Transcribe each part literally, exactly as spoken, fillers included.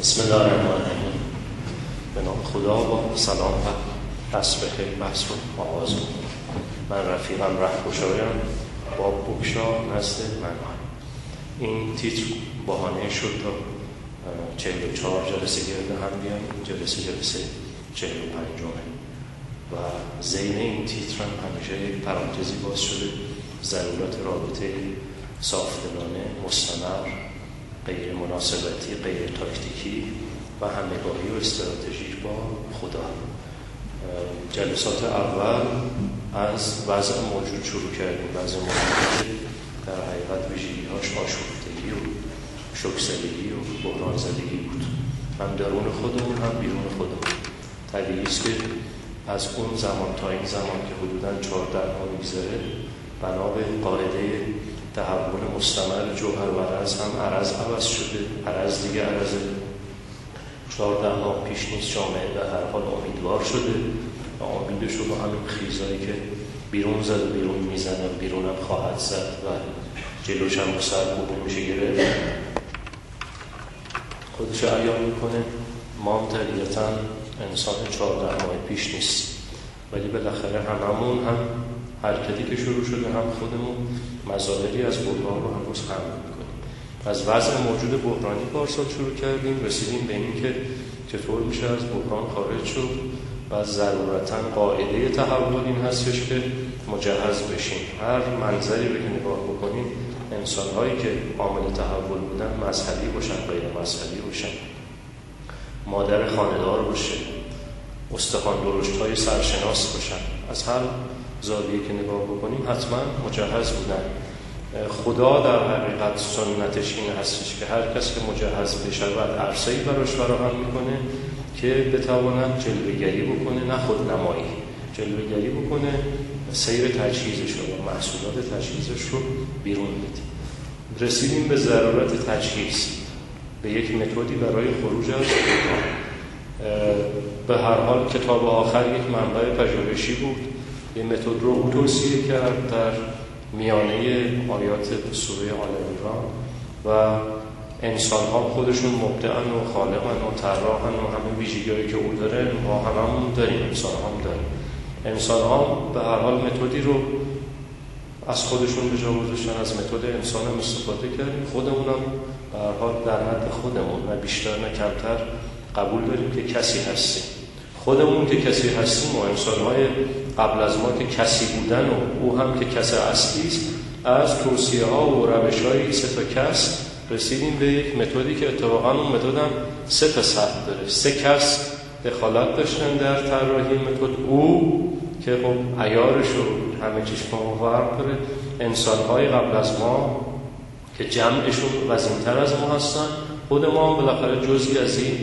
بسم الله الرحمن الرحیم. به نام خدا با سلام و تصبیح بحث رو آغاز می‌کنم. من رفیقم رهگشایان با بگشا نزد منان. این تیتر بهانه شد تا چهل و چهار جلسه گرد هم بیان. جلسه جلسه چهل و پنجمه و ذیل این تیتر هم همیشه یک پرانتزی باز شده: ضرورت رابطه صافدلانه، مستمر، غیر مناسبتی، غیر تاکتیکی و همگاهی و استراتژیک با خدا. جلسات اول از وضع موجود شروع کردیم. وضع موجود در حقیقت ویژگی‌هاش آشفتگی و شوک‌زدگی و بحران زدگی بود، هم درون خودمون هم بیرون خودمون. طبیعی است که از اون زمان تا این زمان که حدوداً چهارده ماه می‌گذره، بنا به قاعده تحول مستمر جوهر و عرض هم عرض عوض شده. عرض دیگه عرض چهارده ماه پیش نیست. جامعه به هر حال امیدوار شده و امیدش رو با همین خیزایی که بیرون زد و بیرون میزنه و بیرون هم خواهد زد و جلوش هم بسر بود میشه گرفت، خودش عیان میکنه. ما هم طبیعتا انسان چهارده ماه پیش نیست، ولی بالاخره هممون هم حرکتی که شروع شده، هم خودمون مظاهری از بحران رو هنوز حمل میکنیم. از وضع موجود بحرانی پارسال شروع کردیم، رسیدیم به این که چطور میشه از بحران خارج شد و ضرورتاً قاعده تحول این هستش که مجهز بشیم. هر منظری رو که نگاه بکنیم، انسان‌هایی که عامل تحول بودن مذهبی باشن، غیر مذهبی باشن، مادر خانه‌دار باشه، استخوان درشت‌های سرشناس باشن، از هر زاویه که نگاه بکنیم حتما مجهز بودن. خدا در حقیقت سنتش این هستش که هر کس که مجهز بشود عرصه‌ای براش فراهم میکنه که بتواند جلوه‌گری بکنه، نه خودنمایی، جلوه‌گری بکنه، سیر تجهیزش رو و محصولات تجهیزش رو بیرون بده. رسیدیم به ضرورت تجهیز، به یک متدی برای خروج از بحران. به هر حال کتاب آخر یک منبع پژوهشی بود. این متد رو او توصیه کرد در میانه آیات سوره آل عمران و انسان ها خودشون مبدعن و خالقن و طراحن و همه ویژگی‌هایی که او داره ما هممون داریم، انسان ها هم داریم. انسان ها به هر حال متدی رو از خودشون به جا گذاشتن، از متد انسان هم استفاده کردیم. خودمون هم به هر حال در حد خودمون، نه بیشتر نه کمتر، قبول داریم که کسی هستیم. خودمون که کسی هستیم و انسان‌های قبل از ما که کسی بودن و او هم که کس اصلی است، از توصیه‌ها و روش‌های سه تا کس رسیدیم به یک متدی که اتفاقاً اون متد هم سه تا سطح داره. سه کس دخالت داشتن در طراحی متد. او که خب عیارش و همه چیش با ما فرق داره، انسان‌های قبل از ما که جمعشون وزین‌تر از ما هستن، خود ما هم بالاخره جزئی از این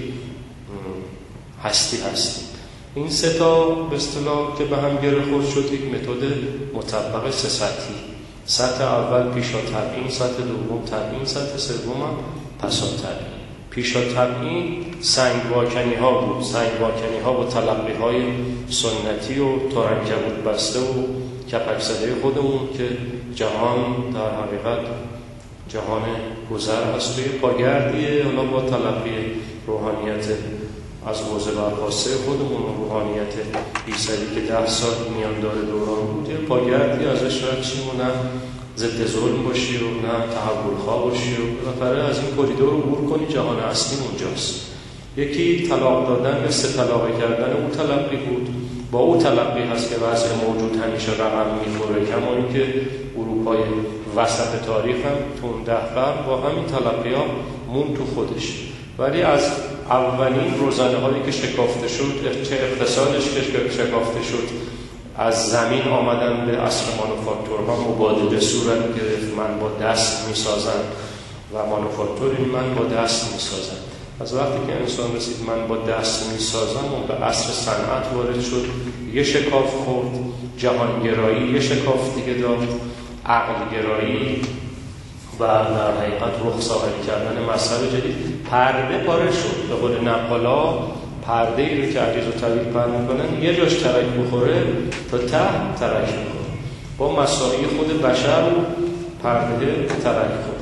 هستی هستیم. این سه تا به اصطلاح که به هم گره خورد شد یک متد مطبق سه سطحی. سطح اول پیشا تبیین، سطح دوم تبیین، سطح سوم هم پسا تبیین. پیشا تبیین سنگ واکنی ها بود. سنگ واکنی ها با تلقی های سنتی و تارنکبود بسته و کپک زده خودمون که جهان در حقیقت جهان گذر هست توی پاگردیه، حالا با تلقی روحانیت از حوزه برخواسته خودمون و روحانیت عیسوی که ده سال میاندار دوران بود، یه پاگردی ازش رد شیم و نه ضد ظلم باشی و نه تحول خواه باشی و بالاخره از این کوریدور رو عبور کنی. جهان اصلی اونجاست. یکی طلاق دادن، مثل طلاق کردن او تلقی بود. با او تلقی هست که وضع موجود همیشه رقم میخوره، کما اینکه اروپای وسط تاریخ هم تو اون ده قرن با همین تلقی ها مون تو خودش. ولی از اولین روزنه هایی که شکافته شد، چه اقتصادش که شکافته شد، از زمین آمدن به اصل مانوفاکتورها مبادله صورت گرفت. من با دست میسازم و مانوفاکتور این من با دست میسازم. از وقتی که انسان رسید من با دست میسازم و به عصر صنعت وارد شد، یه شکاف خورد، جهانگرایی یه شکاف دیگه داد، عقلگرایی و در حقیقت رخ ظاهر کردن مذهب جدید. پرده پاره شد. به قول نقالا پرده ای رو که عریض و طویل پر میکنن یه جاش ترک بخوره تا ته ترک میکنه. با مساعی خود بشر پرده ترک خورد.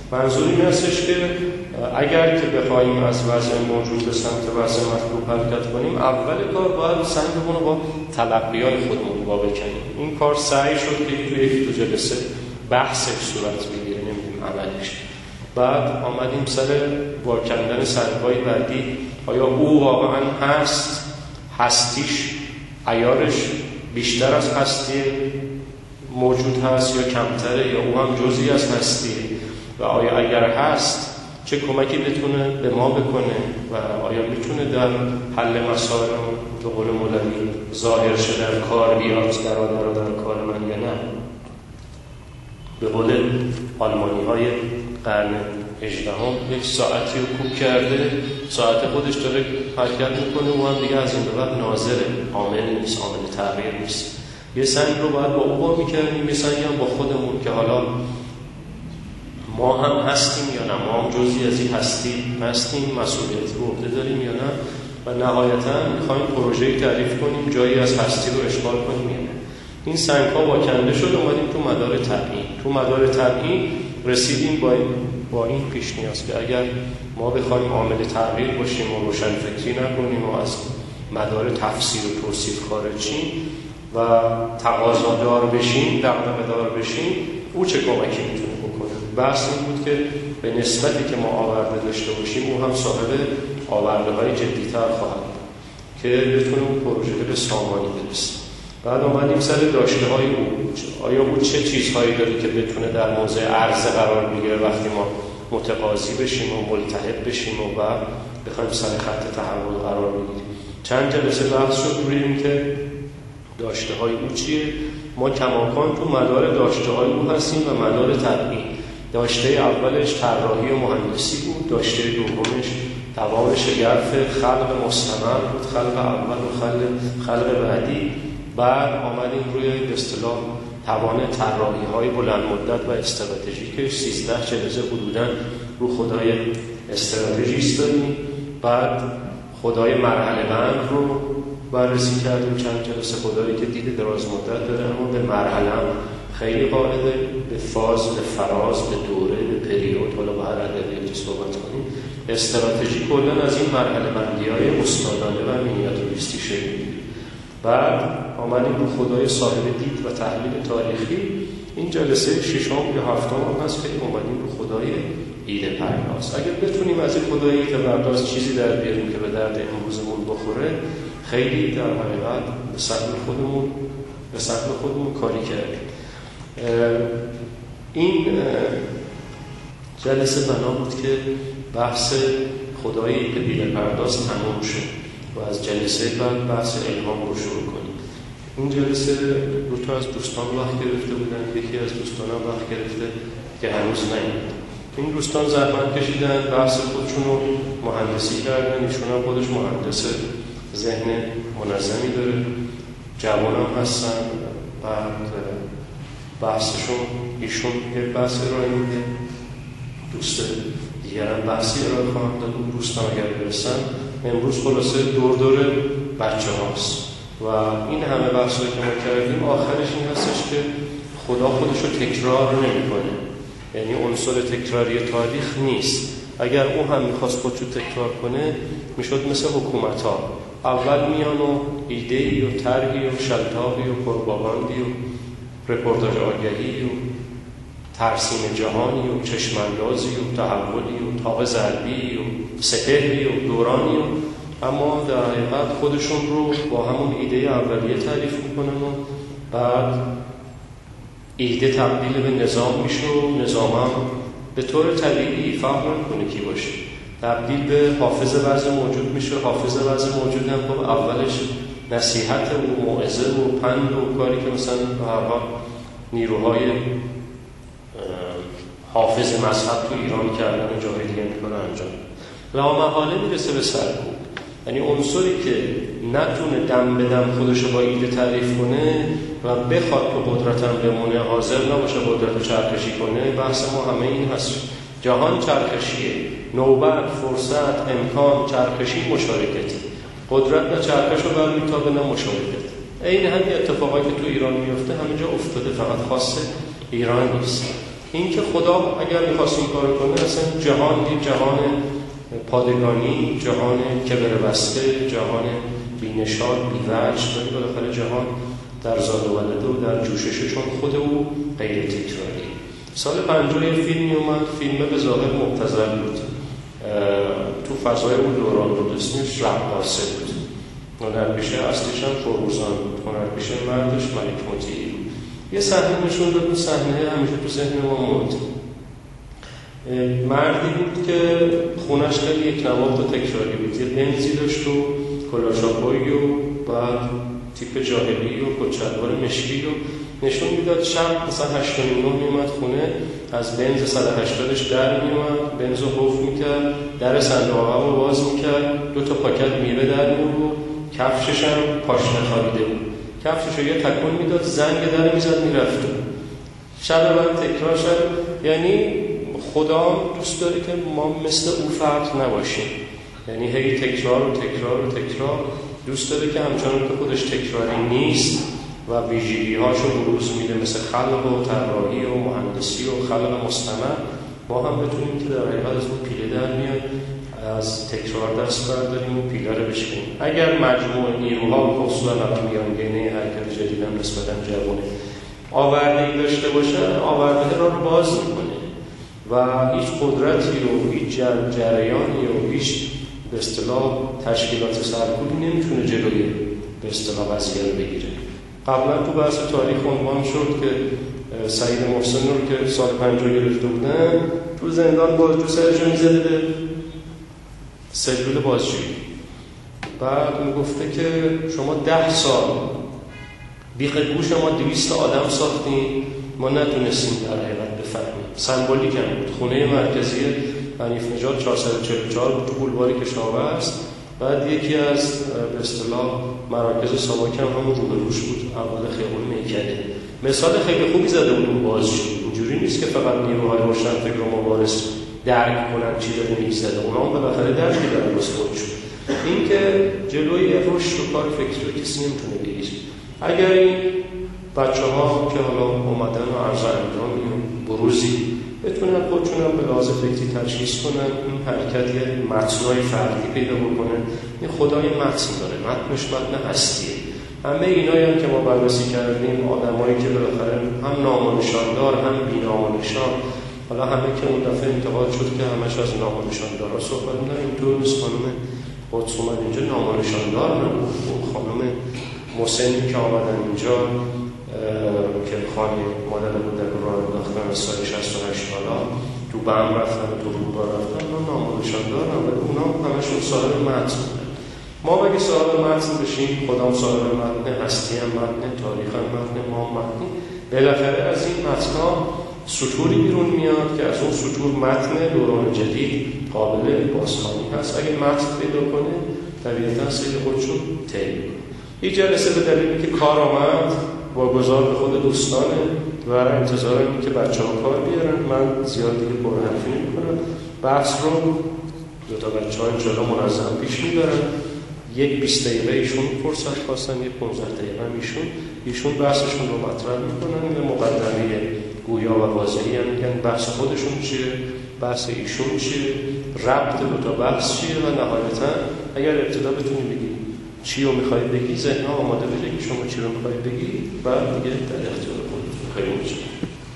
منظور این هستش که اگر که بخوایم از وضع موجود به سمت وضع مطلوب حرکت کنیم، اول کار باید سنگمون رو با تلقی‌های خودمون وا بکنیم. این کار سعی شد که توی یک دو جلسه بحثش صورت بگیره، نمیدونیم عملش. بعد آمدیم سر واکندن سنگ‌های بعدی. آیا او واقعا هست؟ هستیش عیارش بیشتر از هستی موجود هست یا کمتره، یا او هم جزئی از هستیه؟ و آیا اگر هست چه کمکی بتونه به ما بکنه و آیا میتونه در حل مسائل به قول مولوی ظاهر شه در کار بیاد برادر در کار من یا نه؟ به قول آلمانی های قرن هجدهم یک ساعتی رو کوک کرده، ساعت خودش داره حرکت میکنه، او هم دیگه از این به بعد ناظره، عامل نیست، عامل تغییر نیست. یه سنگ رو باید با او با میکردیم، یه سنگی هم با خودمون که حالا ما هم هستیم یا نه، ما هم جزئی از این هستی هستیم، مسئولیت رو عهده داریم یا نه، و نهایتا میخوایم پروژه‌ای تعریف کنیم جایی از هستی رو اشغال کنیم یا نه. این سنگ‌ها واکنده شد، اومدیم تو مدار تبیین. تو مدار تبیین رسیدیم با این با این پیش نیاز که اگر ما بخوایم عامل تغییر باشیم و روشن فکری نکنیم و از مدار تفسیر و توصیف خارج شیم و تقاضادار بشیم، دغدغه‌دار بشیم، او چه کمکی میتونه بکنه؟ بحث این بود که به نسبتی که ما آورده داشته باشیم، او هم صاحب آورده‌های جدی‌تر خواهد که بتونه اون پروژه به سامانی برسه. بعد اومدیم سر داشته‌های او. آیا او چه چیزهایی داره که بتونه در موضع عرضه قرار بگیره وقتی ما متقاضی بشیم و ملتهب بشیم و بعد بخوایم سر خط تحول قرار بگیریم؟ چند جلسه بحث شد روی این که داشته‌های او چیه. ما کماکان تو مدار داشته‌های او هستیم و مدار تبیین. داشته اولش طراحی و مهندسی بود، داشته دومش دوام شگرف خلق مستمر بود، خلق اول و خلق خلق بعدی. بعد آمدیم روی به اصطلاح توان طراحی‌های بلند مدت و استراتژیکش سیزده جلسه حدوداً رو خدای استراتژیست دادیم. بعد خدای مرحله بند رو بررسی کردیم، چند جلسه خدایی که دید دراز مدت داره اما به مرحله خیلی قاعده، به فاز، به فراز، به دوره، به پریود، حالا با هر ادبیاتی صحبت کنیم. استراتژی کلاً از این مرحله بندی‌های استادانه و مینیاتوریستی شکل می‌گیره. بعد آمدیم رو خدای صاحب دید و تحلیل تاریخی. این جلسه ششم یا هفتم هم هست که اومدیم رو خدای ایده پرداز. اگر بتونیم از این خدای ایده پرداز چیزی در بیاریم که به درد امروزمون بخوره، خیلی در حقیقت به سطح خودمون به سطح خودمون کاری کردیم. این جلسه بنا بود که بحث خدای ایده پرداز تمام شد و از جلسه بعد بحث الهام رو شروع کنیم. این جلسه دو تا از دوستان وقت گرفته بودن، یکی از دوستانم وقت گرفته که هنوز نیومد. این دوستان زحمت کشیدن، بحث خودشون رو مهندسی کردن. ایشون هم خودش مهندس ذهن منظمی داره، جوان هم هستن. بعد بحثشون ایشون یک بحث ارائه میده، دوست دیگر هم بحثی ارائه خواهند داد. اون دوستان اگر برسن، امروز خلاصه دور دور بچه هاست و این همه بحثایی که ما کردیم آخرش این هستش که خدا خودش رو تکرار نمی کنه، یعنی عنصر تکراری تاریخ نیست. اگر او هم میخواست خودشو تکرار کنه میشد مثل حکومت ها، اول میان و ایده‌ای و طرحی و شلتاقی و پروپاگاندی و رپورتاج آگهی و ترسیم جهانی و چشماندازی و تحولی و تاق ضربی و سپهری و دورانی و اما در حقیقت خودشون رو با همون ایده اولیه تعریف میکنن و بعد ایده تبدیل به نظام میشه و نظام هم به طور طبیعی فرق نمیکنه کی باشه، تبدیل به حافظ وضع موجود میشه. حافظ وضع موجود هم خب اولش نصیحت و موعظه و پند و کاری که مثلا به هر حال نیروهای حافظ مذهب تو ایران کردن و جاهای دیگه میکنه انجام لامحاله میرسه به سرکوب. یعنی عنصری که نتونه دم به دم خودشو با ایده تعریف کنه و بخواد که قدرتم بمونه، حاضر نباشه قدرت چرخشی کنه. بحث ما همه این هست، جهان چرخشیه، نوبت، فرصت، امکان، چرخشی، مشارکتی. قدرت نه چرخش رو برمیتابه نه مشارکت. این همین اتفاقایی که تو ایران میفته همینجا افتاده، فقط خاصه ایران نیست. این که خدا اگر می‌خواست این کارو کنه اصلا جهان یک جهان پادگانی، جهان کبر بسته، جهان بی‌نشاط، بی‌وجه، ولی بالاخره جهان در زاد و ولده و در جوششه، چون خود او غیر تکراری. سال پنجاه یه فیلمی اومد، فیلم به ظاهر مبتذل بود، تو فضای اون دوران بود، اسمش رقاصه بود. هنرپیشه اصلیش هم فروزان بود، هنرپیشه مردش ملک مطیعی بود. یه صحنه نشون داد، صحنه همیشه تو ذهن ما موند. مردی بود که خونش خیلی یک نواخت و تکراری بود، یه بنزی داشت و کلاشاپایی و بعد تیپ جاهلی و کچلوار مشکی و نشون میداد. شب مثلا هشت و نیم میومد خونه، از بنز صد و هشتادش در میومد، بنز رو قفل میکرد، در صندوق عقب رو باز میکرد، دو تا پاکت میوه در میومد، کفشش هم پاشنه خالیده بود، کفشش رو یه تکون میداد، زنگ در میزد میرفت. شب بعد تکرار شد. یعنی خدا دوست داره که ما مثل او فرد نباشیم، یعنی هی تکرار و تکرار و تکرار. دوست داره که همچنان که خودش تکراری نیست و ویژگی‌هاشو بروز میده، مثل خلق و طراحی و مهندسی و خلق مصطنع، ما هم بتونیم که در حقیقت از اون پیله در میاد، از تکرار دست برداریم و پیله رو بشکنیم. اگر مجموع نیروها خصوصا الان میانگینه حرکت جدید هم نسبتاً جوانه آورده‌ای داشته باشه، آورده را رو باز میکنه و هیچ قدرتی رو، هیچ جریانی و هیچ به اصطلاح تشکیلات سرکوبی نمیتونه جلوی به اصطلاح قضیه رو بگیره. قبلا تو بحث تاریخ عنوان شد که سعید محسن رو که سال پنجاه گرفته بودن تو زندان بازجو سرشو میزده به سلول بازجویی. بعد میگفته که شما ده سال بیخ گوش ما دویست آدم ساختیم، ما نتونستیم در حقیقت بفهمیم. سمبولیک هم بود. خونه مرکزی حنیف نژاد چهارصد و چهل و چهار بود تو بولوار کشاورز. بعد یکی از به اصطلاح مراکز ساواک هم همون روبروش بود، اول خیابون میکده. مثال خیلی خوبی زده بود اون بازجویی. اینجوری نیست که فقط نیروهای روشنفکر و مبارز درک کنن چی داره میگذره، اونا هم بالاخره درک دارن واسه خودشون. این که جلوی رشد و کار فکری کسی نمیتونه بگیره. اگر این بچه‌ها که حالا اومدن و عرض اندامی و بروزی بتونن خودشون هم به لحاظ فکری تشخیص کنن، این حرکت یه متنای فردی پیدا بکنن. این خدای متن داره، متنش متن هستیه. همه اینایی هم که ما بررسی کردیم، آدمایی که بالاخره هم نام و نشاندار هم بی نام و نشان، حالا همه که اون دفعه انتقاد شد که همش از نام و نشاندارا صحبت می‌کنن، اینطور نیست. خانم قدس اومد اینجا نام و نشاندار نبود. خانم محسنی که آمدن اینجا که خانه مادر بودن رو راه انداختن از سال شصت و هشت حالا تو بم رفتن و تو رودبار رفتن، اونا نام و نشاندار نبود، اونا همشون صاحب متن بودن. ما بگه صاحب متن بشیم، خودم صاحب متن، هستی هم متن، تاریخ هم متن، ما هم متن. بالاخره از این متن‌ها سطوری بیرون میاد که از اون سطور متن دوران جدید قابل بازخوانی هست. اگه متن پیدا کنه طبیعتاً سیر خودشون طی می‌کنه. این جلسه به دلیلی که کار آمد واگذار به خود دوستانه و انتظار اینه که بچه‌ها کار بیارن. من زیاد دیگه پرحرفی نمی‌کنم. بحث رو دو تا بچه‌ها انشالله منظم پیش می‌برن. یک بیست دقیقه ایشون فرصت خواستن، یک پانزده دقیقه ایشون ایشون بحثشون رو مطرح می‌کنن. یه مقدمه گویا و واضحی هم میگن بحث خودشون چیه، بحث ایشون چیه، ربط دو تا بحث چیه و نهایتاً اگر ابتدا بتونیم بگیم چی رو می‌خواید بگی، ذهن‌ها آماده بشه که شما چی رو می‌خواید بگی، بعد دیگه در اختیار خودتون. خیلی متشکرم.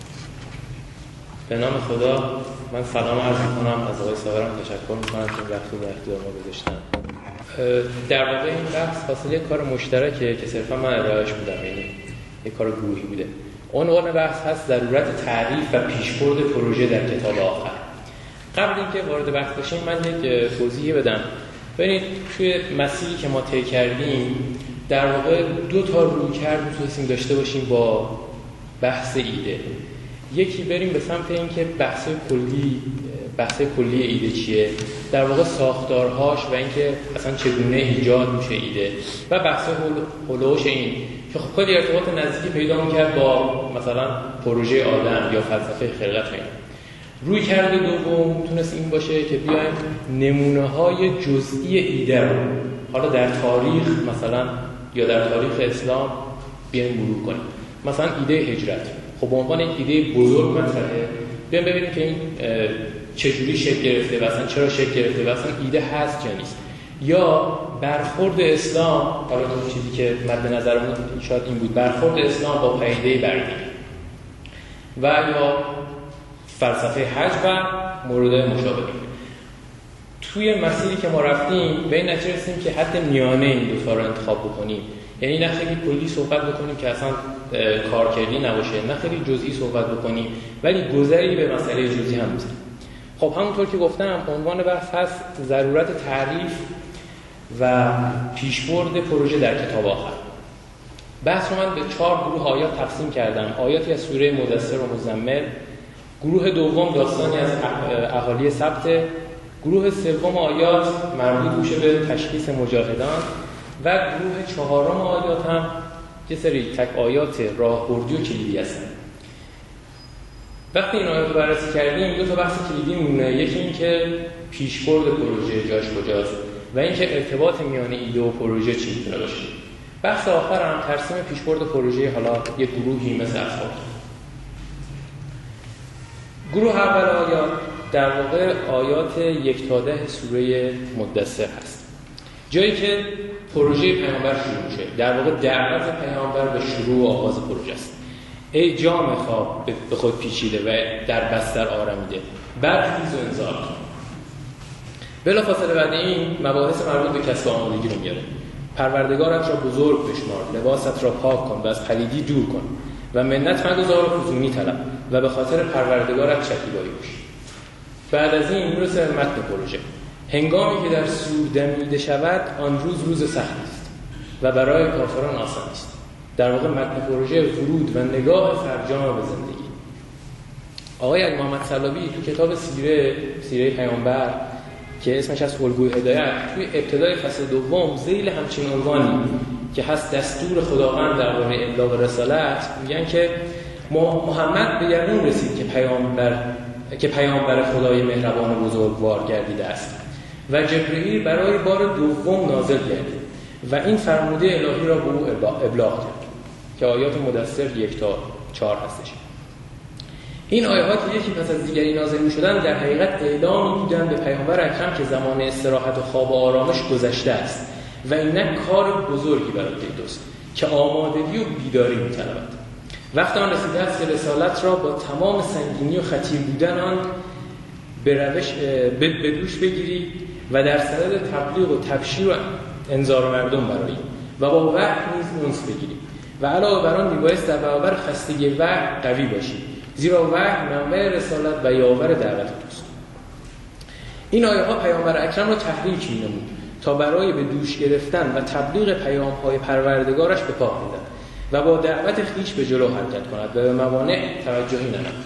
به نام خدا، من سلام عرض می‌کنم، از آقای صابرم تشکر می‌کنم که وقت رو به اختیار ما گذاشتن. در واقع این بحث حاصل یک کار مشترکه که صرفا من ارائهش بودم، یعنی یک کار گروهی بوده. عنوان بحث هست ضرورت تعریف و پیشبرد پروژه در کتاب آخر. قبل اینکه وارد بحث بشیم من یک توضیح بدم. ببینید توی مسیری که ما طی کردیم در واقع دو تا رویکرد می‌تونستیم داشته باشیم با بحث ایده. یکی بریم به سمت اینکه بحث کلی بحث کلی ایده چیه، در واقع ساختارهاش و اینکه اصلا چگونه ایجاد میشه ایده و بحث هولوش این که خب خیلی ارتباط نزدیکی پیدا می‌کرد با مثلا پروژه آدم یا فلسفه خلقت. این رویکرد دوم میتونست این باشه که بیایم نمونه‌های جزئی ایده رو حالا در تاریخ مثلا یا در تاریخ اسلام بیایم مرور کنیم. مثلا ایده هجرت، خب به عنوان یک ایده بزرگ مطرحه بیایم ببینیم که این چجوری شکل گرفته و اصلا چرا شکل گرفته و اصلا ایده هست یا نیست. یا برخورد اسلام، حالا اون چیزی که مد نظرمون شاید این بود، برخورد اسلام با پدیده بردگی و یا فلسفه حج و مورد مشابه. توی مسیری که ما رفتیم به این نتیجه رسیدیم که حد میانه این دو تا رو انتخاب بکنیم، یعنی نه خیلی کلی صحبت بکنیم که اصلا کارکردی نباشه، نه خیلی جزئی صحبت بکنیم ولی گذری به مسئله جزئی هم بزنیم. خب همونطور که گفتم عنوان بحث هست ضرورت تعریف و پیشبرد پروژه در کتاب آخر. بحث رو من به چهار گروه آیات تقسیم کردم. آیاتی از سوره مدثر و مزمل، گروه دوم داستانی از اهالی سبت، گروه سوم آیات مربوط میشه به تشخیص مجاهدان و گروه چهارم آیات هم یه سری تک آیات راهبردی و کلیدی هستن. وقتی این آیات رو بررسی کردیم دو تا بحث کلیدی مونه، یکی این که پیشبرد پروژه جاش کجاست و اینکه ارتباط میان ایده و پروژه چی میتونه باشه. بحث آخر هم ترسیم پیشبرد پروژه حالا یک گروهی مثل افراد. گروه اول آیات در واقع آیات یک تا ده سوره مدثر هست، جایی که پروژه پیامبر شروع میشه. در واقع دعوت پیامبر به شروع و آغاز پروژه است. ای جام خواب به خود پیچیده و در بستر آرمیده، برخیز و انذار. بلافاصله بعد این مباحث مربوط به کسب آمادگی رو میاره. پروردگارت را بزرگ بشمار، لباست را پاک کن و از پلیدی دور کن و منت مگذار و فزونی طلب و به خاطر پروردگارت شکیبایی باش. بعد از این میرسه به متن پروژه. هنگامی که در سور دمیده شود آن روز روز سختی است و برای کافران آسان است. در واقع متن پروژه ورود و نگاه فرجام به زندگی. آقای علی محمد صلابی تو کتاب سیره سیره پیامبر که اسمش از الگوی هدایت، توی ابتدای فصل دوم ذیل همچین عنوانی که هست دستور خداوند درباره ابلاغ رسالت، میگن که محمد به یقین رسید که پیامبر که پیامبر خدای مهربان و بزرگوار گردیده است و جبرئیل برای بار دوم نازل گردید و این فرموده الهی را به او ابلاغ کرد که آیات مدثر یک تا چهار هستش. این آیات یکی پس از دیگری نازل می شدن در حقیقت اعلامی بودند به پیامبر اکرم که زمان استراحت و خواب و آرامش گذشته است و اینک کار بزرگی برای پیداست که آمادگی و بیداری می طلبد. وقت آن رسیده است که رسالت را با تمام سنگینی و خطیر بودن آن به روش به دوش بگیری و در صدد تبلیغ و تبشیر و انذار مردم برایی و با وحی نیز انس بگیری و علاوه بر آن میبایست در برابر خستگی وحی قوی باشی، زیرا وحی منبع رسالت و یاور دعوت توست. این آیه ها پیامبر اکرم را تحریک می‌نمود تا برای به دوش گرفتن و تبلیغ پیام‌های پروردگارش به پا بردند و با دعوت خویش به جلو حرکت کند و به موانع توجهی ننماید.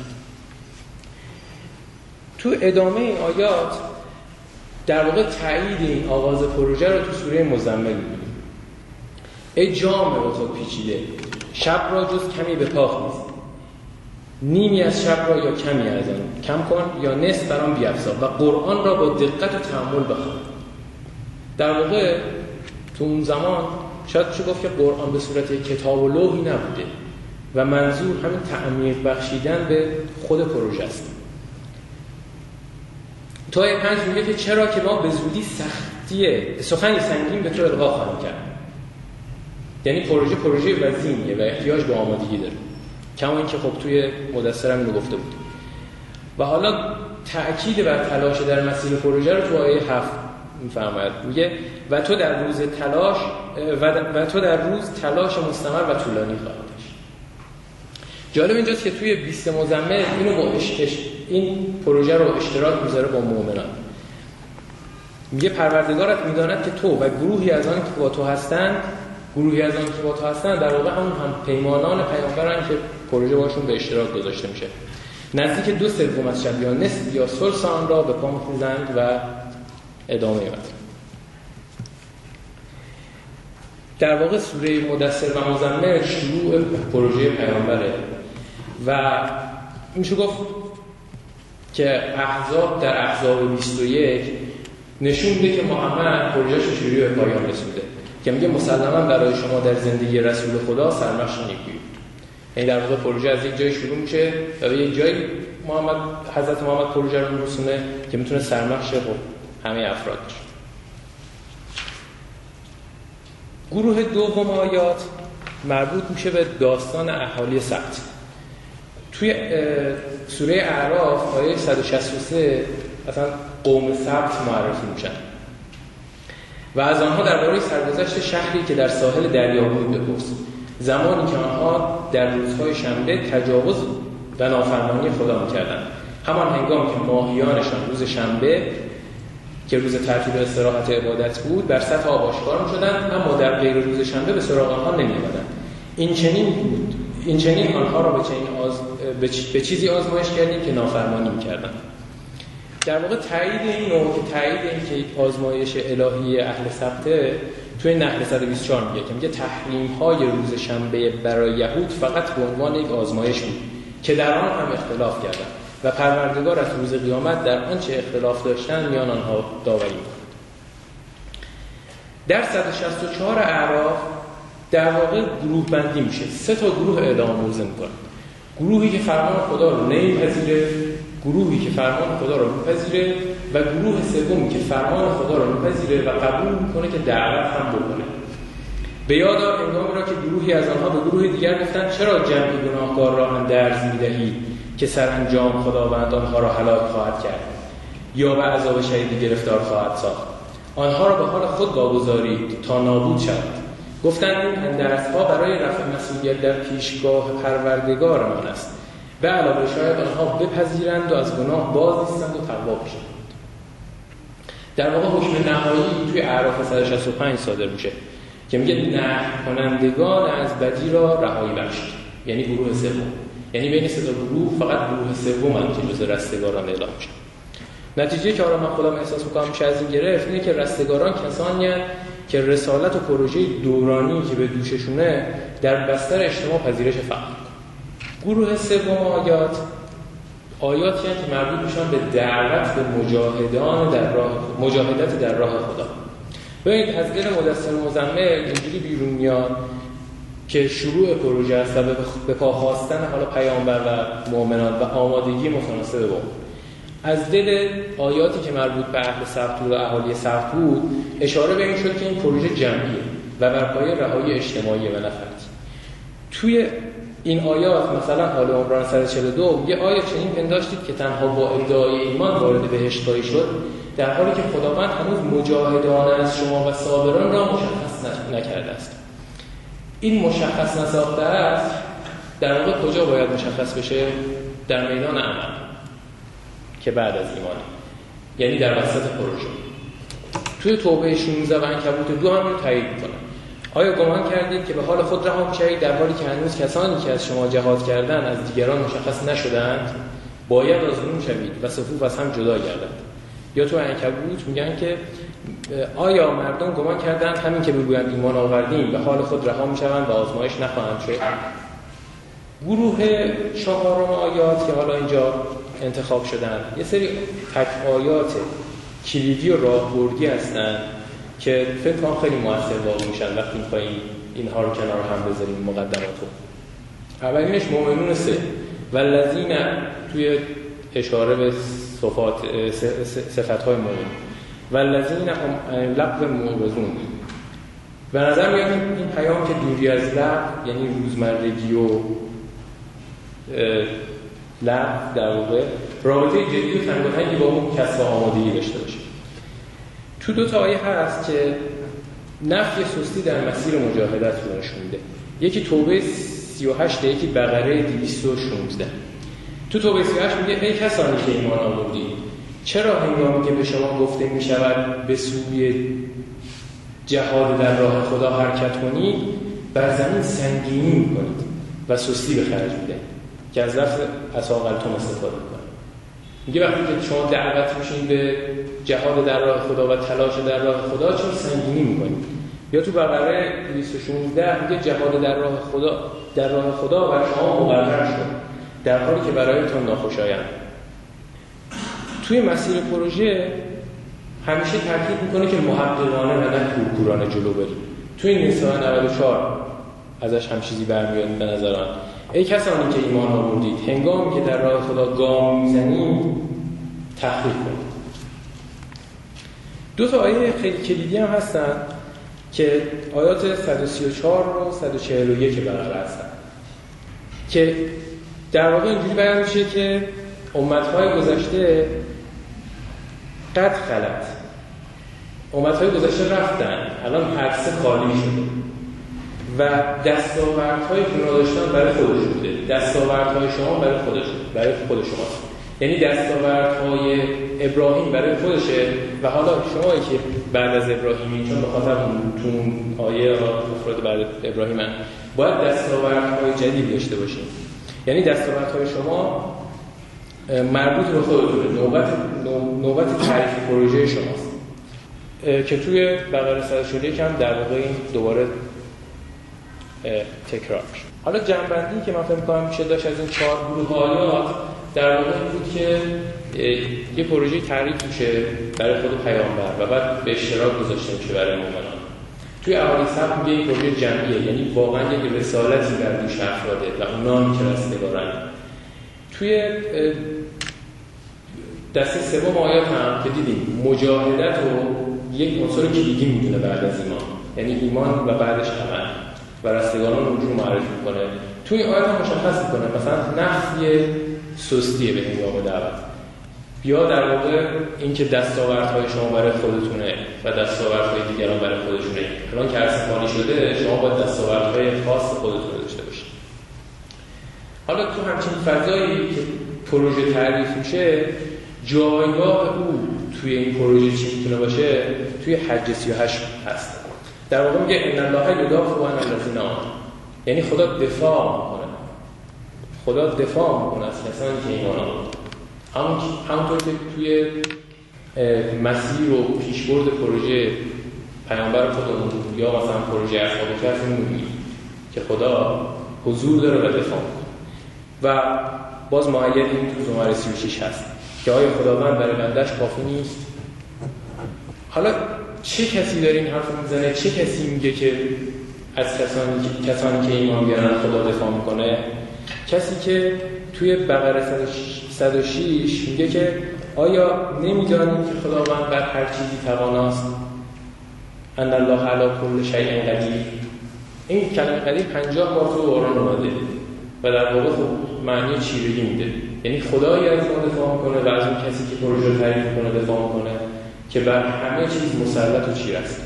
تو ادامه این آیات در واقع تایید این آغاز پروژه را تو سوره مزمل می‌بینیم. ای جام به خود پیچیده، شب را جز کمی به پا خیز، نیمی از شب را یا کمی از آن کم کن یا نصف بر آن بیفزا و قرآن را با دقت و تأمل بخوان. در واقع تو اون زمان شاید بشه گفت که قرآن به صورت کتاب و لوحی نبوده و منظور همین تعمیق بخشیدن به خود پروژه است. تا آیه پنج میگه که چرا که ما به زودی سختی سخنی سنگین به تو القا خواهیم کرد. یعنی پروژه پروژه وزینیه و احتیاج به آمادگی داره، کما اینکه خب توی مدثر هم اینو گفته بود. و حالا تأکید بر تلاش در مسیر پروژه رو تو آیه هفت میفرماید، میگه و تو در روز تلاش و, و تو در روز تلاش مستمر و طولانی خواهی داشت. جالب اینجاست که توی بیست مزمل اینو با اش اش این پروژه رو اشتراک میذاره با مؤمنان. میگه پروردگارت میداند که تو و گروهی از آن که با تو هستند گروهی از آن که با تو هستند در واقع همون هم پیمانان پیامبرن که پروژه باشون به اشتراک گذاشته میشه. نزدیک دو سوم از شب یا نصف یا ثلث آن را به پا می‌خیزند و ادامه می‌دهند. در واقع سوره مدثر و مزمل شروع پروژه پیامبره و میشه گفت که احزاب در احزاب بیست و یک نشون میده که محمد پروژه‌اش رو شروع به پایان رسونده که میگه مسلماً برای شما در زندگی رسول خدا سرمشق نیکویی بود. یعنی در واقع پروژه از یک جای شروع میشه و به یک جایی محمد حضرت محمد پروژه رو میرسونه که میتونه سرنخ شه همه افراد بشه. گروه دوم آیات مربوط میشه به داستان اهالی سبت. توی سوره اعراف آیه صد و شصت و سه اصلا قوم سبت معرفی میشن و از آنها درباره سرگذشت شهری که در ساحل دریا بود بپرس، زمانی که آنها در روزهای شنبه تجاوز و نافرمانی خدا میکردند، همان هنگام که ماهیانشان روز شنبه که روز تعطیل و استراحت عبادت بود بر سطح آب آشکار می‌شدند، اما در غیر روز شنبه به سراغ آنها نمی‌آمدند. این چنین بود این چنین آنها را به چنین آز... به, چ... به چیزی آزمایش کردیم که نافرمانی می‌کردند. در واقع تایید این نوع که تایید این که آزمایش الهی اهل سبت توی نحل صد و بیست و چهار میگه که میگه تحریم‌های روز شنبه برای یهود فقط به عنوان یک آزمایش بود که در آن هم اختلاف کردند و پروردگار از روز قیامت در آنچه اختلاف داشتند میان آنها داوری می‌کند. در صد و شصت و چهار اعراف در واقع گروه بندی میشه. سه تا گروه اعلام موضع میکنه. گروهی که فرمان خدا رو نمیپذیره، گروهی که فرمان خدا رو میپذیره و گروه سومی که فرمان خدا رو میپذیره و قبول میکنه که دعوت هم بکنه. به یاد آر هنگامی را که گروهی از آنها به گروه دیگر گفتند چرا جمعی گناهکار را اندرز می‌دهید که سرانجام خداوند آنها را هلاک خواهد کرد یا به عذاب شدید گرفتار خواهد ساخت. آنها را به حال خود واگذارید تا نابود شود. گفتند این اندرزها برای رفع مسئولیت در پیشگاه پروردگارمان است. به علاوه شاید آنها بپذیرند و از گناه باز ایستند و توبه بشند. در واقع حکم نهایی توی اعراف صد و شصت و پنج صادر میشه که میگه نهی کنندگان از بدی را رهایی بخشید، یعنی گروه سوم. یعنی بین سه تا گروه فقط گروه سوم هم که جزء رستگاران اعلام میشه. نتیجه که آرام من خودم احساس میکنم میشه از این گرفت اینه که رستگاران کسانی هستند که رسالت و پروژه دورانی که به دوششونه در بستر اجتماع پذیرش فقط. گروه سوم آیات آیاتی هستند که مربوط میشن به دعوت به مجاهدان در راه مجاهدت در راه خدا. ببینید از دل مدثر مزمل اینجوری بیرون میاد که شروع پروژه است و به پا خواستن حالا پیامبر و مؤمنان و آمادگی متناسب با اون. از دل آیاتی که مربوط به اهل سبت و اهالی سبت بود اشاره به این شد که این پروژه جمعیه و بر پایه رهایی اجتماعی و نه فردی. توی این آیات مثلا حال عمران صد و چهل و دو یه آیه چنین پنداشتید که تنها با ادعای ایمان وارد بهشت خواهی شد، در حالی که خداوند هنوز مجاهدان از شما و صابران را مشخص نکرده است. این مشخص نساخته است در واقع کجا باید مشخص بشه؟ در میدان عمل که بعد از ایمانه، یعنی در وسط پروژه. توی توبه شانزده و عنکبوت دو هم تایید میکنه. آیا گمان کردید که به حال خود رها می‌شوید در حالی که هنوز کسانی که از شما جهاد کردند از دیگران مشخص نشدند؟ باید آزمون شوید و صفوف از هم جدا گردند. یا تو عنکبوت میگن که آیا مردم گمان کردند همین که بگویند ایمان آوردیم به حال خود رها می‌شوند و آزمایش نخواهند شد؟ گروه چهارم آیات که حالا اینجا انتخاب شدن یه سری تک آیات کلیدی و راهبردی هستن که فکر کنم خیلی موثر واقع میشن وقتی می‌خوایم اینها رو کنار هم بذاریم مقدماتو. اولینش مؤمنون سه والذین توی اشاره به صفات صفت‌های مؤمن والذین هم لغو معرضون. به نظر میاد این پیام که دوری از لغو یعنی روزمرگی و لغو در واقع رابطه جدی و تنگاتنگی با اون کسب آمادگی داشته باشه. تو دو تا آیه هست که نفی سستی در مسیر مجاهدت رو نشون میده. یکی توبه سی و هشت، یکی بقره دویست و شانزده. تو توبه سی و هشت میگه ای کسانی که ایمان آوردید چرا هنگامی که به شما گفته میشود به سوی جهاد در راه خدا حرکت کنید بر زمین سنگینی میکنید و سستی به خرج میدید، که از لفظ اساقلتم استفاده میکنه. میگه وقتی که شما دعوت میشین به جهاد در راه خدا و تلاش در راه خدا چون سنگینی میکنید. یا تو بقره دویست و شانزده میگه جهاد در راه خدا در راه خدا بر شما مقرر شد در حالی که برایتون ناخوشایند. توی مسیر پروژه همیشه تاکید میکنه که محققانه و نه کورکورانه جلو بریم. توی نساء نود و چهار ازش هم چیزی برمیاد به نظر من ای کسانی که ایمان آوردید هنگامی که در راه خدا گام میزنید تحقیق کنید. دو تا آیه خیلی کلیدی هم هستن که آیات صد و سی و چهار و صد و چهل و یک بقره هستن که در واقع اینجوری بیان میشه که امت‌های گذشته قد خلت، امت‌های گذشته رفتن، الان عرصه خالی شده و دستاوردهای که اونا داشتن برای خودش بوده، دستاوردهای شما برای خودش برای خود شماست. یعنی دستاوردهای ابراهیم برای خودشه و حالا شما که بعد از ابراهیمی، چون به خاطر تو آیه افراد بعد ابراهیم هستن، باید دستاوردهای جدید داشته باشیم. یعنی دستاوردهای شما مربوط به خودتونه، نوبت نوبت تعریف پروژه شماست که توی بقره صد و چهل و یک هم در واقع این دوباره تکرار میشه. حالا جنبندی که من فکر می‌کنم میشه داشت از این چهار گروه آیات در واقع این بود که یه پروژه تعریف میشه برای خود پیامبر و بعد به اشتراک گذاشته میشه برای مؤمنان. توی احادیث هم میگه این پروژه جمعیه، یعنی واقعا یک رسالتی بر دوش افراده و اونا که رستگارن. توی دسته سوم آیات هم که دیدیم مجاهدت رو یک عنصر کلیدی میدونه بعد از ایمان، یعنی ایمان و بعدش عمل و رستگاران رو اونجور معرفی میکنه. توی آیات هم مشخص میکنه مثلا نفی سستیه به هنگام دعوت، یا در واقع اینکه دستاوردهای شما برای خودتونه و دستاوردهای دیگران برای خودشونه. الان که عرصه خالی شده شما باید دستاوردهای خاص خودتون داشته باشید. حالا تو همچین فضایی که پروژه تعریف میشه، جایگاه او توی این پروژه چی میتونه باشه؟ توی حج سی و هشت هست. در واقع میگه ان الله یدافع عن الذین آمنوا، یعنی خدا دفاع میکنه، خدا دفاع میکنه از کسانی که ایمان آوردن. همون همونطور که توی مسیر و پیشبرد پروژه پیامبر خودمون یا مثلا پروژه اصحاب کهف میگیم که خدا حضور داره و دفاع میکنه. و باز معید این تو زمره سی و شش هست که آیا خداوند برای بندش کافی نیست؟ حالا چه کسی داره این حرف میزنه؟ چه کسی میگه که از کسانی که کسانی که ایمان بیارن خدا دفاع میکنه؟ کسی که توی بقره صد و شش میگه که آیا نمیدانید که خداوند بر هر چیزی تواناست؟ ان الله علی کل شیء قدیر. این کلمه قدیر پنجاه بار تو قرآن اومده و در واقع خب معنی چیرگی میده، یعنی خدایی از ما دفاع میکنه و از اون کسی که پروژه رو تعریف میکنه دفاع میکنه که بر همه چیز مسلط و چیر است.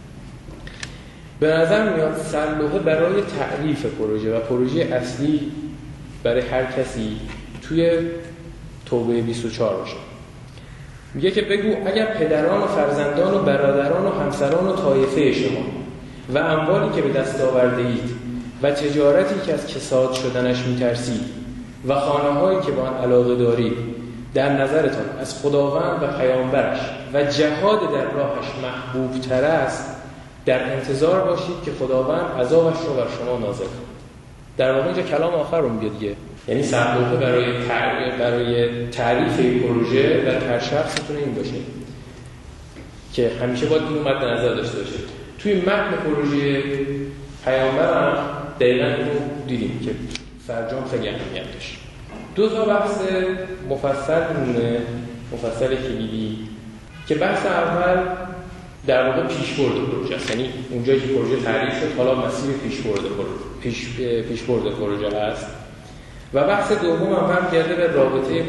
به نظر میاد سرلوحه برای تعریف پروژه و پروژه اصلی برای هر کسی توی توبه بیست و چهار باشه. میگه که بگو اگر پدران و فرزندان و برادران و همسران و طایفه شما و اموالی که به دست آورده اید و تجارتی که از کساد شدنش میترسید و خانه‌هایی که با آن علاقه دارید در نظرتان از خداوند و پیامبرش و جهاد در راهش محبوب تر است، در انتظار باشید که خداوند عذابش رو بر شما نازل کنه. در واقع اینجا کلام آخر رو میگه دیگه، یعنی سرلوحه برای تعریف برای تعریف پروژه در هر شخص میتونه این باشه که همیشه باید اینو مد نظر داشته باشه. توی متن پروژه پیامبر هم دقیقاً اینو دیدیم که سرجام خیلی اهمیت داشت. دو تا بحث مفصل مونه، مفصل کلیدی، که بحث اول در واقع پیشبرد پروژه است، یعنی اونجایی که پروژه تعریف شد حالا مسیر پیشبرد پیش پیشبرد پروژه هست. و بحث دوم هم برمیگرده به رابطه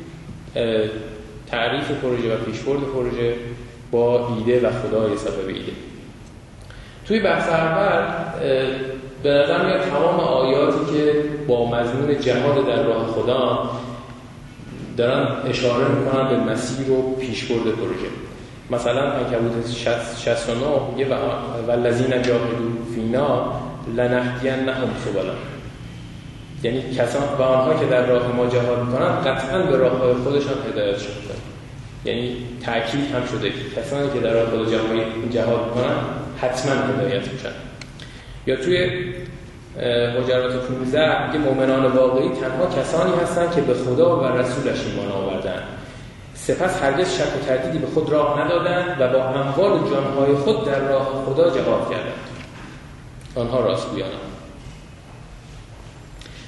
تعریف پروژه و پیشبرد پروژه با ایده و خدای سبب ایده. توی بحث اول به نظر میاد تمام آیاتی که با مضمون جهاد در راه خدا دارن اشاره میکنن به مسیر و پیشبرد پروژه. مثلا عنکبوت شصت و نه میگه والذین جاهدوا فینا لنهدینهم سبلنا، یعنی کسان و آنها که در راه ما جهاد میکنن قطعا به راههای خودشان هدایت شدن. یعنی تأکید هم شده که کسانی که در راه خدا جهاد میکنن حتما هدایت میشن. یا توی حجرات پانزده میگه مؤمنان واقعی تنها کسانی هستند که به خدا و رسولش ایمان آوردند، سپس هرگز شک و تردیدی به خود راه ندادند و با اموال و جانهای خود در راه خدا جهاد کردند، آنها راستگویانند.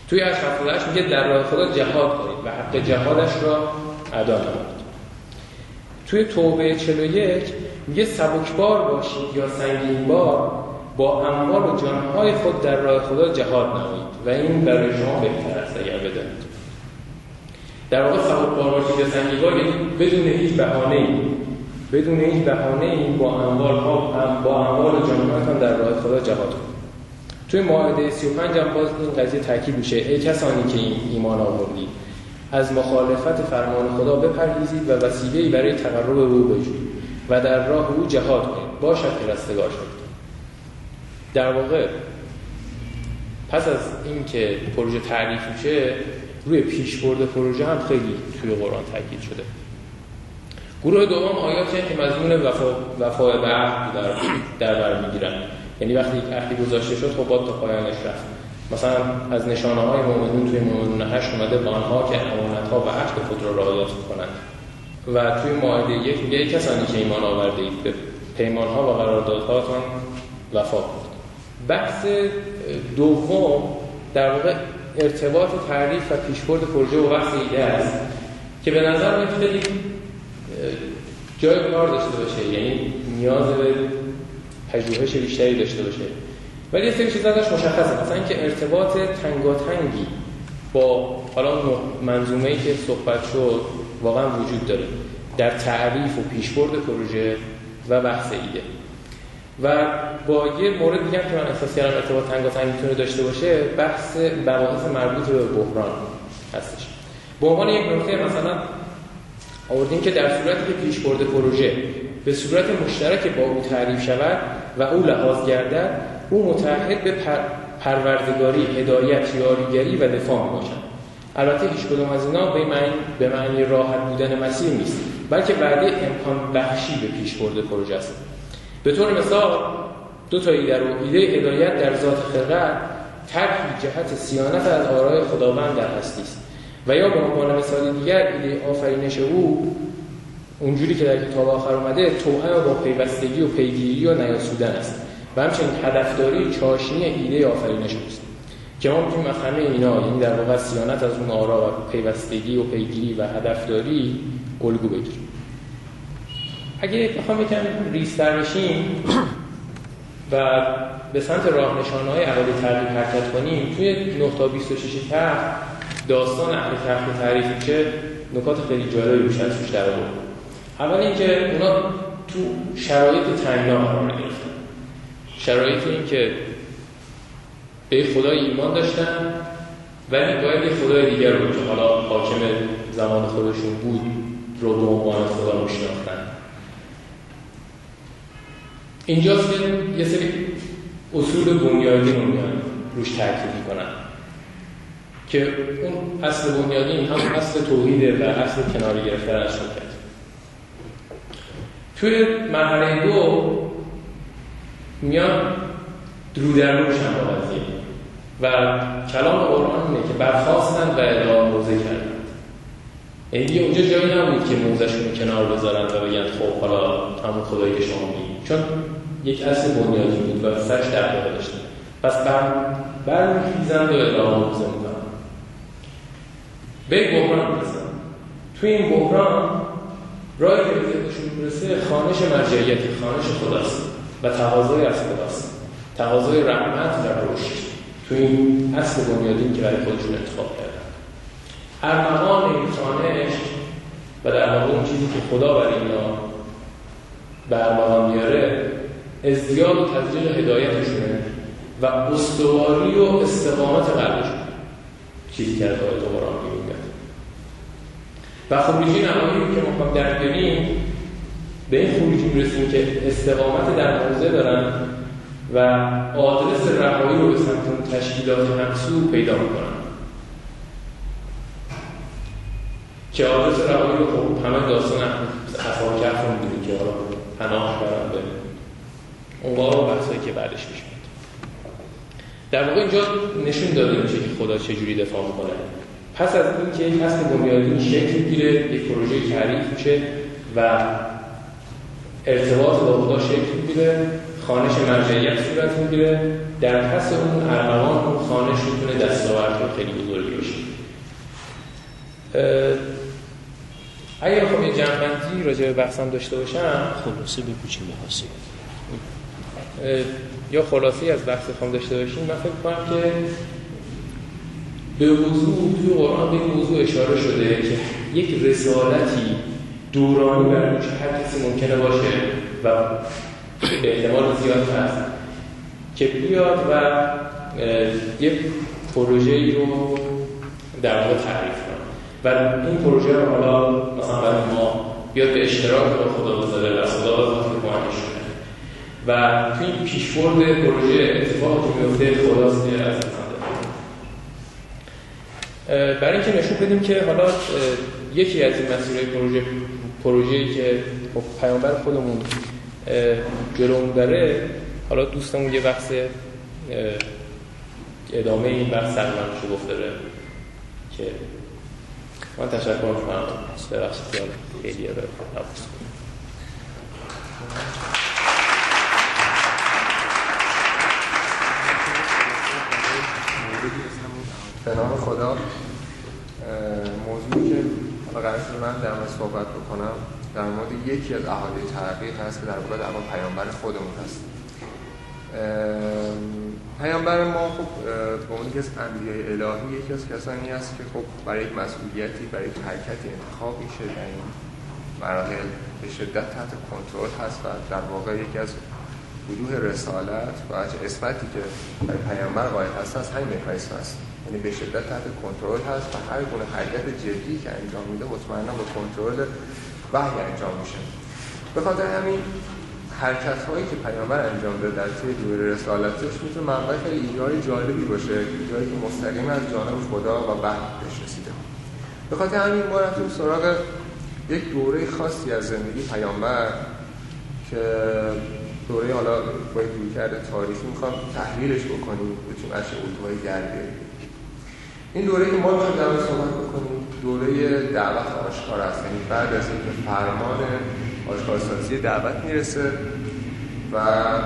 توی آیه هفتاد و هشت میگه در راه خدا جهاد کنید و حق جهادش را ادا نمایید. توی توبه چهل و یک میگه سبکبار باشید یا سنگین بار، با اموال و جانهای خود در راه خدا جهاد نمایید و این برای شما بهتر است اگر بدانید. در واقع سبکبار باشید یا سنگین بار یعنی بدون هیچ بهانه‌ای بدون هیچ بهانه‌ای با اموال ها با اموال و جانهایتان در راه خدا جهاد کنید. توی مائده سی و پنج هم باز این قضیه تاکید میشه: ای کسانی که این ایمان آوردید، از مخالفت فرمان خدا بپرهیزید و وسیله‌ای برای تقرب به او بجویید و در راه او جهاد کنید، باشد که رستگار شد. در واقع پس از اینکه پروژه تعریف میشه، روی پیشبرد پروژه هم خیلی توی قرآن تاکید شده. گروه دوم آیاتی که مضمون وفا وفا به عهد در در بر میگیرن، یعنی وقتی یک عهدی گذاشته شد خب باید تا پایانش رفت. مثلا از نشانه‌های مؤمنین توی مؤمنون هشت اومده با آنها که امانت‌ها و عهد خود را رعایت می‌کنند و توی مائده یک میگه کسانی که ایمان آورده اید به پیمان‌ها و قراردادهاتان وفا کنید. بحث دوم در واقع ارتباط تعریف و پیشبرد پروژه و بحث ایده است که به نظر میاد خیلی جای کار داشته باشه، یعنی نیاز به پژوهش بیشتری داشته باشه. ولی یه سری چیزا ازش مشخصه، مثلا اینکه ارتباط تنگاتنگی با حالا منظومه‌ای که صحبت شد واقعا وجود داره در تعریف و پیشبرد پروژه و بحث ایده. و با یه مورد دیگه که من احساس کردم ارتباط تنگاتنگ میتونه داشته باشه، بحث مباحث مربوط به بحران هستش. به عنوان یک نکته مثلا آوردیم که در صورتی که پیشبرد پروژه به صورت مشترک با او تعریف شود و او لحاظ گردد، او متعهد به پر... پروردگاری، هدایت، یاریگری و دفاع می‌باشد. البته هیچ کدوم از اینا به معنی به معنی راحت بودن مسیر نیست، بلکه وعده امکان بخشی به پیشبرد پروژه است. به طور مثال دو تا ایده رو، ایده هدایت در ذات خلقت، طرحی جهت صیانت از آرای خداوند در هستی است، و یا به عنوان مثال دیگر ایده آفرینش او، اونجوری که در کتاب آخر اومده، توأم با پیوستگی و پیگیری و نیاسودن است و همچنین هدفداری چاشنی ایده آفرینش است که ما میتونیم از همه اینا، یعنی در واقع صیانت از اون آرا و پیوستگی و پیگیری و هدفداری الگو بگیریم. اگه بخوام یکم ریزتر بشیم و به سمت راهنشان‌های عقاید تغییر حرکت کنیم، توی نه تا بیست و شش طرح داستان اهل کهف تعریف میشه، نکات خیلی جالبی روش از توش در آورد. اول اینکه اونا تو شرایط تنگنا قرار گرفتن، شرایط این که به خدای ایمان داشتن ولی باید یه خدای دیگر رو که حالا حاکم زمان خودشون بود رو به عنوان خدا میشناختن. اینجاست که یه سری اصول بنیادی رو میان روش تاکید میکنن که اون اصل بنیادی هم اصل توحیده و اصل کناری گرفتن از شرکت. توی مرحله دو میان درو در روش هم با قضیه و کلام قرآن اینه که برخواستند و ادعا موضع کردند. یعنی اونجا جایی نبود که موضعشون کنار بذارن و بگن خب حالا همون خدایی که شما میگید، چون یک اصل بنیادی بود و سرش در واقع داشتن. پس بر برمیخیزند و ادعا موضع میکنن، به بحران میرسن. توی این بحران راهی که به ذهنشون میرسه خانش مرجعیت، خانش خداست و تقاضای از خداست، تقاضای رحمت و رشد. توی این اصل بنیادی که برای خودشون انتخاب کردن، ارمغان این خانش و در واقع اون چیزی که خدا برای اینا به ارمغان میاره، ازدیاد و تسجیل هدایتشونه و استواری و استقامت قلبشون، چیزی که از آیات قرآن میگه. و خروجی نهایی که ما در بیاریم به این خروجی میرسیم که استقامت در موضع دارن و آدرس رهایی رو به سمت تشکیلات همسو پیدا میکنن که آدرس رهایی رو خب همه داستان اصحاب کهف رو میدونیم که حالا پناه برن به اونها و بحثایی که بعدش پیش میاد. در واقع اینجا نشون داده میشه که خدا چجوری دفاع میکنه. پس از این که یک اصل بنیادی شکل میگیره، یک پروژه تعریف میشه و ارتباط با خدا شکل میگیره، خوانش مرجعیت صورت میگیره، در پس اون ارمغان اون خوانش میتونه دستاوردهای خیلی بزرگی باشه. اگر بخوام یه جمع‌بندی راجع به بحثم داشته باشم، خلاصه بگو چی می‌خواستی. یا خلاصه‌ای از بحث بخوام داشته باشیم، من فکر می‌کنم که به وضوح توی قرآن به این موضوع اشاره شده که یک رسالتی دورانی برای هر کسی ممکنه باشه و به احتمال زیاد هست که بیاد و یک پروژه‌ای رو در واقع تعریف کنه و این پروژه رو حالا مثلا برای ما بیاد به اشتراک با خدا بذاره و خدا بذاره که کمکش کنه و توی این پیشبرد پروژه اتفاقی که میفته خداست که از برای اینکه نشون بدیم که حالا یکی از این مسئله پروژه پروژه‌ای که پیامبر خودمون جلومون داره، حالا دوستمون یه بحث ادامه این بحث سرمنشو گفت داره که من تشکر می‌کنم. ببخشید که خیلی رو نبود. به نام خدا. موضوعی که قرار شده من در مورد صحبت بکنم در مورد یکی از احادیث تحقیق هست که در واقع در مورد پیامبر خودمون هست. پیامبر ما خب به عنوان یکی از انبیاء الهی یکی از کسانی است که خب برای یک مسئولیتی، برای یک حرکتی انتخاب میشه، در این مراحل به شدت تحت کنترل هست و در واقع یکی از وجوه رسالت و اسمتی که برای پیامبر قائل هست از همین مکانیزم است، یعنی به شدت تحت کنترل هست و هر گونه حرکت جدی که انجام میده مطمئنا با کنترل وحی انجام میشه. به خاطر همین حرکت هایی که پیامبر انجام داده در طی دوره رسالتش میتونه منبع خیلی ایده‌های جالبی باشه، ایده‌ای که مستقیم از جانب خدا و وحی بهش رسیده. به خاطر همین ما رفتیم سراغ یک دوره خاصی از زندگی پیامبر که دوره حالا با یک رویکرد تاریخی میخوام تحلیلش بکنیم، بتونیم از چه الگوهایی در بیاریم. این دوره که ما میخوایم در مورد صحبت بکنیم دوره دعوت آشکار است، یعنی بعد از اینکه فرمان آشکارسازی دعوت میرسه و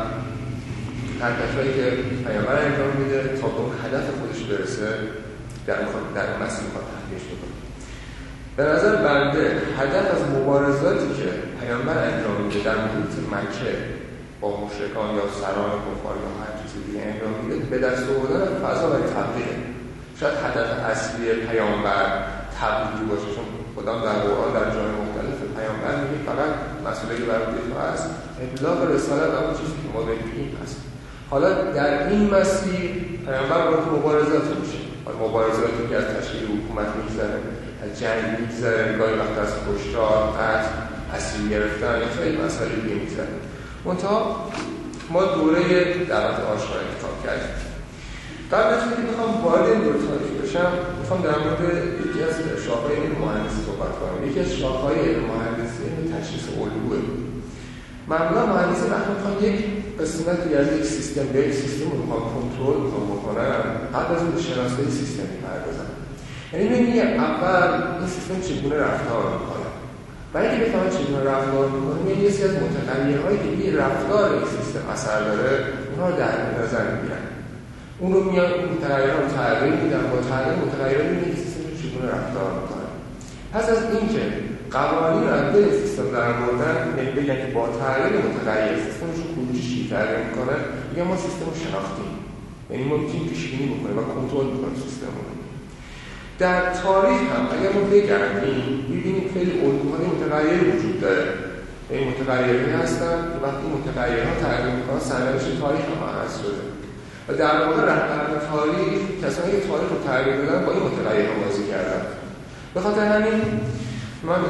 حرکت‌هایی که پیامبر انجام میده تا به اون هدف خودش برسه در در مسیر میخواد تحلیلش بکنیم. به نظر بنده هدف از مبارزاتی که پیامبر انجام میده در محیط مکه با مشرکان یا سران کفار یا هر چیز دیگه انجام میده به دست آوردن فضا برای تبلیغ. شاید هدف اصلی پیامبر تبلیغ باشه، چون خدا در قرآن در جای مختلف پیامبر میگه فقط مسئولیتی برای تو هست، ابلاغ رسالت اون چیزی که ما بگیم هست. حالا در این مسیر پیامبر وارد مبارزات میشه، مبارزاتی که از تشکیل حکومت میگذره، از جنگ میگذره، گاهی وقت از کشتار، قتل، اسیر گرفتن یا خیلی مسائل دیگه میگذره. منتها ما دوره دعوت آشکار انتخاب کردیم. قبل از اینکه بخوام وارد این دوره تاریخ بشم، میخوام در مورد یکی از شاخه‌های علم مهندسی صحبت کنم. یکی از شاخه‌های علم مهندسی علم تشخیص الگوه. معمولا مهندسی وقتی میخوان یک قسمتی از یک سیستم به یک سیستم رو میخوان کنترل بکنن، قبل از اون به شناسایی سیستم میپردازن. یعنی میگه اول این سیستم چگونه رفتار میکنه. برای اینکه بفهمن چگونه رفتار میکنه، میگه یه سری از متغیرهایی که این رفتار این سیستم اثر داره، اونها رو در نظر میگیرن. اون رو میان اون متغیرها رو تغییر میدن، با تغییر متغیرها میبینید سیستم چگونه رفتار میکنه. پس از اینکه قوانین رو از این سیستم در آوردن، یعنی بگن که با تغییر متغیر سیستمش رو کلوچی تغییر میکنه، میگن ما سیستم رو شناختیم، یعنی ما میتونیم پیش بینی بکنیم و کنترل بکنیم سیستم رو. در تاریخ هم اگر ما بگردیم میبینیم خیلی الگوهای متغیری وجود داره. این متغیرهایی هستن که وقتی متغیرها تغییر میکنن سرنوشت تاریخ هم عوض شده. و در واقع رهبران تاریخ کسانی که تاریخ رو تغییر دادن با این متغیرها بازی کردن. به خاطر همین من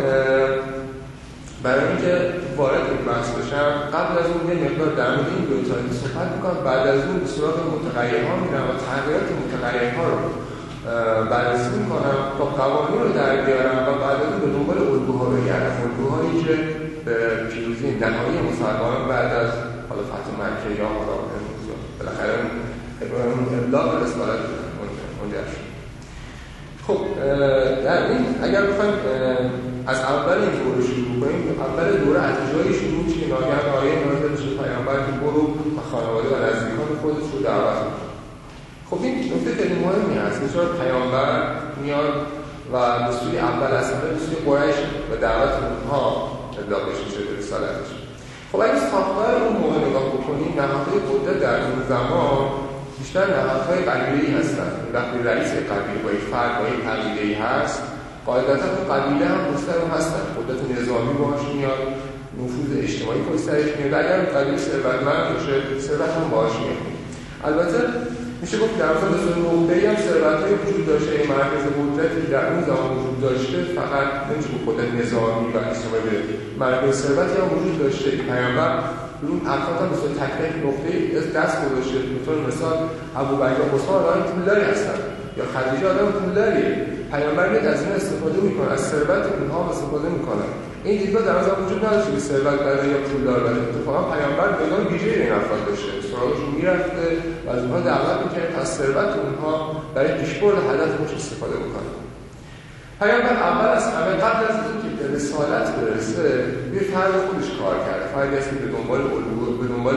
برای اینکه وارد این بحث بشم قبل از اون یه مقدار در مورد این دو تاریخ صحبت می‌کنم، بعد از اون به سراغ متغیرها میرم و تغییرات متغیرها رو بررسی می‌کنم تا قوانین رو در بیارم و بعد از اون به دنبال الگوها بگردم، الگوهایی که به پیروزی نهایی مسلمانان بعد از حالا فتح مکه یا حالا بالاخره ابلاغ رسالت منجر شد. خب در این اگر بخوایم از اول این دوره شروع کنیم، اول دوره از جایی شروع میشه که ناگهان آیه نازل میشه پیامبر که برو و خانواده و نزدیکان خودت رو دعوت کن. خب این نکته خیلی مهمی هست که چرا پیامبر میاد و به سوی اول از همه به سوی قریش و دعوت اونها اطلاقش میشه به رسالتش. خب اگه ساختار اون موقع نگاه بکنیم، نهادهای قدرت در اون زمان بیشتر نهادهای قبیله‌ای هستند. وقتی رئیس قبیله با یک فرد با یک قبیله‌ای هست، قاعدتا اون قبیله هم پشت اون هستن، قدرت نظامی باهاش میاد، نفوذ اجتماعی پشتش میاد. اگر قبیله ثروتمند باشه، ثروت هم باهاش میاد. البته میشه گفت در واقع مثل نقطه‌ای هم ثروت‌های وجود داشته، این مرکز قدرتی در اون زمان وجود داشته، فقط نمیشه گفت قدرت نظامی و اجتماعی بده. مرکز ثروتی هم وجود داشته. پیامبر اون افراد هم مثل تک تک نقطه‌ای دست گذاشته. به طور مثال ابوبکر و عثمان آدم پولداری هستن یا خدیجه آدم پولداریه. پیامبر میاد از این استفاده میکنه، از ثروت اونها استفاده میکنه. این دیدگاه در اون وجود نداشته که ثروت بده یا پولدار بده. اتفاقا پیامبر نگاه ویژه‌ای به این افراد داشته، سراغشون میرفته و از اونها دعوت میکرد از ثروت اونها برای پیشبرد هدفش استفاده بکنه. پیامبر اول از همه قبل از اینکه به رسالت برسه یه فرد خودش کار کرده، فردی است که به دنبال علوم، به دنبال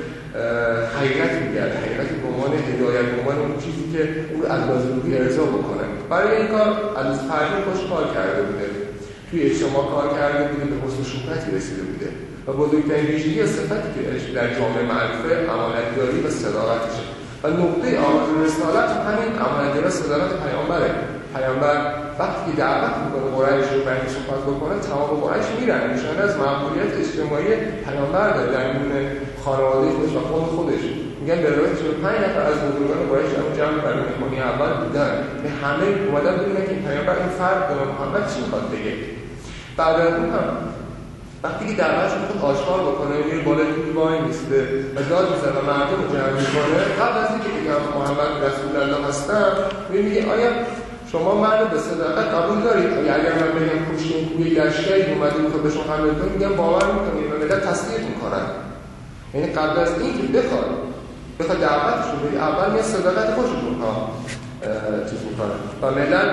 حقیقت میگرده، حقیقت به عنوان هدایت، به عنوان اون چیزی که اون رو از لازمگی ارضا بکنه. برای این کار از فردی خودش کار کرده بوده، توی اجتماع کار کرده بوده، به حسن شهرتی رسیده بوده و بزرگترین ویژگی و صفتی که در جامعه معرفه امانتداری و صداقتشه و نقطه آغاز رسالت همین امانتداری و صداقت پیامبره. پیامبر وقتی دعوت میکنه قریش رو برای صحبت بکنه، تمام قریش میرن، نشانه از مأموریت اجتماعی پیامبر داره در میون خانواده خودش و قوم خودش. میگن به روایت چهل و پنج نفر از بزرگان قریش اون جمع برای مهمانی اول بودن، به همه اومدن ببینن که پیامبر این فرد به محمد چی میخواد بگه. بعد از اون هم وقتی که دعوتش میخواد آشکار بکنه، میره بالای توی وای میسته و داد میزنه و مردم رو جمع میکنه، قبل از اینکه بگم محمد رسول الله هستن، میگه آیا شما منو به صداقت قبول دارید؟ اگر من بگم پشت این کوی لشکری اومده بود به شما حمله کنید، میگم باور میکنید و ملت تصدیق میکنن. یعنی قبل از اینکه بخواد بخواد دعوتشون بگه، اول میاد صداقت خودشون ها چیز میکنن و ملت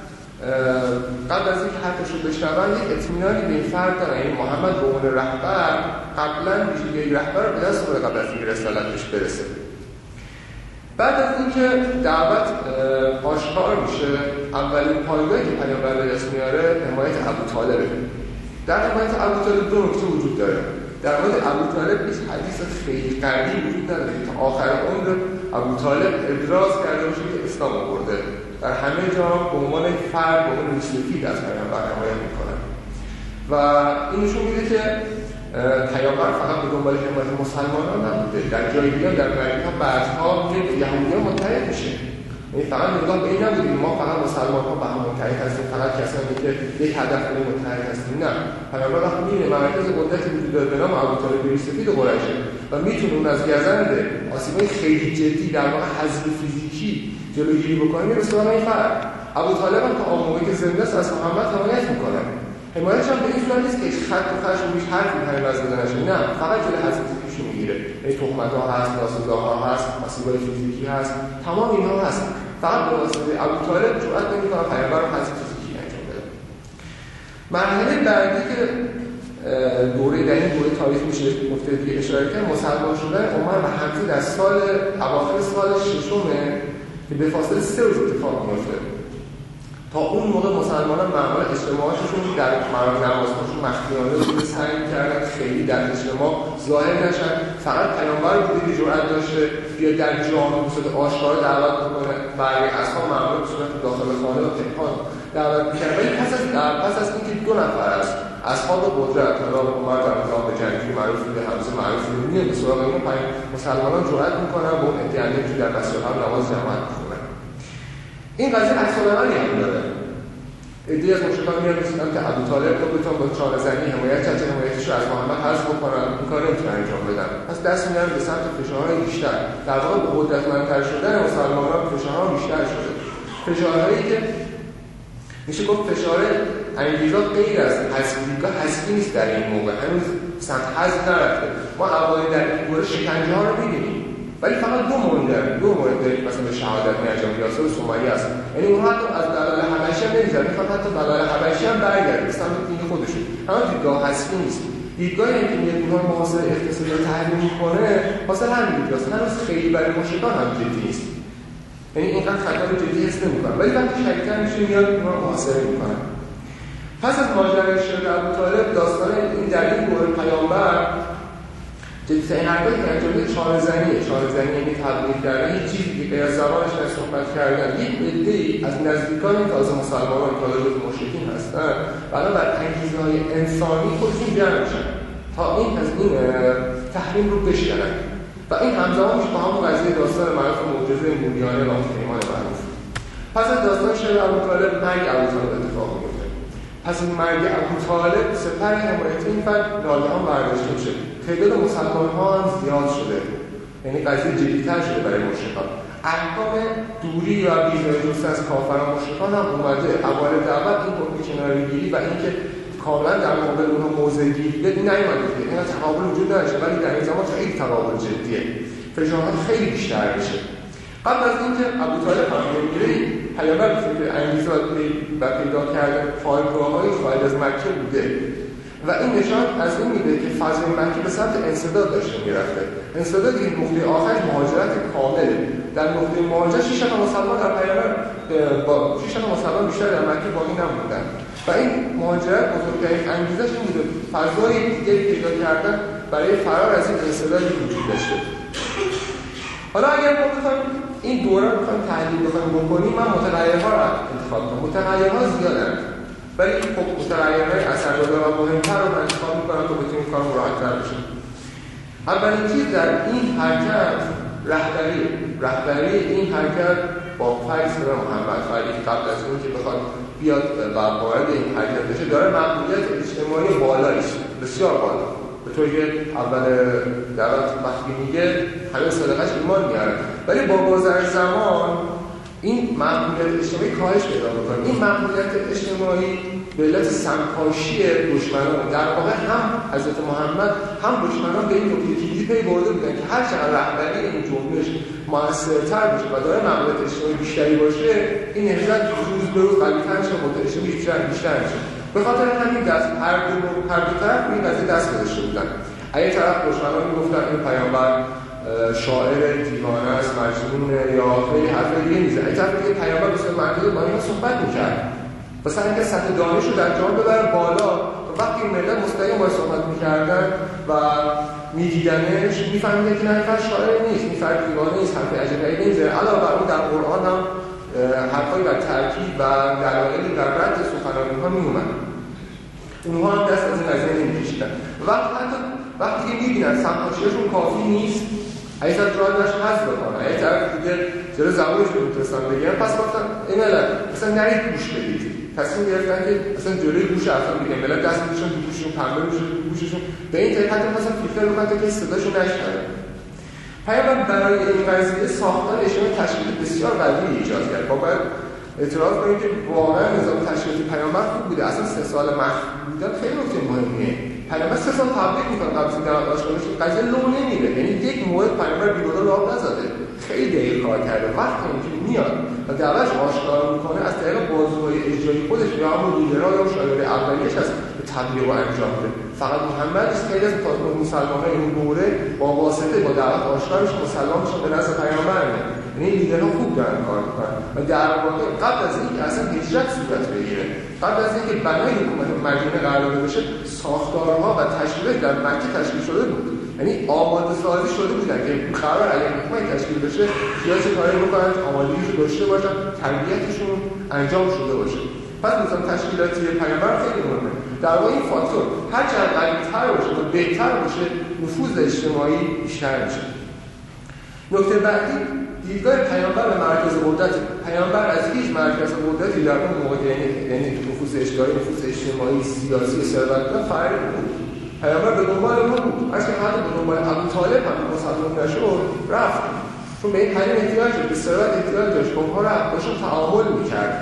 قبل از اینکه حرفش رو بشنون یک اطمینانی به این فرد دارن. یعنی محمد به عنوان رهبر قبلا ویژگی رهبر رو به دست آورده قبل از اینکه رسالتش برسه. بعد از اینکه دعوت آشکار میشه، اولین پایگاهی که پیامبر به دست میاره حمایت ابوطالبه. در حمایت ابوطالب دو نکته وجود داره. در مورد ابوطالب هیچ حدیث خیلی قوی وجود نداره که تا آخر عمر ابوطالب ابراز کرده باشه که اسلام آورده. در همه جا به عنوان فرد، به عنوان سفید از پیامبر حمایت میکنن و این نشون میده که پیامبر فقط به دنبال حمایت مسلمانان نبوده. در جای دیگه در مکه بعضها میگه یهودیان متحد میشه. یعنی فقط نگاه به این نبودیم ما فقط مسلمان‌ها با هم متحد هستیم، فقط کسانی که یک هدف دارن متحد هستیم. نه، پیامبر وقتی میره مرکز قدرتی وجود داره به نام ابوطالب سفید قریشه و میتونه اون از گزند آسیبای خیلی جدی در واقع حذف فیزیکی جلوگیری بکنه، میره سراغ این فرد. ابوطالب هم تا اون موقعی که زنده است از محمد حمایت میکنه. حمایتش هم به این صورت نیست که خط و خش روش حرفی همین از بدنش، نه، فقط جلوی حذف فیزیکی میگیره. یعنی تهمت‌ها هست، ناسزاها هست، آسیبای فیزیکی هست، تمام اینها هست. فقط به واسطه ابوطالب جرأت نمی‌کنه پیامبر رو حذف فیزیکی انجام بده. مرحله بعدی که دوره در این دوره تاریخ میشه گفته دیگه اشاره کنم، مسلمان شدن عمر و حمزه در سال اواخر سال ششم که به فاصله سه روز اتفاق میفته. تا اون موقع مسلمانان معمولا اجتماعشون در مراسم نمازشون مخفیانه بوده، سعی می‌کردن خیلی در اجتماع ظاهر نشن. فقط پیامبر بوده که جرأت داشته بیا در جامعه به صورت آشکار دعوت بکنه. برای اصحاب معمولا به صورت داخل خانه و پنهان دعوت می‌کردن. ولی پس از پس از اینکه دو نفر از اصحاب قدرت جناب عمر در مقام جنگی معروف بوده، حمزه معروف بوده، به سراغ اون مسلمانان جرأت می‌کنن با اون ادعایی که در مسجد هم نماز جماعت می‌خونن. این قضیه عکس‌العملی هم داره. ایده از مشرکان میاد میگن که ابوطالب رو بتون با چانه زنی حمایت چه حمایتش رو از محمد حذف بکنن، این کارو نمیتونن انجام بدن. پس دست میارن به سمت فشارهای بیشتر. در واقع به قدرتمندتر شدن مسلمانان فشارها بیشتر شده. فشارهایی که میشه گفت فشار انگیزا غیر از حذفیگاه حذفی نیست در این موقع. هنوز سمت حذف نرفته. ما اوایل در این دوره شکنجه ها رو می‌بینیم. ولی فقط دو مورد دو مورد مثلا به شهادت میانجام یاسر سومری هست. یعنی اون حتی از بلال حبشی هم نمیذاره، میخواد حتی بلال حبشی هم برگرده به سمت دین خودشون. اما دیدگاه حذفی نیست. دیدگاهی که میاد اونها محاصره اقتصادی رو تحریم میکنه حاصل همین دیدگاهه. هنوز خیلی برای مشرکان هم جدی نیست. یعنی اینقدر خطر جدی حس نمیکنن، ولی وقتی شدیدتر میشه میاد اونها محاصره میکنن. پس از ماجرای شرک ابوطالب داستان این در این دوره پیامبر جدی‌ترین حرکاتی که انجام داد چاره‌زنیه. چاره‌زنی یعنی تبلیغ کردن هیچ چیزی که غیر از زبانش نه صحبت کردن. یک عده‌ای از نزدیکان تازه مسلمانان که حالا جز مشرکین هستن بنابر انگیزه‌های انسانی خودشون جمع میشن تا این از این تحریم رو بشکنن و این همزمان میشه با همون قضیه داستان معروف معجزه موریانه و پیمان معروف. پس از داستان شرک ابوطالب مرگ ابوطالب اتفاق میفته. پس این مرگ ابوطالب سپر حمایت این فرد ناگهان برداشته میشه. تعداد مسلمان‌ها هم زیاد شده، یعنی قضیه جدی‌تر شده برای مشرکان. احکام دوری و بیزای جسته از کافران و مشرکان هم اومده. اول دعوت این حکم کناره‌گیری و اینکه کاملا در مقابل اونها موضع گیری بدون نیامده که اینا تقابل وجود نداشته، ولی در این زمان خیلی تقابل جدیه، فشارها خیلی بیشتر میشه. قبل از اینکه ابوطالب هم میگیره پیامبر که انگیزه و پیدا کردن پایگاه‌های خارج از مکه بوده و این نشان از این میده که فضای مکه به سمت انسداد داشته میرفته. انسداد این نقطه آخرش مهاجرت کامله. در نقطه مهاجرت شش تا مسلمان در پیامبر با شش تا مسلمان بیشتر در مکه باقی نموندن و این مهاجرت بزرگترین انگیزش این بوده فضای دیگه پیدا کردن برای فرار از این انسداد وجود داشته. حالا اگر ما بخوایم این دوره رو بخوایم تحلیل بخوایم بکنیم، من متغیرها رو انتخاب کنم. متغیرها زیادن ولی خب متغیرهای اثرگذار و مهمتر رو من انتخاب میکنم تا بتونیم کارم راحت‌تر بشه. اولین چیز در این حرکت رهبری رهبری این حرکت با فیض محمد فردی که قبل از اون که بخواد بیاد و وارد این حرکت بشه داره مقبولیت اجتماعی بالایی است، بسیار بالا. به طوری که اول دعوت وقتی میگه همه صدقش ایمان میاره، ولی با گذر زمان این مقبولیت اجتماعی کاهش پیدا میکنه. این مقبولیت اجتماعی به علت سمپاشی دشمنان در واقع هم حضرت محمد هم دشمنان به این نکته کلیدی پی برده بودن که هر چقدر رهبری این جنبش موثرتر بشه و داره مقبولیت اجتماعی بیشتری باشه، این نهضت روز به روز قوی‌تر میشه، مقبولیت اجتماعی بیشتر بیشتر میشه. به خاطر همین دست هر دو هر دو طرف این قضیه دست گذاشته بودن. اگه طرف دشمنان میگفتن این پیامبر شاعر دیوانه است، مجنون یا خیلی حرف دیگه میزنه، این طرف دیگه پیامبر بسیار مردم با اینا صحبت میکرد مثلا اینکه سطح دانش رو در جهان ببره بالا. وقتی این ملت مستقیم باید صحبت میکردن و میدیدنش میفهمیدن که نه این فرد شاعر نیست، این فرد دیوانه نیست، حرف عجیبی نمیزنه. علاوه بر اون در قرآن هم حرفایی بر ترکیب و دلایلی بر رد سخنرانی‌ها میومد. اونها هم دست از این قضیه نمیکشیدن. وقتی حتی وقتی که میبینن سمپاشیشون کافی نیست، اگه تا جای داشت حذف بکنن، اگه طرف دیگه جلو زبونش رو میتونستن بگیرن، پس گفتن این ملت مثلا نرید گوش بدید. تصمیم گرفتن که مثلا جلوی گوش اصلا بگن ملت دست میشون تو گوششون، پنبه میشون تو گوششون، به این طریق حتی مثلا فیلتر بکنن تا که صداشو نشنوه. پیامبر برای این قضیه ساختار اجتماعی تشکیل بسیار قوی ایجاد کرد. با باید اعتراض کنیم که واقعا نظام تشکیلاتی پیامبر خوب بوده. اصلا سه سال مخفی بودن خیلی نکته مهمیه. پیامبر سه سال تبلیغ میکنه قبل از اینکه دعوتش کنه، قضیه لو نمیره. یعنی یک مورد پیامبر بیگناه راه نزده، خیلی دقیق کار کرده. وقتی که میاد و دعوتش آشکار میکنه از طریق بازوهای اجرایی خودش یا همون لیدرها یا شاگرد اولیش هست به تبلیغ و انجام بده. فقط محمد است خیلی از مسلمان‌ها این دوره با واسطه با دعوت آشکار میشه مسلمان میشه به نزد پیامبر. یعنی لیدرها خوب دارن کار میکنن و در واقع قبل از اینکه اصلا هجرت صورت بگیره، قبل از اینکه بنای حکومت مدینه قرار بشه، ساختارها و تشکیلات در مکه تشکیل شده بود. یعنی آماده سازی شده بودن که قرار علیه حکومت تشکیل بشه، یا چه کاری بکنن آمادگیش رو داشته باشن، تربیتشون انجام شده باشه. پس نظام تشکیلاتی پیامبر خیلی مهمه. در واقع این فاکتور هر چقدر قوی‌تر باشه و بهتر باشه، نفوذ اجتماعی بیشتر میشه. نکته بعدی دیدگاه پیامبر به مرکز قدرت. پیامبر از هیچ مرکز قدرتی در اون موقع یعنی نفوذ اجتماعی، نفوذ اجتماعی، سیاسی، ثروتمند فرقی بود. پیامبر به دنبال اون بود. از که حتی به دنبال ابوطالب هم مسلمان نشد رفت. چون به این حریم احتیاج داشت، به ثروت احتیاج داشت، با اونها رو باشون تعامل میکرد.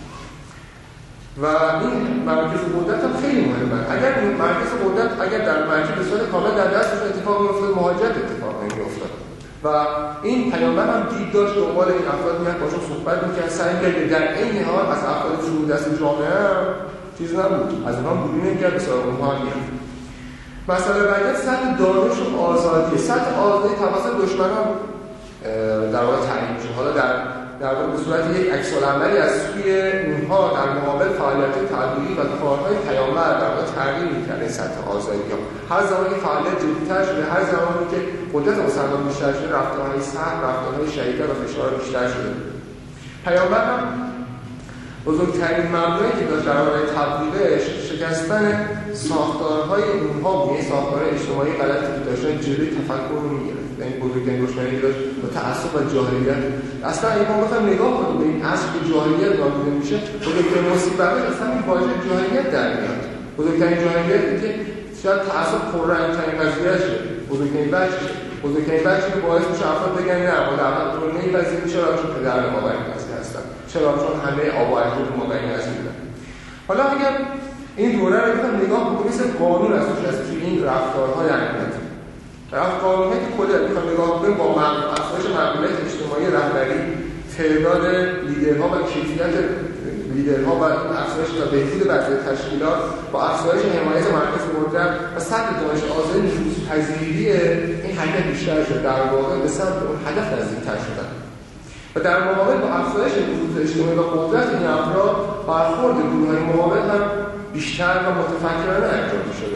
و این مرکز قدرت هم خیلی مهمه. اگر مرکز قدرت اگر در مرکز به صورت کامل در دستش اتفاق میافتاد، مهاجرت اتفاق نمیافتاد. و این پیامبر هم دید داشت دنبال این افراد میاد باشون صحبت میکرد، سعی میکرد در این حال از افراد فرو دست جامعه هم چیز نبود، از اونها بوری نمیکرد، به سراغ اونها هم میاد. مسئله بعدی سطح دانش و آزادی. سطح آزادی توسط دشمنان در واقع تعیین میشه. حالا در در واقع به صورت یک عکس‌العملی از سوی اونها در مقابل فعالیت تبلیغی و کارهای پیامبر در واقع تغییر می‌کنه سطح آزادی ها. هر زمانی که فعالیت جدی‌تر شده، هر زمانی که قدرت مسلمان بیشتر شده، رفتارهای سخت، رفتارهای شدیدتر و فشار بیشتر شده. پیامبر هم بزرگترین مبنایی که داشت در برای تبلیغش شکستن ساختارهای اونها بود، یعنی ساختارهای اجتماعی غلطی که داشتن جلوی تفکر رو می‌گرفت. این بزرگترین دشمنی که داشت با تعصب و جاهلیت. اصلا اگه ما بخوایم نگاه کنیم به این عصر که جاهلیت نامیده میشه، بزرگترین مصیبتش اصلا این واژه جاهلیت در میاد. بزرگترین جاهلیتی که شاید تعصب پررنگ‌ترین قضیه‌شه، بزرگترین بخشش، بزرگترین بخشی که باعث میشه افراد بگن نه ما در واقع رو نمی‌پذیریم، چرا چون پدر ما بر این قضیه هستن، چرا چون همه آب و اجداد ما بر این قضیه بودن. حالا اگر این دوره رو بخوایم نگاه کنیم مثل قانون اساسی هست که این رفتارهای انجام رفت قانونی که کلی بخوایم نگاه کنیم با افزایش مقبولیت اجتماعی رهبری، تعداد لیدرها و کیفیت لیدرها و افزایش و بهبود وضعیت تشکیلات با افزایش حمایت مرکز قدرت و سطح دانش آزادی نفوذپذیری این حرکت بیشتر شد، در واقع به سمت اون هدف نزدیک‌تر شدن و در مقابل با افزایش نفوذ اجتماعی و قدرت این افراد برخورد گروه‌های مقابل هم بیشتر و متفکرانه انجام شده.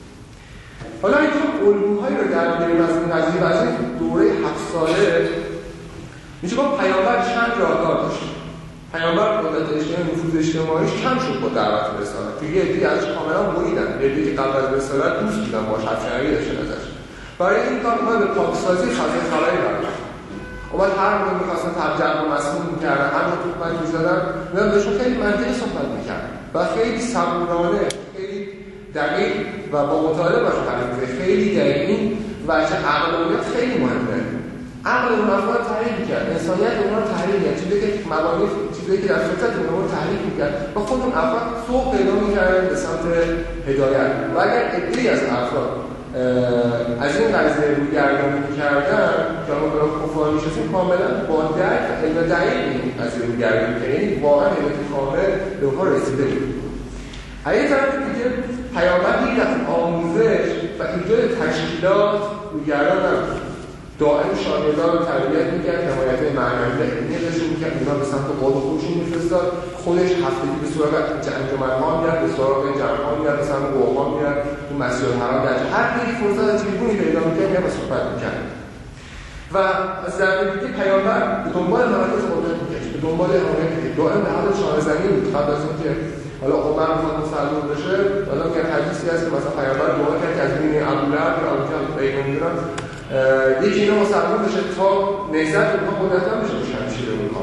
حالا این الگوهایی رو در بیاریم از این قضیه و از این دوره هفت ساله میشه گفت پیامبر چند راهکار داشت. پیامبر قدرت اجتماعی نفوذ اجتماعیش کم شد با دعوت به رسالت. توی یه عده‌ای ازش کاملا بریدن، یه عده‌ای که قبل از رسالت دوست بودن باهاش حرف‌شنوی داشتن ازش. برای این کار اومد به پاکسازی فضای خبری برداشت. اومد هر موقع می‌خواستن تبجح و مسموم می‌کردن، هر موقع توپک می‌زدن، اینا داشتن خیلی منطقی صحبت می‌کردن و خیلی صبورانه، خیلی دقیق و با مطالعه باشه حرف خیلی دقیق. این وجه عقلانیت خیلی مهمه. عقل اون افراد تحریک می‌کرد، انسانیت اونها رو تحریک می‌کرد، چیزی که مبانی چیزی که در فطرت اونها رو تحریک می‌کرد و خود اون افراد سوق پیدا می‌کردن به سمت هدایت. و اگر عده‌ای از افراد از این قضیه رویگردانی می‌کردن که ما برای کفار می‌شدیم، کاملا با درک و علم دقیق این قضیه رویگردانی می‌کردن، یعنی واقعا علم کامل به اونها رسیده بود. از یه طرف دیگه پیامبر یک از آموزش و ایجاد تشکیلات رویگردان نبود. دائم شاگردان رو تربیت می‌کرد، حمایت معنوی و علمی ازشون می‌کرد، اینا به سمت قول خودشون می‌فرستاد، خودش هفتگی به سراغ انجمن‌ها می‌رفت، به سراغ جمع‌ها می‌رفت، به سمت قوم‌ها می‌رفت، تو مسجد الحرام در هر جایی فرصت از تریبونی پیدا می‌کرد می‌رفت صحبت می‌کرد. و از طرف دیگه پیامبر به دنبال مراکز قدرت می‌گشت، به دنبال حمایت می‌کرد، دائم به حال شانه‌زنی بود. قبل از اینکه حالا عمر می‌خواد مسلمان بشه، حالا میگن حدیثی هست که مثلا پیامبر دعا کرد که از بین ابولهب یا ابوجهل پیدا نمی‌دونم یکی اینا مسلمان بشه تا نهضت اونها قدرتمند بشه به شمشیر اونها.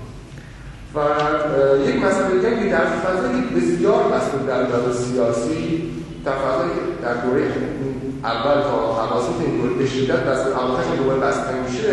و یک مسئله دیگه که در فضای بسیار مسئول در جهاد سیاسی، در فضای در دوره اول تا اواسط این دوره به شدت بسته اواخرش دوباره بسته میشه،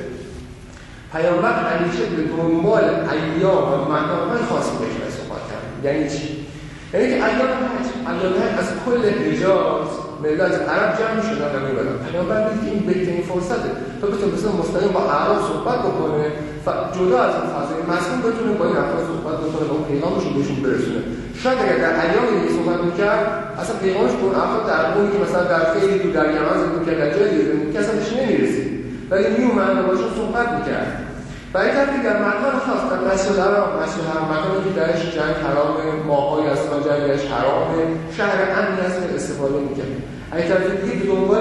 پیامبر همیشه به دنبال ایام و مکان‌های خاصی بهش صحبت کرد. یعنی چی؟ یعنی که ایام حج، ایام حج از کل حجاز ملت عرب جمع شدن و می‌بردن. پیامبر دید که این بهترین فرصته تا بتونه مثلا مستقیم با عرب صحبت بکنه و جدا از اون فضای مسئول بتونه با این افراد صحبت بکنه و اون پیغامش رو بهشون برسونه. شاید اگر در ایام دیگه صحبت می‌کرد، اصلا پیغامش به اون افراد در اونی که مثلا در خیلی دور در یمن زندگی می‌کرد، در جای دیگه زندگی می‌کرد، اصلا بهش نمی‌رسید. ولی میومد و باشون صحبت می‌کرد. برای طرفی در مکان خاص، در مسجد الحرام، مسجد الحرام مکانی که درش جنگ حرام، ماه‌های اصلا جنگش حرام، شهر امنی است که استفاده می‌کرد. از طرف دیگه به دنبال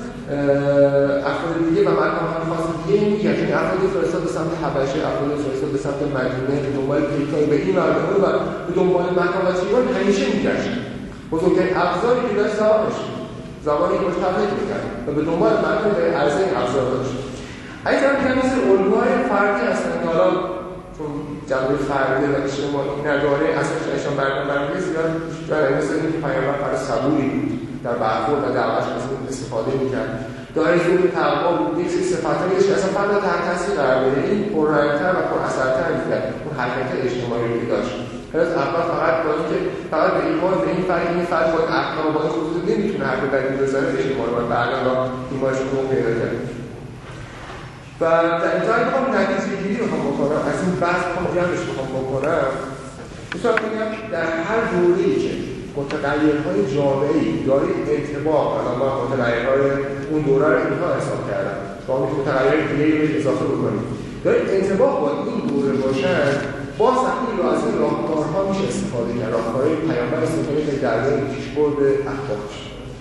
افراد دیگه و مکان‌های خاص دیگه می‌گشت. یعنی افرادی فرستاد به سمت حبشه، افرادی فرستاد به سمت مدینه، به دنبال پیکای به این مردم و به دنبال مکان و چیزا همیشه می‌گشت. بزرگترین ابزاری که داشت زبانش، زبانی که باش تبلیغ می‌کرد و به دنبال مردم به عرضه این ابزار داشت. از طرف دیگه مثل الگوهای فردی هستن که حالا چون جنبه فردی و اجتماعی نداره، اصلاً ایشان برنامه‌ریزی زیاد داره، مثل اینکه پیامبر فرد صبوری بود در برخورد و دعوتش از اون استفاده می‌کرد. داره ذوق تقوا بود، یک سری صفاتایی داشت که اصلا فرد تحت تاثیر قرار بده، این پررنگ‌تر و پراثرتر می‌کرد اون حرکت اجتماعی رو که داشت. حالا اول فقط با اینکه فقط به ایمان به این فرد این فرد باید اخلاق و باید خصوصی نمی‌تونه حرف بدی بزنه، اجتماعی باید برنامه را ایمانش رو پیدا کرد. و در اینجا اگه بخوام نتیجه گیری بخوام بکنم از این بحث بخوام جمعش بخوام بکنم مثلا بگم در هر دوره‌ای که متغیرهای جامعه‌ای دارید انطباق الان ما متغیرهای اون دوره رو اینها حساب کردم شما میتونید متغیر دیگه‌ای رو اضافه بکنید دارید انطباق با این دوره باشن باز همین رو از این راهکارها میشه استفاده کرد راهکارهای پیامبر استفاده که در مورد پیشبرد اخلاقش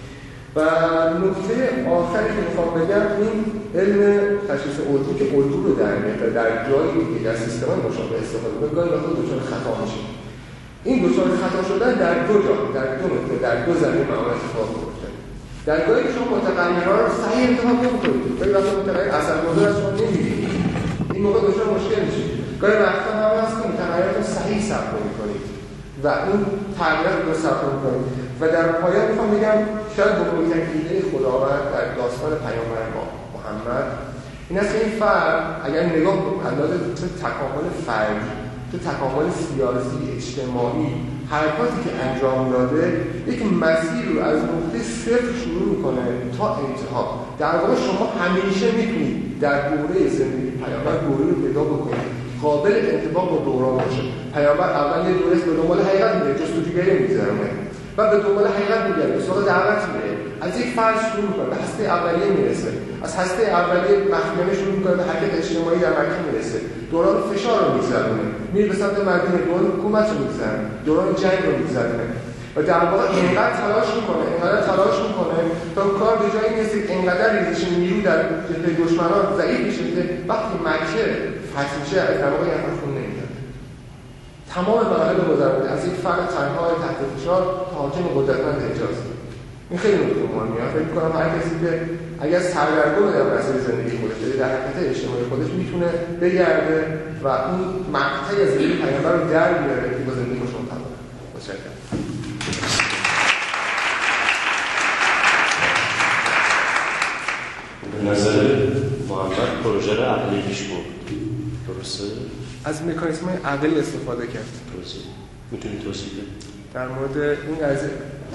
و نکته آخری که میخوام بگم این علم تشخیص الگو که الگو رو در میاره در جایی که در سیستم‌های مشابه استفاده می‌کنه گاهی وقتا دچار خطا میشه این دچار خطا شدن در دو جا در دو نکته در دو زمینه معمولا اتفاق میفته در جایی که شما متغیرها رو صحیح انتخاب نمی‌کنید گاهی وقتا متغیر اثرگذار از شما نمی‌بینید این موقع دچار مشکل میشه گاهی وقتا هم هست که متغیرات رو صحیح ثبت می‌کنید و اون تغییرات رو ثبت می‌کنید و در پایان میخوام بگم شاید بزرگترین ایده خداوند در داستان پیامبر ما محمد این است که این فرد اگر نگاه کنیم اندازه تو تکامل فردی تو تکامل سیاسی اجتماعی حرکاتی که انجام داده یک مسیر رو از نقطه صفر شروع میکنه تا انتها در واقع شما همیشه میتونید در دوره زندگی پیامبر دوره رو پیدا بکنید قابل انطباق با دوران باشه پیامبر اول یه دوره به دنبال حقیقت میره جستجوگری میگذرونه و به دنبال حقیقت میگره به سراغ دعوت میره از یک فرد شروع میکنه به هسته اولیه میرسه از هسته اولیه مخدومه شروع میکنه به حرکت اجتماعی در مکه میرسه دوران فشار رو میگذرونه میره به سمت مدینه دوران حکومت رو میگذرونه دوران جنگ رو میگذرونه و در واقع اینقدر تلاش میکنه اینقدر تلاش میکنه تا کار به جایی میرسه که اینقدر ریزش نیرو در جبهه دشمنان ضعیف میشه که وقتی مکه فتح میشه در واقع یعنی خون نمیاد تمام مراحل گذرونده از یک فرد تنها تحت فشار تا حاکم قدرتمند حجاز این خیلی نکته مهمه فکر می‌کنم هر کسی که اگر سردرگم در مسیر زندگی خودش در حرکت اجتماعی خودش میتونه بگرده و اون مقطعی از زندگی پیامبر رو در بیاره که با زندگی شما تمام متشکرم به نظر محمد پروژه رو عقلی پیش برد درسته؟ از مکانیزم‌های عقلی استفاده کرد. درسته. میتونی توضیح بدی؟ در مورد این قضیه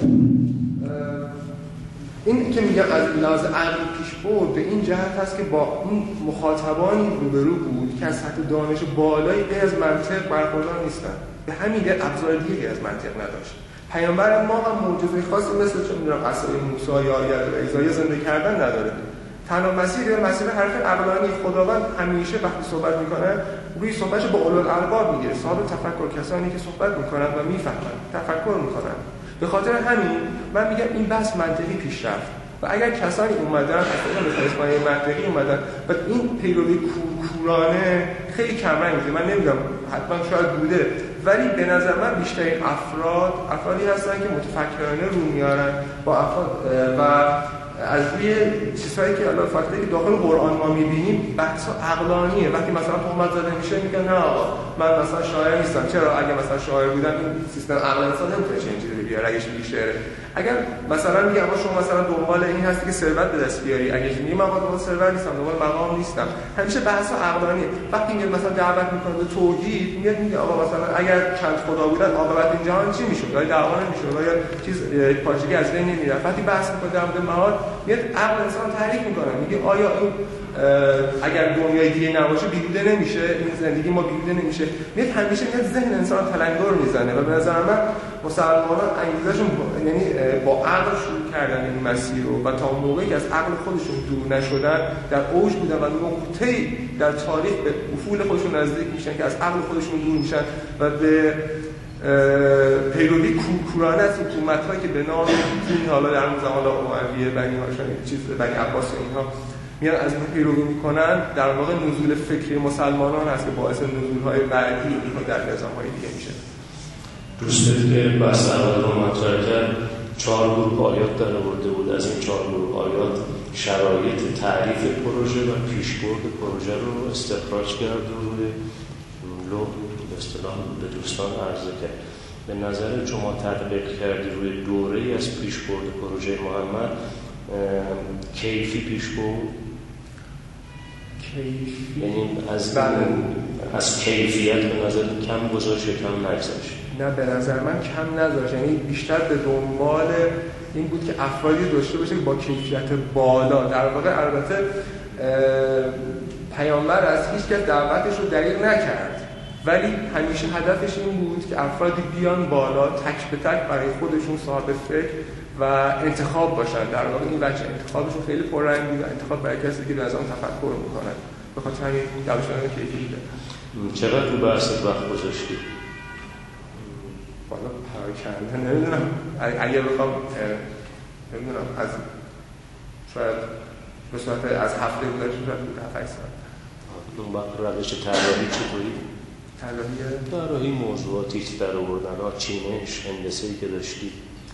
این که میگم از لحاظ عقلی پیش برد به این جهت هست که با اون مخاطبانی روبرو بود که از سطح دانش بالایی به از منطق برخوردار نیستن. به همین دلیل ابزار دیگری از منطق نداشت. پیامبر ما هم معجزه خاصی مثل چه می‌دونم عصای موسی یا عیسی زنده کردن نداره. تنها مسیر مسیر حرف عقلانی خداوند همیشه وقتی صحبت میکنه روی صحبتش با اولوالالباب میگیره صاحب تفکر کسانی که صحبت میکنن و میفهمن تفکر میکنن به خاطر همین من میگم این بحث منطقی پیش رفت و اگر کسانی اومدن اصلا به فلسفه منطقی اومدن و این پیروی کورکورانه خیلی کم رنگه من نمیدونم حتما شاید بوده ولی به نظر من بیشترین افراد افرادی هستن که متفکرانه رو میارن با افراد و از روی چیزهایی که الان فقطی که داخل قرآن ما می‌بینیم بحث عقلانیه وقتی مثلا تهمت زده میشه میگن نه آقا من مثلا شاعر نیستم چرا اگه مثلا شاعر بودم این سیستم عقل انسان نمیتونه چنین چیزی بیاره اگه میگه شعره اگر مثلا میگه اما شما مثلا دنبال این هستی که ثروت به دست بیاری اگه میگه من دنبال ثروت نیستم دنبال مقام نیستم همیشه بحث عقلانیه وقتی میگه مثلا دعوت میکنه به توحید میگه میگه آقا مثلا اگر چند خدا بودن عاقبت این جهان چی میشد یا دعوا نمیشد یا چیز پاچگی از بین نمیرفت وقتی بحث میکنه در مورد معاد میاد عقل انسان تحریک میکنه میگه آیا این اگر دنیای دیگه نباشه بیهوده نمیشه این زندگی ما بیهوده نمیشه میاد همیشه میاد ذهن انسان تلنگر میزنه و به نظر من مسلمانان انگیزشون یعنی با عقل شروع کردن این مسیر رو و تا موقعی که از عقل خودشون دور نشدن در اوج بودن و نقطه‌ای در تاریخ به افول خودشون نزدیک میشن که از عقل خودشون دور میشن و به پیروی کورکورانه از حکومت‌هایی که به نام این حالا در زمان امویه بنی هاشم چیز بنی عباس و اینها میان از این پیروی میکنن در واقع نزول فکری مسلمانان هست که باعث نزول‌های بعدی اینها در نظام‌های دیگه میشه. دوستت که بحث اول رو مطرح کرد چهار گروه آیات در آورده بود از این چهار گروه آیات شرایط تعریف پروژه و پیشبرد پروژه رو استخراج کرد و روی لوح به اصطلاح به دوستان عرضه کرد. به نظر شما تطبیق کردی روی دوره‌ای از پیشبرد پروژه محمد کیفی پیشبرد کیفی یعنی از از کیفیت به نظر کم گذاشت کم نگذاشت؟ نه به نظر من کم نذاشت یعنی بیشتر به دنبال این بود که افرادی داشته باشه با کیفیت بالا در واقع البته پیامبر از هیچ کس دعوتش رو دریغ نکرد، ولی همیشه هدفش این بود که افرادی بیان بالا تک به تک برای خودشون صاحب فکر و انتخاب باشن. در واقع این بچه انتخابشون خیلی پررنگ بود و انتخاب برای کسی که به نظام تفکر میکنن. به خاطر همین جوابشون کیفی بوده. چقدر رو بحثت وقت گذاشتی؟ والا پراکنده نمیدونم، اگه بخوام نمیدونم از شاید به صورت از هفته گذاشت شاید بود هفت ساعت. اون وقت روش طراحی چطوری؟ طراحی طراحی موضوعاتی که در آوردن ها، چینش، هندسه‌ای که داشتی.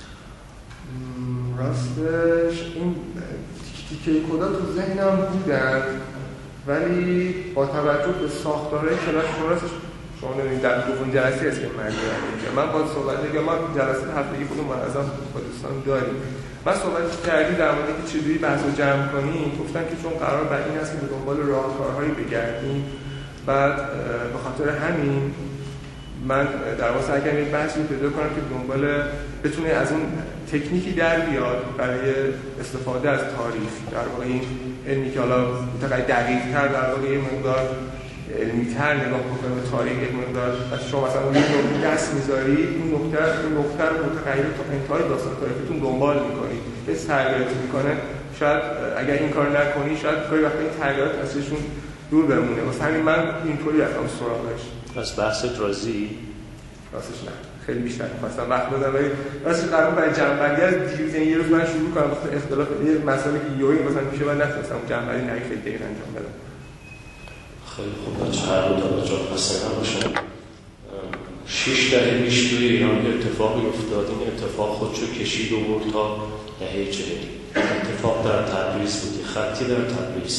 راستش این تیکه کدا تو ذهنم بودن، ولی با توجه به ساختارهای کلاس راستش شما نمیدونید در دوم جلسه است که من اینجا من با صحبت دیگه ما جلسه هفتگی خودمون منظم با دوستان داریم. من صحبت کردیم در مورد که چجوری بحث رو جمع کنیم، گفتن که چون قرار بر این است که به دنبال راهکارهایی بگردیم، بعد به خاطر همین من در واقع سعی کردم یک بحثی رو پیدا کنم که دنبال بتونه از اون تکنیکی در بیاد برای استفاده از تاریخ، در واقع این علمی که حالا متقاعد دقیق‌تر در واقع یه مقدار علمی‌تر نگاه بکنه به تاریخ، یک مقدار وقتی شما مثلا اون نقطه دست می‌ذارید، اون نقطه اون نقطه رو متغیر تا انتهای داستان تاریخیتون دنبال می‌کنید، یه تغییراتی می‌کنه. شاید اگر این کار نکنی شاید گاهی وقتا این تغییرات ازشون دور بمونه. واسه همین من اینطوری رفتم سراغش. از بحثت راضی؟ راستش نه، خیلی بیشتر می‌خواستم وقت بدم، ولی راستش قرار برای جنبندی از دیروز یه روز من شروع کنم واسه اختلاف یه مسائلی که یوی مثلا میشه من نتونستم جنبندی نهایی خیلی دقیق انجام بدم. خیلی خوب، بچه هر دو تا بچه ها خسته نباشن. شش دهه پیش توی ایران اتفاقی افتاد، این اتفاق خودشو کشید و برد تا دهه چهل. اتفاق در تبریز بود، خطی در تبریز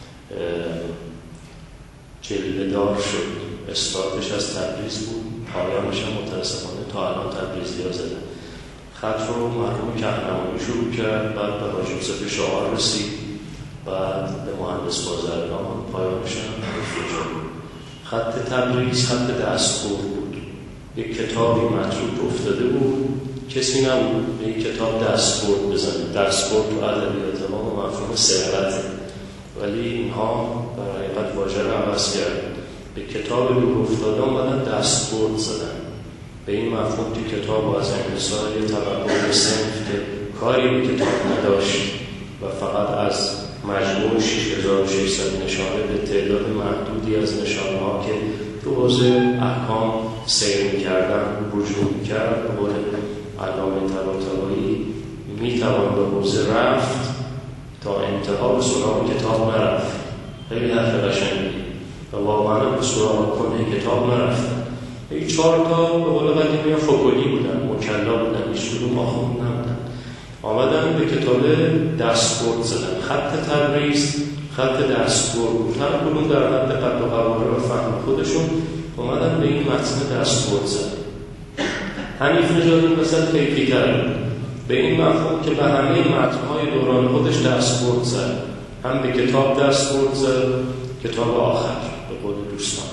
جلوه دار شد. استارتش از تبریز بود، پایانش هم متاسفانه تا الان تبریزی‌ها زدن. خط رو مرحوم کهنمانی شروع کرد، بعد به حاج یوسف شعار رسید، بعد به مهندس بازرگان، پایانش هم شد. خط تبریز خط دستخور بود. یک کتابی مطلوب افتاده بود، کسی نبود به یک کتاب دستخورد بزنه. دستخورد تو ادبیات ما و مفهوم سرقته، ولی اینها در حقیقت واژه رو عوض کردن. به کتاب دور افتاده اومدن دستخورد زدن، به این مفهوم که کتاب از انحصار یه طبقه صنف که کاری به کتاب نداشت و فقط از مجموع شش هزار و ششصد نشانه به تعداد محدودی از نشانه ها که تو حوزه احکام سیر می‌کردن رجوع می‌کرد. به قول علامه طباطبایی می‌توان به حوزه رفت تا انتها به سراغ کتاب نرفت. خیلی حرف قشنگی و واقعا به سراغ کنه کتاب نرفتن. یک چهار تا به قول قدیمی ها فکلی بودن، مکلا بودن، هیچ کدوم آخوند نبودن. آمدن به کتاب دستخورد زدن. خط تبریز خط دستخورد بود، هر کدوم در حد قد و قواره و فهم خودشون آمدن به این متن دستخورد زدن. حنیف نژاد این مثل کیفی تر بود، به این مفهوم که به همه متن‌های دوران خودش دستخورد زد. هم به کتاب دستخورد زد، کتاب آخر به قول دوستان.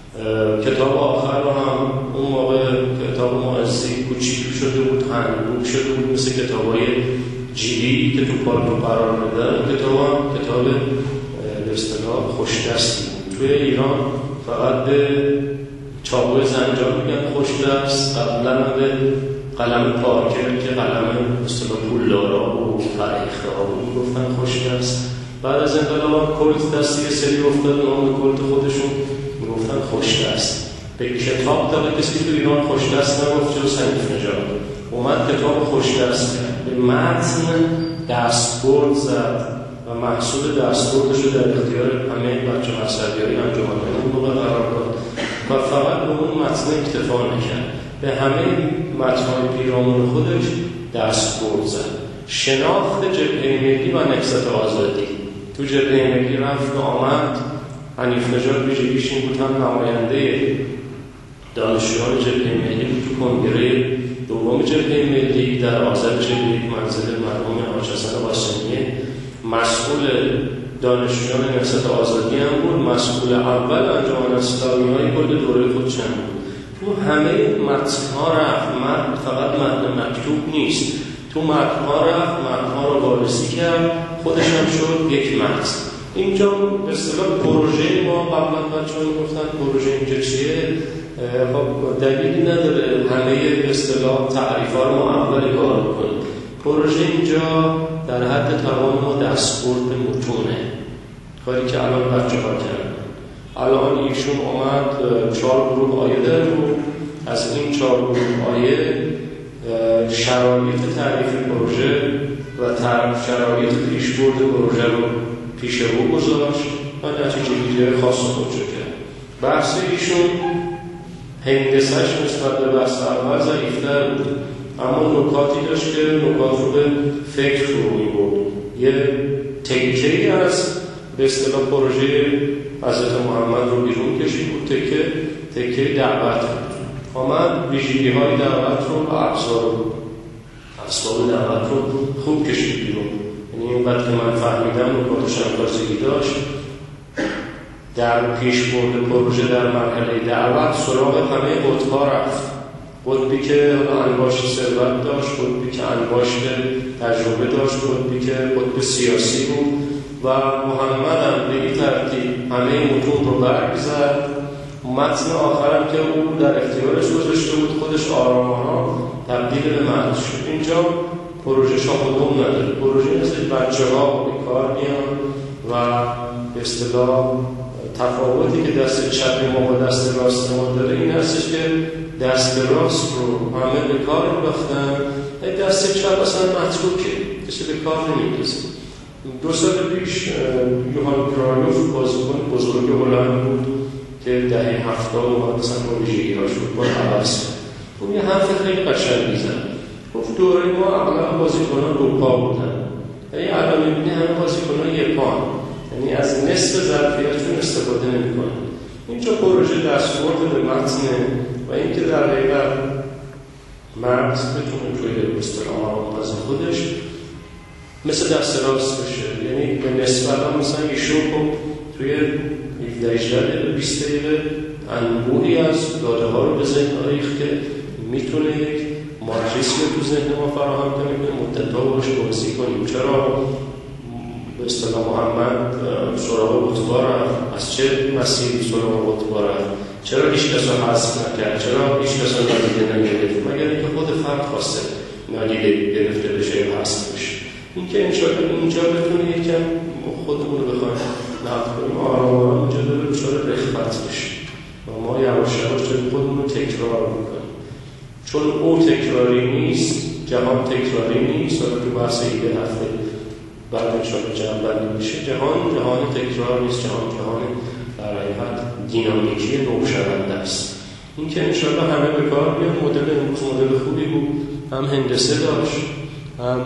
کتاب آخر رو هم اون موقع کتاب معزی کوچیک شده بود، هنبوک شده بود، مثل کتاب‌های جیلی که تو پالتو قرار میدن. کتاب هم کتاب به اصطلاح خوش دستی بود. توی ایران فقط به چاقوی زنجان میگن خوش دست، قبلا به قلم پارکر که قلم به اصطلاح پولدارا و فرهیخته ها بود گفتن خوش دست. بعد از انقلاب کلت دستی سری افتاد، نام کلت خودشون میگفتن خوش دست. به کتاب داره کسی تو ایران خوش دست نگفت جز حنیف نژاد. اومد کتاب خوش دست کرد، به متن دستبرد زد و محصول دستبردش رو در اختیار همه بچه مذهبی‌های انجمن اون موقع قرار داد و فقط به اون متن اکتفا نکرد، به همه متن‌های پیرامون خودش دستبرد زد. شناخت جبهه ملی و نهضت آزادی تو جبهه ملی رفت و آمد. حنیف نژاد ویژگیش این بود، هم نماینده دانشجویان جبهه ملی بود تو کنگره دوم جبهه ملی در آذر چهل و یک منزل مرحوم حاج حسن قاسمیه. مسئول دانشجویان نهضت آزادی هم بود، مسئول اول انجمن اسلامی‌های کل دوره خودش هم بود. تو همه متن‌ها رفت، متن فقط متن مکتوب نیست، تو متن‌ها رفت، متن‌ها رو وارسی کرد، خودش هم شد یک متن. اینجا به اصطلاح پروژه ما قبلا بچه‌ها گفتن پروژه اینجا چیه؟ خب دلیلی نداره همه به اصطلاح تعریف‌ها رو ما اول کار کنیم. پروژه اینجا در حد توان ما دستورد متونه، کاری که الان بچه‌ها کردن. الان ایشون اومد چهار گروه آیه داره رو از این چهار گروه آیه شرایط تعریف پروژه و تعریف شرایط پیشبرد پروژه رو پیش رو گذاشت و نتیجه گیری خاص خودشو کرد. بحث ایشون هندسه‌اش نسبت به بحث اول ضعیف‌تر بود، اما نکاتی داشت که نکات رو به فکر فرو می‌برد. یه تکه‌ای از به اصطلاح پروژه حضرت محمد رو بیرون کشید بود، تکه تکه دعوت بود. آمد ویژگی‌های دعوت رو و ابزار اسباب دعوت رو خوب کشید بیرون. یعنی اینقدر که من فهمیدم نکاتش هم تازگی داشت. در پیشبرد پروژه در مرحله دعوت سراغ همه قطب‌ها رفت. قطبی که انباشت ثروت داشت، قطبی که انباشت تجربه داشت، قطبی که قطب سیاسی بود و محمد هم به این ترتیب همه متون رو برگ زد. متن آخرم که او در اختیارش گذاشته بود خودش آرام آرام تبدیل به متن شد. اینجا پروژه شاخ و دم نداره. پروژه مثل بچه‌ها به کار میان و به اصطلاح تفاوتی که دست چپ ما با دست راست ما داره این هستش که دست راست رو همه به کار انداختن، دست چپ اصلا متروکه، کسی به کار نمی‌رسه. دو سال پیش یوهان کرایوف بازیکن بزرگ هلند بود که دهه هفتاد اومد مثلا با ویژگی‌هاش فوتبال عوض کرد. اون یه حرف خیلی قشنگی زد. گفت دوره ما اغلب بازیکنان دو پا بودن. یعنی الان می‌بینی همه بازیکنان یک پا، یعنی از نصف ظرفیتشون استفاده نمی‌کنن. اینجا پروژه دستورد به متن و اینکه در حقیقت متن بتونه توی اصطلاح آرام از خودش مثل دست راست بشه. یعنی به نسبت هم مثلا ایشون خب توی هفده بیست دقیقه انبوهی از داده ها رو به ذهن ریخت که میتونه یک ماتریس رو تو ذهن ما فراهم کنه که مدت‌ها باش بازی کنیم. چرا به اصطلاح محمد سراغ قطبا رفت؟ از چه مسیری سراغ قطبا رفت؟ چرا هیچ کس رو حذف نکرد؟ چرا هیچ کس رو نادیده نگرفت؟ مگر اینکه خود فرد خواسته نادیده گرفته بشه یا حذف بشه. اینکه انشاءالله اینجا بتونه یکم خودمون رو بخوایم نقد کنیم آرام آرام اینجا داره دچار رغبت بشه و ما یواش یواش داریم خودمون رو تکرار میکنیم. چون او تکراری نیست، جهان تکراری نیست. حالا تو بحث ایده هفته بعد انشاءالله جمع بندی میشه. جهان جهان تکرار نیست، جهان جهان در حقیقت دینامیکی نوشونده است. این که انشاءالله همه به کار بیان. مدل امروز مدل خوبی بود، هم هندسه داشت هم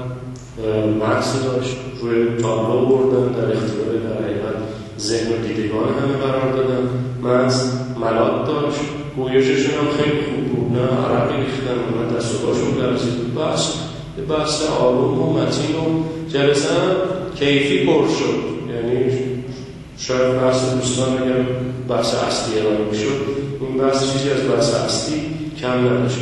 متن داشت، روی تابلو بردن، در اختیار در حقیقت ذهن و دیدگان همه قرار دادن. متن ملات داشت، گویششون هم خیلی خوب بود، نه عربی ریختن نه دست و پاشون لرزید بود. بحث بحث آروم و متین و جلسه کیفی پر شد. یعنی شاید بحث دوستان اگر بحث اصلی ارائه میشد این بحث چیزی از بحث اصلی کم نداشت.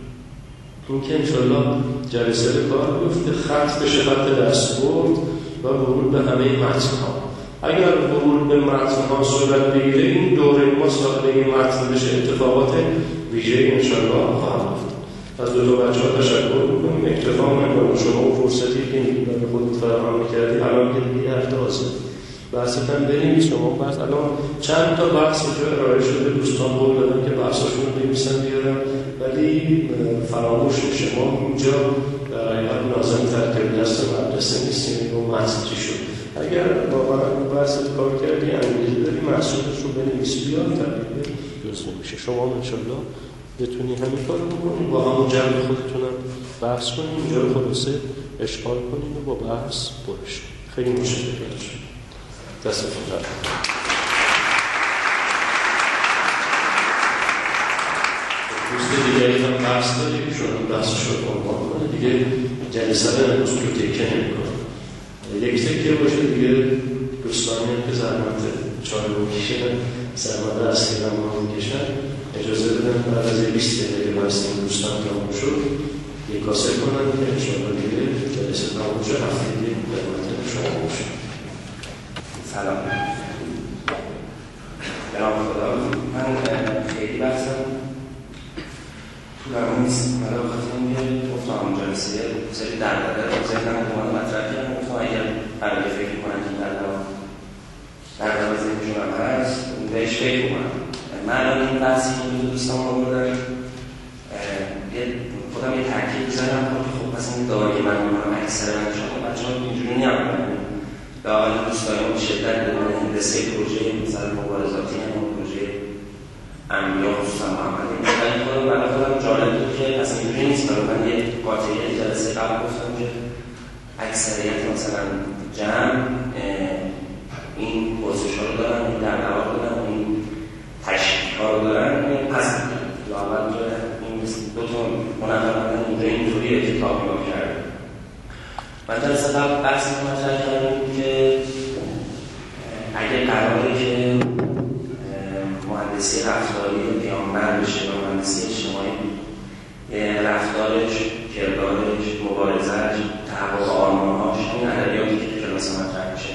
این که انشاءالله جلسه به کار بیفته، خط بشه خط دستورد و ورود به همه متن‌ها. اگر ورود به متن‌ها صورت بگیره این دوره ما ساختگی متن بشه اتفاقات ویژه‌ای انشاءالله خواهد افت. از دو تا بچه‌ها تشکر می‌کنم. اکتفا نکنم شما و فرصتی که به خودت فراهم می‌کردی الان که دیگه هفته آزه بحثتن بریم. شما بحث الان چند تا بحث اینجا ارائه شده، دوستان قول دادن که بحثاشون رو بنویسن بیارن ولی فراموش میشه. ما اینجا در حقیقت ناظم ترکیب دست مدرسه نیستیم و متن شد. اگر واقعا بحثت کار کردی انگیزه داری محصولش رو بنویس بیار تبدیل جزء میشه. شما انشالله بتونی همین کار رو بکنید، با همون جمع خودتونم بحث کنیم، اینجا رو خلاصه اشغال کنیم و با بحث برش. خیلی مشکل شد. دستتون درد. دوست دیگه هم بحث داریم چون بحثش رو عنوان کنه دیگه جلسه رو امروز رو تکه نمی کنه. یک تکه باشه دیگه دوستانی هم که زحمت چای رو کشن زحمت اصلی هم رو کشن اجازه بدن بعد از بیست دقیقه بحث این دوستان تمام شد یک کاسه کنن که انشاءالله دیگه جلسه تمام شد هفته دیگه خدمت شما باشه. سلام. به نام خدا. من خیلی بحثم طولانی نیست. من به خاطر اینکه گفتم جلسه سری دردقه رو ذهنم اومد مطرح کردم، گفتم اگر برای فکر کنن که دردقه ذهنشون هم هست بهش فکر کنم. من الان این بحثی که دوستان آوردن خودم یه ترکیب بزنم که خب مثلا این دعایی که من میکنم اکثر بچه‌ها بچه‌ها اینجوری نمی‌کنن. دعای دوستان به شدت بدون هندسه پروژه مثلا مبارزاتی هم پروژه انبیا خصوصا محمدی من خودم برای خودم جالب بود که اصلا اینجوری نیست. برای من یه قاطعیت جلسه قبل گفتم که اکثریت مثلا جمع این پرسش‌ها رو دارن، این درده‌ها رو دارن، این تشکیک‌ها رو دارن، این پس لااقل دو تا منظمه اینجا اینجوریه که کتاب نگاه کرده. من در سبب بحثی رو مطرح کردم که اگه قراره که مهندسی رفتاری پیامبر بشه و مهندسی اجتماعی رفتارش، کردارش، مبارزش، تحقق آرمانهاش، این ادبیاتی که کلاس مطرح میشه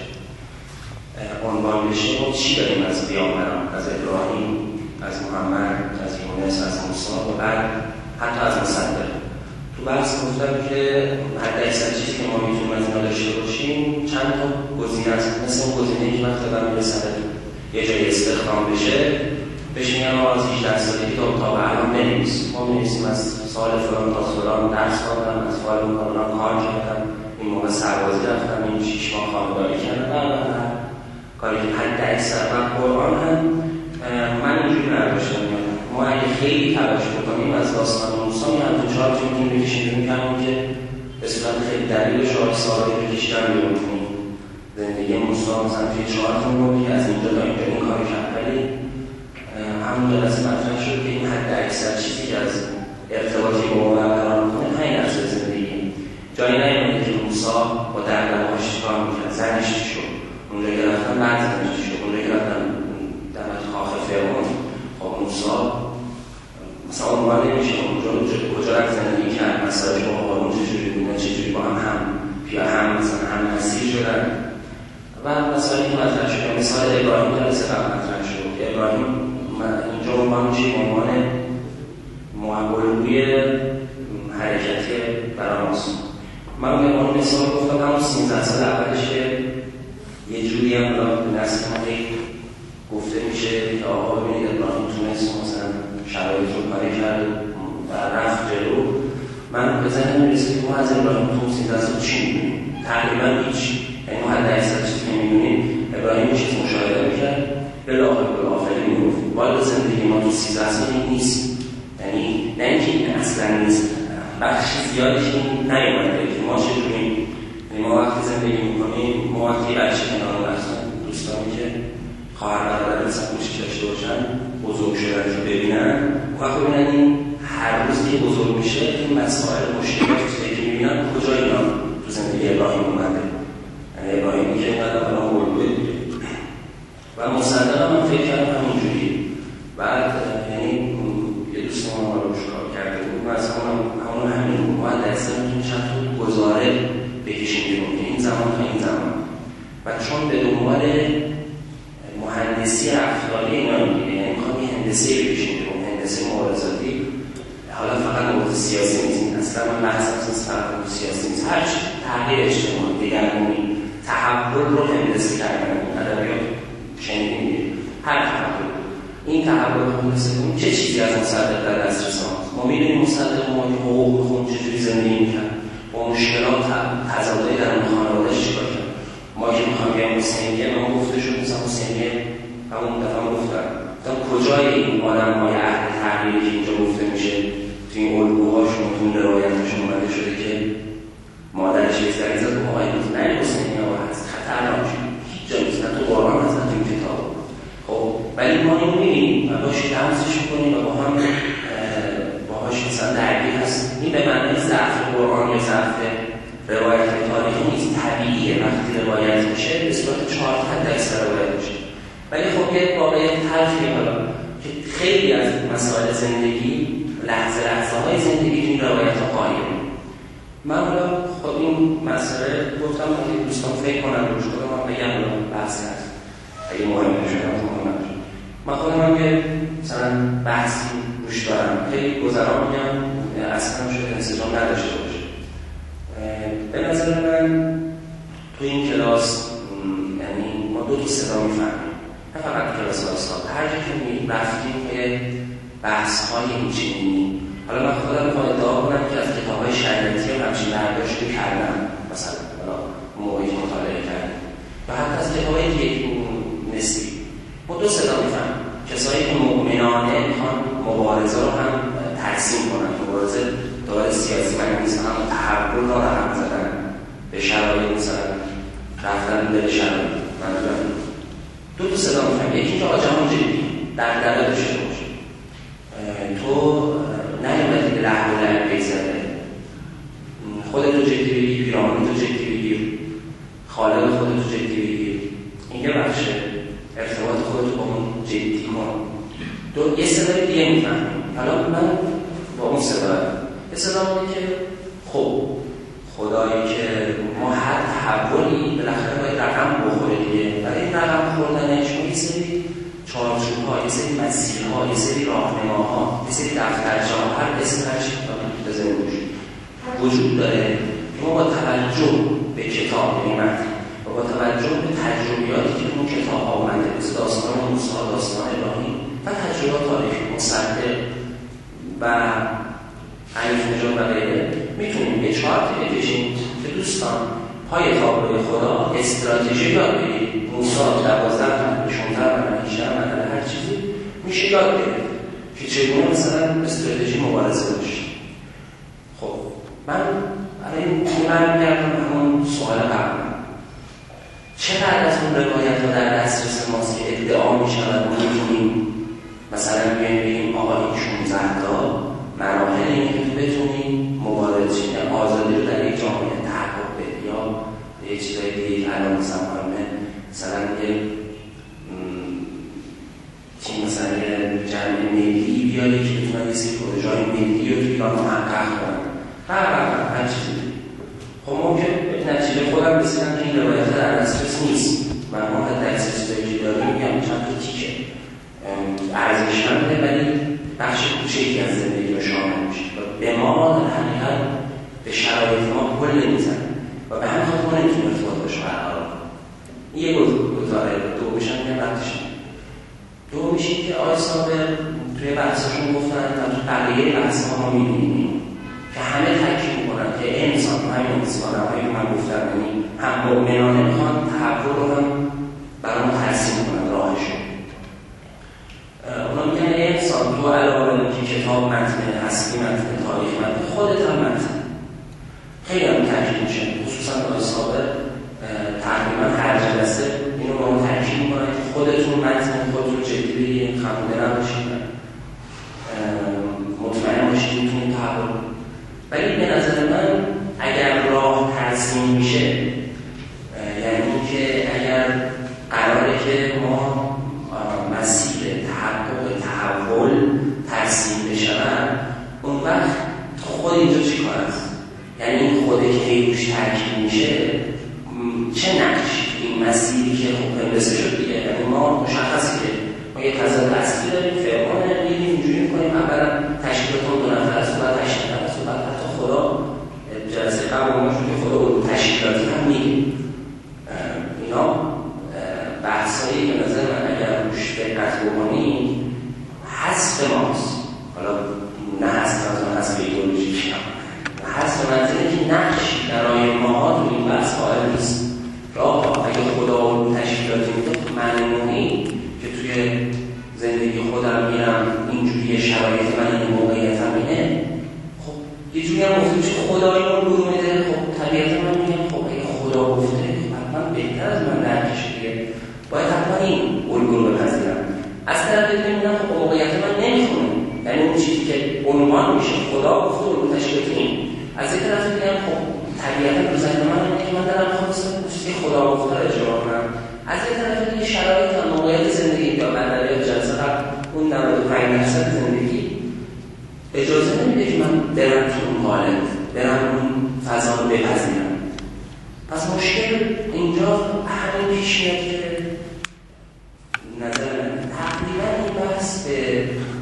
عنوان بشه، ما چی داریم از پیامبران، از ابراهیم، از محمد، از یونس، از موسی و بعد حتی از مصدق. تو بحث گفتم که حد اکثر چیزی که ما میتونیم از اینا داشته باشیم چند تا گزینه است. مثل اون گزینه‌ای که وقتی آدم میرسه یه جای استخدام بشه بهش میگن از هجده سالگی تا تا به الان بنویس. ما می‌نویسیم از سال فلان تا فلان درس خوندم، از سال فلان کار کردم، این موقع سربازی رفتم، این شش ماه خانه‌داری کردم، هر کاری که حد اکثر من قرآن هم من اینجوری نداشتم. ما اگه خیلی تلاش بکنیم از داستان موسی می‌اندون چهار تا می‌تونیم بکشیم می‌کنیم که به صورت خیلی دلیل شاید سالی بکشیدن می‌کنیم زندگی موسی مثلا توی چهار تا می‌کنیم از اینجا تا اینجا این کاری کرد. ولی همون جلسه مطرح شد که این حد اکثر چیزی که از ارتباطی با ما برقرار می‌کنه همین از زندگی جایی نیامده که موسی با درده‌هاش کار می‌کرد، زنش چی شد، اونجا که رفتن بعد زنش چی شد، اونجا که رفتن دمت کاخ فرعون. خب موسی مثلا عنوان نمیشه اونجا کجا رفت زندگی کرد، مسائلش با هارون چجوری بودن، چجوری با هم هم پیا هم مثلا هم مسیر شدن و مسائلی که مطرح شد. مثال ابراهیم جلسه قبل مطرح شد که ابراهیم اینجا عنوان میشه به عنوان الگوی حرکتی برای ماست. من به عنوان مثال گفتم همون سیزده سال اولش که یه جوری هم به نسل ما گفته میشه که آقا ببینید ابراهیم تونست مثلا شرایط رو کاری کرد و رفت جلو. من به ذهنم میرسه که ما از ابراهیم تو سیزده سال چی می‌دونیم؟ تقریبا هیچ. یعنی ما حد اکثر چیزی که می‌دونیم ابراهیم چیز مشاهده می‌کرد بالاخره بالاخره میگفت وارد زندگی ما تو سیزده سال نیست. یعنی نه اینکه این اصلا نیست، بخشی زیادش این نیومده که ما چجوریم. یعنی ما وقتی زندگی می‌کنیم، ما وقتی بچه کنار هستن دوستانی که خواهر برادر مثلا کوچیک داشته باشن بزرگ شدن رو ببینن و وقتی ببینن این هر روز که بزرگ میشه این مسائل مشکلات که میبینن کجا اینا تو زندگی ابراهیم اومده. یعنی ابراهیمی که اینقدر الان قلبه و مصدق هم فکر کردم همینجوری. بعد یعنی یه دوست ما ما رو شکار کرده بود و از همون همون همین باید درسته میتونیم چند تا گزاره بکشیم بیرون که این زمان تا این زمان و چون به دنبال مهندسی رفتاری اینا میگه، یعنی میخوام یه هندسه بکشیم بیرون، هندسه مبارزاتی. حالا فقط مورد سیاسی نیست، اصلا من بحثم نیست فقط مورد سیاسی نیست، هر چی تغییر اجتماعی دیگرگونی تحول رو هندسه کردن. ادبیات شنیدیم هر تحول این تحول رو هندسه کنیم چه چیزی از مصدق در دسترس ماست. ما می‌بینیم مصدق ما که حقوق می‌خونه چجوری زندگی می‌کنه، با مشکلات تضادهای در خانواده‌اش چیکار کرد. ما که می‌خوام بیام حسینیه ما گفته شد مثلا حسینیه همون دفعه گفتم گفتم کجای این آدم‌های اهل تغییری که اینجا گفته میشه تو این الگوهاشون تو این روایتشون اومده شده که مادرش یه سری زد و آقای گفت نه حسینیه ها هست خطرناک هیچ جا نیست، نه تو قرآن هست نه تو این کتاب. خب ولی ما اینو می‌بینیم و باش درسش می‌کنیم و با هم باهاش مثلا درگیر هست. این به معنی ضعف قرآن یا ضعف روایت تاریخی نیست، طبیعیه وقتی روایت میشه به صورت چهار حد اکثر روایت میشه. ولی خب یه واقعیت تلخیه حالا که خیلی از مسائل زندگی لحظه لحظه های زندگی این روایت ها قایمه. من حالا خب این مسئله گفتم که دوستان فکر کنم روش کنم و بگم بحث هست. اگه مهم نشدم مهم نشد. من خودم هم یه مثلا بحثی روش دارم، خیلی گذران میگم اصلا شده انسجام نداشته باشه. به نظر من تو این کلاس یعنی ما دو تا صدا میفهمیم، نه فقط کلاس آسان، هر جا که می رفتیم به بحث های اینچنینی. حالا من خودم میخوام ادعا کنم که از کتاب های شریعتی هم همچین برداشتی کردم، مثلا موقعی مطالعه کردیم و حتی از کتاب های یک نسبی ما دو صدا میفهمیم. کسایی که مؤمنانه میخوان مبارزه رو هم ترسیم کنن، مبارزه داره سیاسی من نیست، هم تحول را رقم زدن به شرایط، مثلا رفتن به شرایط. من دو تا صدا میفهمیم. یکی که آقا جهان جدی در دل داشته باشه، تو نیومدی به لحو و لعب بگذره، خودتو جدی بگیر، پیرامون تو جدی بگیر، خالق خودتو جدی بگیر، این یه بخشه ارتباط خودتو با اون جدی کن. دو یه صدای دیگه میفهمیم. حالا من با اون صدا یه صدا میگه که خب خدایی که ما هر تحولی بالاخره باید رقم بخوره دیگه، برای این رقم خوردنش ما یه سری چارچوب‌ها، یه سری مسیرها، یه سری راهنماها، یه سری دفترچه‌ها، هر اسم هر چیزی بزنیم روش وجود داره که ما با توجه به کتاب نعمت و با توجه به تجربیاتی که اون کتاب آمده، مثل داستان موسی، داستان ابراهیم و تجربات تاریخی مصدق و حنیف نژاد و غیره، میتونیم یه چارتی بکشیم که دوستان پای تابلوی خدا استراتژی یاد بگیرید. موسی دوازده تا شانزده و هجده و هر چیزی میشه یاد بگیرید که چگونه مثلا استراتژی مبارزه باشه. خب من برای این من میگردم همون سوال قبل، چقدر از اون روایت ها در دسترس ماست که ادعا میشود ما میتونیم مثلا بیایم بگیم آقا این شانزده تا مراحل اینه که تو بتونیم مبارزه کنیم، آزادی رو در یک جامعه تحقق بدی یا یه چیزای دیگه الان مثلا مثلا یه چی مثلا یه جمعه ملی بیاری که بتونن یه سری پروژه‌های ملی رو توی ایران محقق کنن هر هر هر چیزی. خب ممکن به نتیجه خودم رسیدم که این روایت در دسترس نیست. من ما در دسترسی که داریم میگم چند تا تیکه ارزشمنده ولی بخش کوچکی از زندگی رو شامل میشه و به ما در حقیقت به شرایط ما پل نمیزنه و به همین خاطر ما نمیتونیم ارتباط باشه برقرار. یه گزاره دو میشن میگم وقتش دو میشه که آقای صابر توی بحثاشون گفتن و تو بقیه بحث‌ها ما میبینیم که همه تاکید میکنن که انسان همین انسان هایی که من گفتم یعنی هم مؤمنانه میخوان تحول رو هم برای ما ترسیم کنن راهشون. اونا میگن انسان تو علاوه که کتاب متن هستی متن تاریخ متن خودت هم متن خیلی هم تاکید میشه، خصوصا آقای صابر تقریبا هر جلسه اینو با ما تاکید میکنن که خودتون متن خودتون جدی بگیرید، خموده نباشید، مطمئن باشید میتونید تحول. ولی به نظر من اگر راه ترسیم میشه، یعنی که اگر قراره که ما مسیر تحقق تحول ترسیم بشن، اون وقت خود اینجا چی کار است؟ یعنی این خوده که هیوش ترکیب میشه چه نقشی این مسیری که خوب پندسه شد دیگه، یعنی ما مشخصی که ما یه تضاد اصلی داریم، فرمان نمیدیم اینجوری میکنیم، اولا تشکیلاتون دو نفر است و بعد تشکیل است و بعد حتی خدا جلسه قبل ما شد که خدا اون تشکیلاتی هم میگیم. اینا بحثایی که نظر من اگر روش فکرت بکنیم حذف ماست. حالا نه حذف از حذف ایدئولوژیک هم حذف منطقه که نقشی برای ما تو این بحث قائل نیست. راه اگه خدا اون تشکیلاتی میده معنی که توی زندگی خودم میرم اینجوری شرایط من این موقعیت هم اینه، خب یه جوری هم گفته میشه خدایی اون گروه میده، خب طبیعت من میگم خب اگه خدا گفته حتما بهتر از من درکش دیگه، باید حتما این الگو رو بپذیرم. از طرف دیگه میگم خب موقعیت من نمیخونه، یعنی اون چیزی که عنوان میشه خدا گفته الگو تشکیلاتی این. از یک طرف دیگه خب طبیعت رو زنده من اینه که من دارم خواستم چیزی خدا گفته رو اجرا کنم. از یک طرف دیگه شرایط و موقعیت زندگی یا بدلیات جلسه قبل اون نود و پنج درصد زندگی اجازه نمیده که من برم تو اون حالت، برم اون فضا رو بپذیرم. پس مشکل اینجا همین پیش میاد که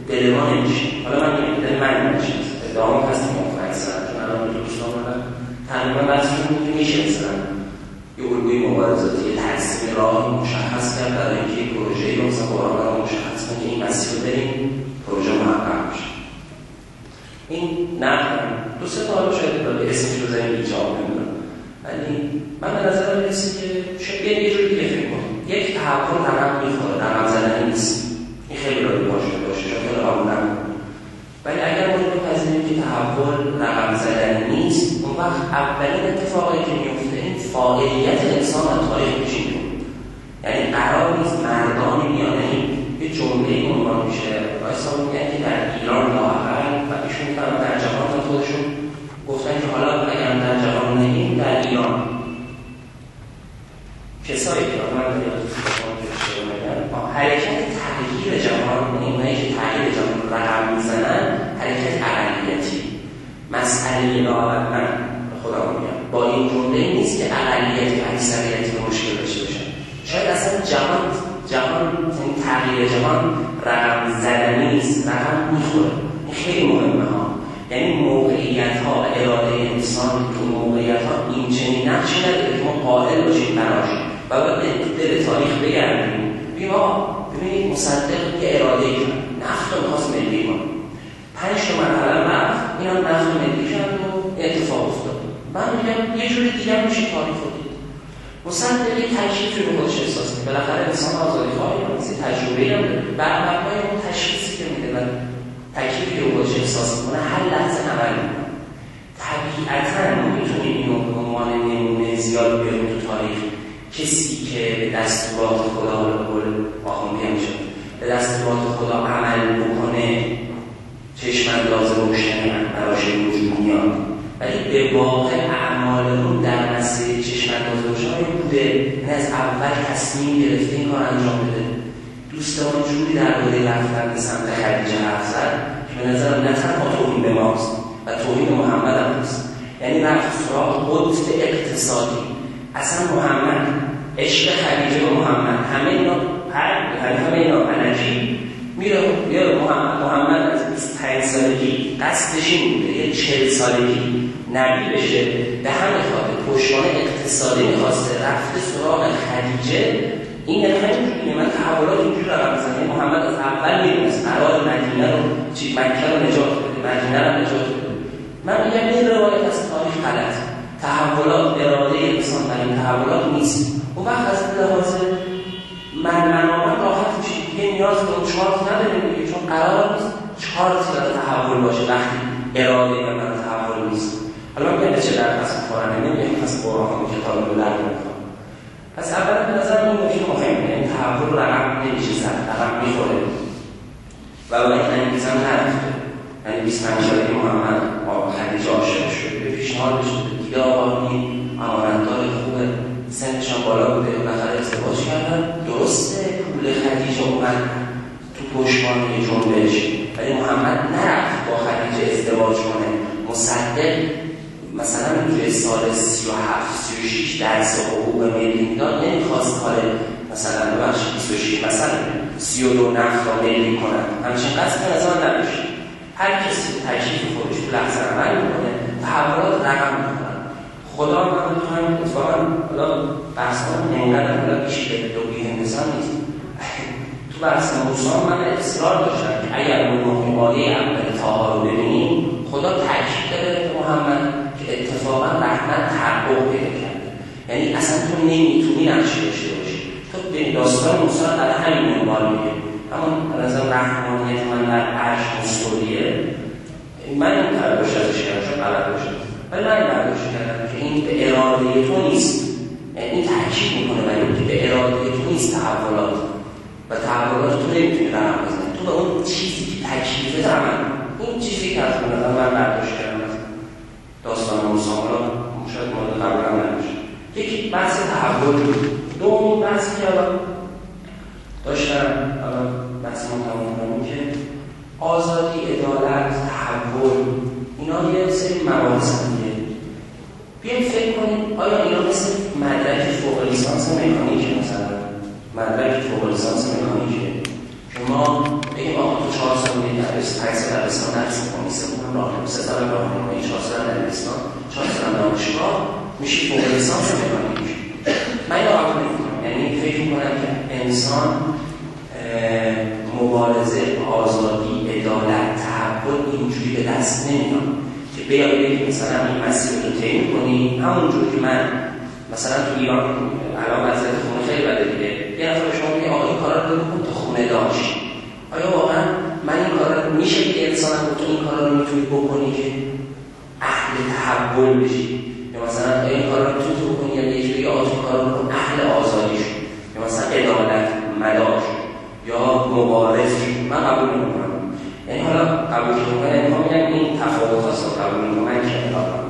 دل ما نمیشه. حالا من میگم دل من نمیشه، ادعام هست موافق هستم چون الان دوستان من تقریبا بحثشون میشه مثلا یه الگوی مبارزاتی، یه ترسیم راهی مشخص کرد برای اینکه یک پروژه‌ای رو مثلا قرآن رو مشخص کنه که این مسیر رو بریم پروژه محقق بشه. این نه دو سه تا حالا شاید به اسمش رو زنیم ایجاب نمیدونم، ولی من به نظرم میرسه که شاید یه جوری دیگه فکر کنم یک تحول رقم میخوره، رقم زدنی نیست. این خیلی رایی باشه باشه شاید خیلی قبول نکنم، ولی اگر ما بپذیریم که تحول رقم زدنی نیست، اون وقت اولین اتفاقی که میفته این فاعلیت انسان از تاریخ میشین. یعنی قرار نیست مردانی میان یه جمله عنوان میشه وایسا میگن که در ایران لااقل و ایشون میتونن در جهان خودشون گفتن که حالا اگر در جهان نگیم در ایران کسایی که من داریم حرکت تغییر جهان، یعنی اونایی که تغییر جهان رو رقم میزنن حرکت اقلیتی مسئله لااقل من خودم میگم با این جمله نیست که اقلیت و اکثریت مشکل داشته باشن. شاید اصلا جهان جهان یعنی تغییر جهان رقم زدنی نیست، رقم میخوره. این خیلی مهمه ها. یعنی موقعیت ها و اراده انسان تو موقعیت ها این چنین نقشی نداره که ما قائل باشیم براش و باید دل تاریخ بگردیم بیما ببینید مصدق که اراده ای کرد نفت رو میخواست ملی کنه، پنج تا مرحله رفت اینا نفت ملی کرد و اتفاق افتاد. من میگم یه جوری دیگه میشه تاریخ رو دید. مصدق یک تشریفی رو خودش احساس میکنه، بالاخره انسان آزادی خواهی هست، تجربه‌ای هم داره، بر مبنای اون تشخیصی که میده و تکلیفی رو خودش احساس میکنه هر لحظه عمل میکنه. طبیعتاً میتونیم اینو به عنوان نمونه زیاد بیاریم تو تاریخ. کسی که به دستورات خدا رو به قول آخوندی میشه به دستورات خدا عمل بکنه چشم‌انداز روشنی براش وجود میاد، ولی به واقع اعمال اون در مسیر چشم‌انداز روشنی بوده. این از اول تصمیم گرفته این کار انجام بده. دوستان جوری در دوره رفتن به سمت خدیجه حرف زد که به نظرم نه تنها توهین به ماست و توهین به محمد هم هست. یعنی رفت سراغ قطب اقتصادی. اصلا محمد عشق خدیجه و محمد همه اینا هر همه اینا انرژی میره یا محمد محمد از بیست و پنج سالگی قصدش این بوده یه چهل سالگی نبی بشه، به همین خاطر پشتوانه اقتصادی میخواسته رفته سراغ خدیجه. این یعنی همینجوری من تحولات اینجور رقم بزنم. محمد از اول میدونست قرار مدینه رو چی مکه رو نجات بده، مدینه رو نجات بده. من میگم این روایت از تاریخ غلط. تحولات اراده انسان در این تحولات نیست. اون وقت از لحاظ من منامت راحت میشید دیگه نیاز به اون چارت نداریم دیگه، چون قرار نیست چارتی برای تحول باشه وقتی اراده و من تحول نیست. حالا من میگم به چه درد پس میخورنه نمیگم پس قرآن و کتاب رو درد میخورم. پس اولا به نظر این نکته مهمه، یعنی تحول رو رقم نمیشه زد، رقم میخوره و باید انگیز هم نرفته. یعنی بیست و پنج سالگی محمد با خدیجه عاشق شد، به پیشنهادش دیگه آقا این امانتدار خوبه، سنش هم بالا بوده و بالاخره ازدواج کردن. درسته پول خدیجه اومد تو پشتوانه جنبش، ولی محمد نرفت با خدیجه ازدواج کنه. مصدق مثلا توی سال سی و هفت سی و شش درس حقوق ملی میداد، نمیخواست کار مثلا ببخشید بیست و شش مثلا سی و دو نفت را ملی کنن، همچین قصد به نظر نمیشه. هر کسی تجریف خودش تو لحظه عمل میکنه، تحولات رقم میکنن. خدا من میخوایم اتفاقا حالا بحث کنم اینقدر حالا بیش به دوبی هندسان نیست. تو بحث موسان من اصرار داشتم که اگر اون آیه اول تاها رو ببینیم خدا تاکید داره به محمد که اتفاقا رحمت تحقق پیدا کرده. یعنی اصلا تو نمیتونی نقشه داشته باشی. تو به داستان موسی در همین عنوان میگه، همون از رحمانیت من در عرش مستولیه. من این ترداش ازش کردم شد غلط باشه، ولی من این ترداش کردم که این به اراده تو نیست. یعنی این تحکیب میکنه من که به اراده تو نیست تحولات و تحولات تو نمیتونی رحم بزنی. تو به اون چیزی که تکلیفه عمل، این چیزی که از من من برداشت کردم از داستان موسی را شاید مورد قبول هم نمیشه. یکی بحث تحول بود. دوم بحثی که الان داشتم الان بحث ما تمام کنیم که آزادی، عدالت، تحول اینا یه سری مباحث دیگه. بیایم فکر کنیم آیا اینا مثل مدرک فوق لیسانس مکانیک مثلا مدرک فوق لیسانس مکانیکه که ما بگیم آقا تو چهار سال پنج سال دبستان درس می‌خونی، سه سال راهنمایی، سه سال راهنمایی، چهار سال دبستان، چهار سال دانشگاه، میشی فوق لیسانس مکانیک. من اینو قبول نمی‌کنم. یعنی فکر می‌کنم که انسان مبارزه، آزادی، عدالت، تحول اینجوری به دست نمیاد که بیا بگی مثلا این مسیر رو طی می‌کنی، همونجوری که من مثلا تو ایران الان وضعیت خونه خیلی بده دیگه، یه نفر شما میگه آقا این کارا رو بکن تا خونه داشت. آیا واقعا من این کارا میشه که انسان هم تو این کارا رو میتونی بکنی که اهل تحول بشی، یا مثلا این کارا رو میتونی بکنی یا یه جوری آقا این کارا رو بکن اهل آزادی شو، یا مثلا عدالت مدار یا مبارز شو. من قبول نمی‌کنم. یعنی حالا قبول می‌کنم، می‌خوام بگم این تفاوت‌هاست رو قبول می‌کنم. من که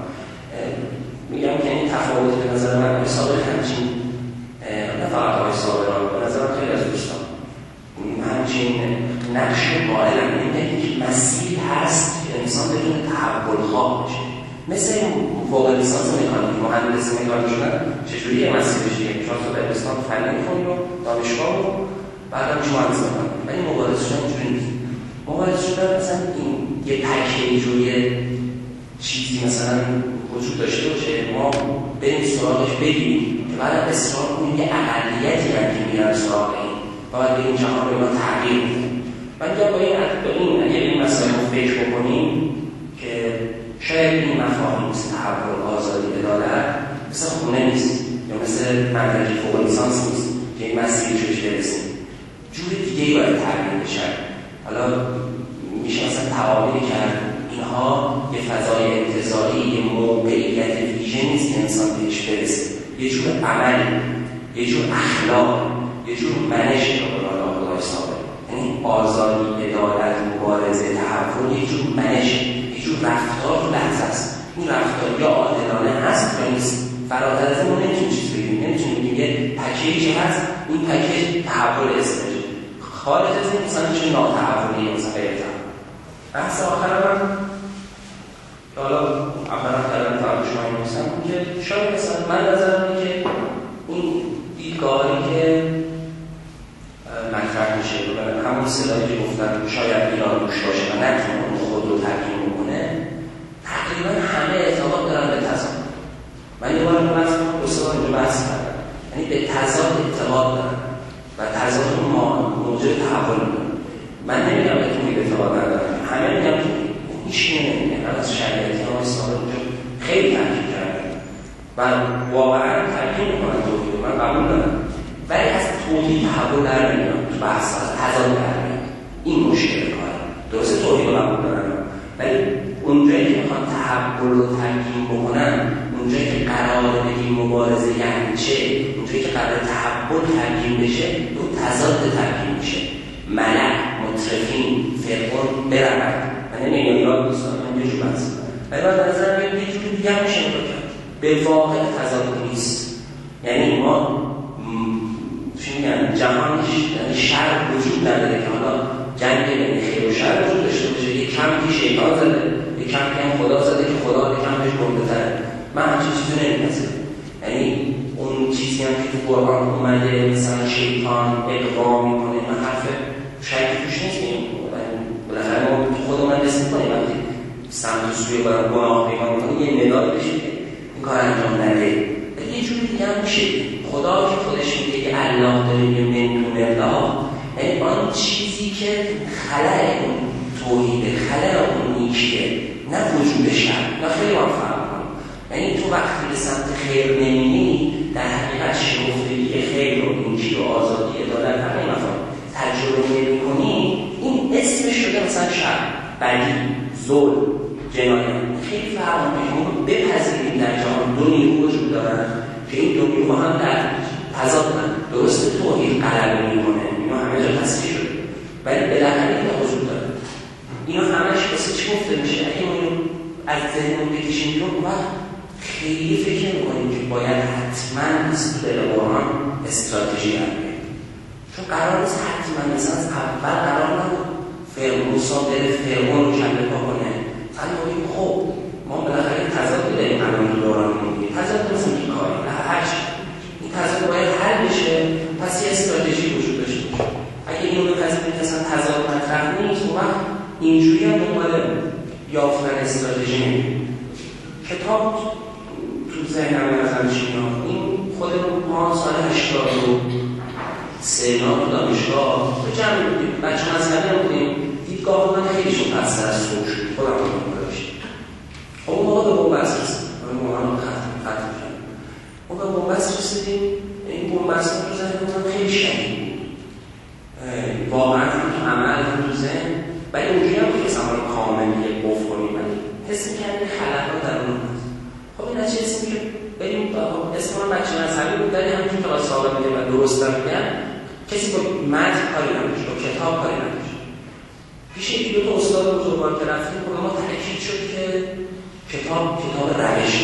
میگم که این تفاوت به نظر من به سابق همچین نه فقط آقای صابران، به نظر من خیلی از دوستان همچین نقش قائلم اینه که مسیر هست که انسان بدون تحول خواه بشه. مثل فوق لیسانس مکانیک، مهندس مکانیک شدن چجوری یه مسیرش دیگه چهار سال دبستان فنی می‌خونی و دانشگاه و بعدم میشه مهندس مکانیک. ولی مبارزه شدن اینجوری نیست. مبارزه شدن مثلا این یه پکیج و یه چیزی مثلا وجود داشته باشه، ما بریم سراغش بگیریم که بعد اصرار کنیم یه اقلیتی هم که میرن سراغ این و باید بگیم جهان رو اینا تغییر میدیم. من اینجا با این با این اگر این مسائل رو فکر بکنیم که شاید این مفاهیم مثل تحول، آزادی، عدالت مثل خونه نیست یا مثل مدرک فوق لیسانس نیست که این مسیری روش برسیم، جور دیگه ای باید تغییر بشه. حالا میشه مثلا تعابیری کرد اینها یه فضای انتظاری، یه موقعیت ویژه نیست که انسان بهش برسه، یه جور عمل، یه جور اخلاق، یه جور منش رو به آقای صابر. یعنی آزادی، عدالت، مبارزه، تحول یه جور منش، یه جور رفتار تو لحظه است. این رفتار یا عادلانه هست یا نیست. فراتر از این ما نمیتونیم چیز بگیم، نمیتونیم بگیم یه پکیجی هست، این پکیج تحول اسمش. خارج از این مثلا چه ناتحولی مثلا غیره. بحث آخر من که حالا اولا کردن فقط شما این نیستم که شاید مثلا من نظرم اینه که این دیدگاهی که مطرح میشه و همون صدایی که گفتن شاید ایران روش باشه و نتونه اون خود رو تبیین بکنه، تقریبا همه اعتقاد دارن به تضاد. من یه بار اینو بحث کنم، دو سه بار اینجا بحث کردم، یعنی به تضاد اعتقاد دارن و تضاد اون موجب تحول میکنه. من نمیگم به توی اعتقاد ندارم، همه میگم که هیچ نمیگم. من از شریعتی آقای صابر اونجا خیلی تحقیق کردم و واقعا تحقیق میکنم توحید، من قبول دارم، ولی از توحید تحول در نمیام، تو بحث از تضاد در نمیام. این مشکل کاره. درسته توحید رو قبول دارم، ولی اونجایی که میخوان تحول رو تحقیق بکنن، اونجایی که قرار بگیم مبارزه یعنی چه، اونجایی که قرار تحول تحقیق بشه، دو تضاد تحقیق میشه. ملک، مطرفین، فرقون برود. من نمیگم ایران دوستان، من یه جور بحث ولی من در نظرم یه جور دیگه هم میشه نگاه کرد. به واقع تضاد نیست. یعنی ما چی میگن جهانش یعنی شر وجود نداره که حالا جنگ بین خیر و شر وجود داشته باشه. یه کمپی شیطان زده، یه کمپی هم خدا زده که خدا یه کمپش گنده تره. من همچین چیزی نمیپذیرم. یعنی اون چیزی هم که تو قرآن اومده مثلا شیطان اقوا میکنه، من حرف شکی توش نیست. بالاخره ما خود من دست میکنیم وقتی سمت و سوی برای گناه پیمان میکنیم یه ندای بشه که این کار انجام نده. یه جوری دیگه هم میشه خدا که خودش میگه که الله داره یه منتون الله، یعنی آن چیزی که خلق اون توحیده، خلق اون نیکیه، نه وجود شر. نه خیلی من فهم کنم، یعنی تو وقتی به سمت خیر نمی‌بینی در حقیقت شگفتگی خیر و نیکی و آزادی عدالت همین مفاهیم تجربه نمی‌کنی، این اسمش شده مثلا شر، بدی، ظلم، جنایت. خیلی فرق می‌کنه. بپذیریم در جهان دو نیرو وجود دارن که این دو نیرو هم در تضادن. درسته توحید غلبه می‌کنه، اینا همه جا تصحیح شده، ولی بالاخره اینا وجود داره. اینا همش واسه چی گفته میشه؟ اگه ما از ذهنمون بکشیم بیرون، وقت خیلی فکر می‌کنیم که باید حتما استدلال قرآن استراتژی بگیریم، چون قرار نیست حتما مثلا از اول قرار نبود فرعون صادر فرعون رو کله پا کنه. فقط بگیم خب ما بالاخره تضاد داریم الان تو دورانمون، تضاد مثلا این کاری نه هرچی این تضاد باید حل بشه، پس یه استراتژی وجود داشته باشه. اگه اینو بپذیریم که اصلا تضاد مطرح نیست، اون وقت اینجوری هم دنبال یافتن استراتژی نمی‌کنیم. کتاب تو ذهنم ازم چی میاد؟ این خودمون ما سال هشتاد و سه تو دانشگاه به جمع بودیم، بچه مذهبی بودیم، دیدگاه من خیلی شد پس از سوق شد، خودم رو دنبال داشتیم. اون موقع به بومبست رسیدیم، اون موقع رو ختم ختم کردیم. اون به بومبست رسیدیم، این بومبست رو ذهن من خیلی شدید بود. واقعا هم تو عمل هم تو ذهن، ولی اونجوری هم که سمار کامل یه قفل کنیم، من حس می‌کردم که خلقات در اون هست. خب این نتیجه اسمی که بریم اسم من بچه مذهبی بود، ولی همین که آقای صاحب میگه و درست هم میگن، کسی با متن کاری نداشت، با کتاب کاری نداشت. پیش یکی دو تا استاد بزرگوار که رفتیم، خود ما تأکید شد که کتاب کتاب روش،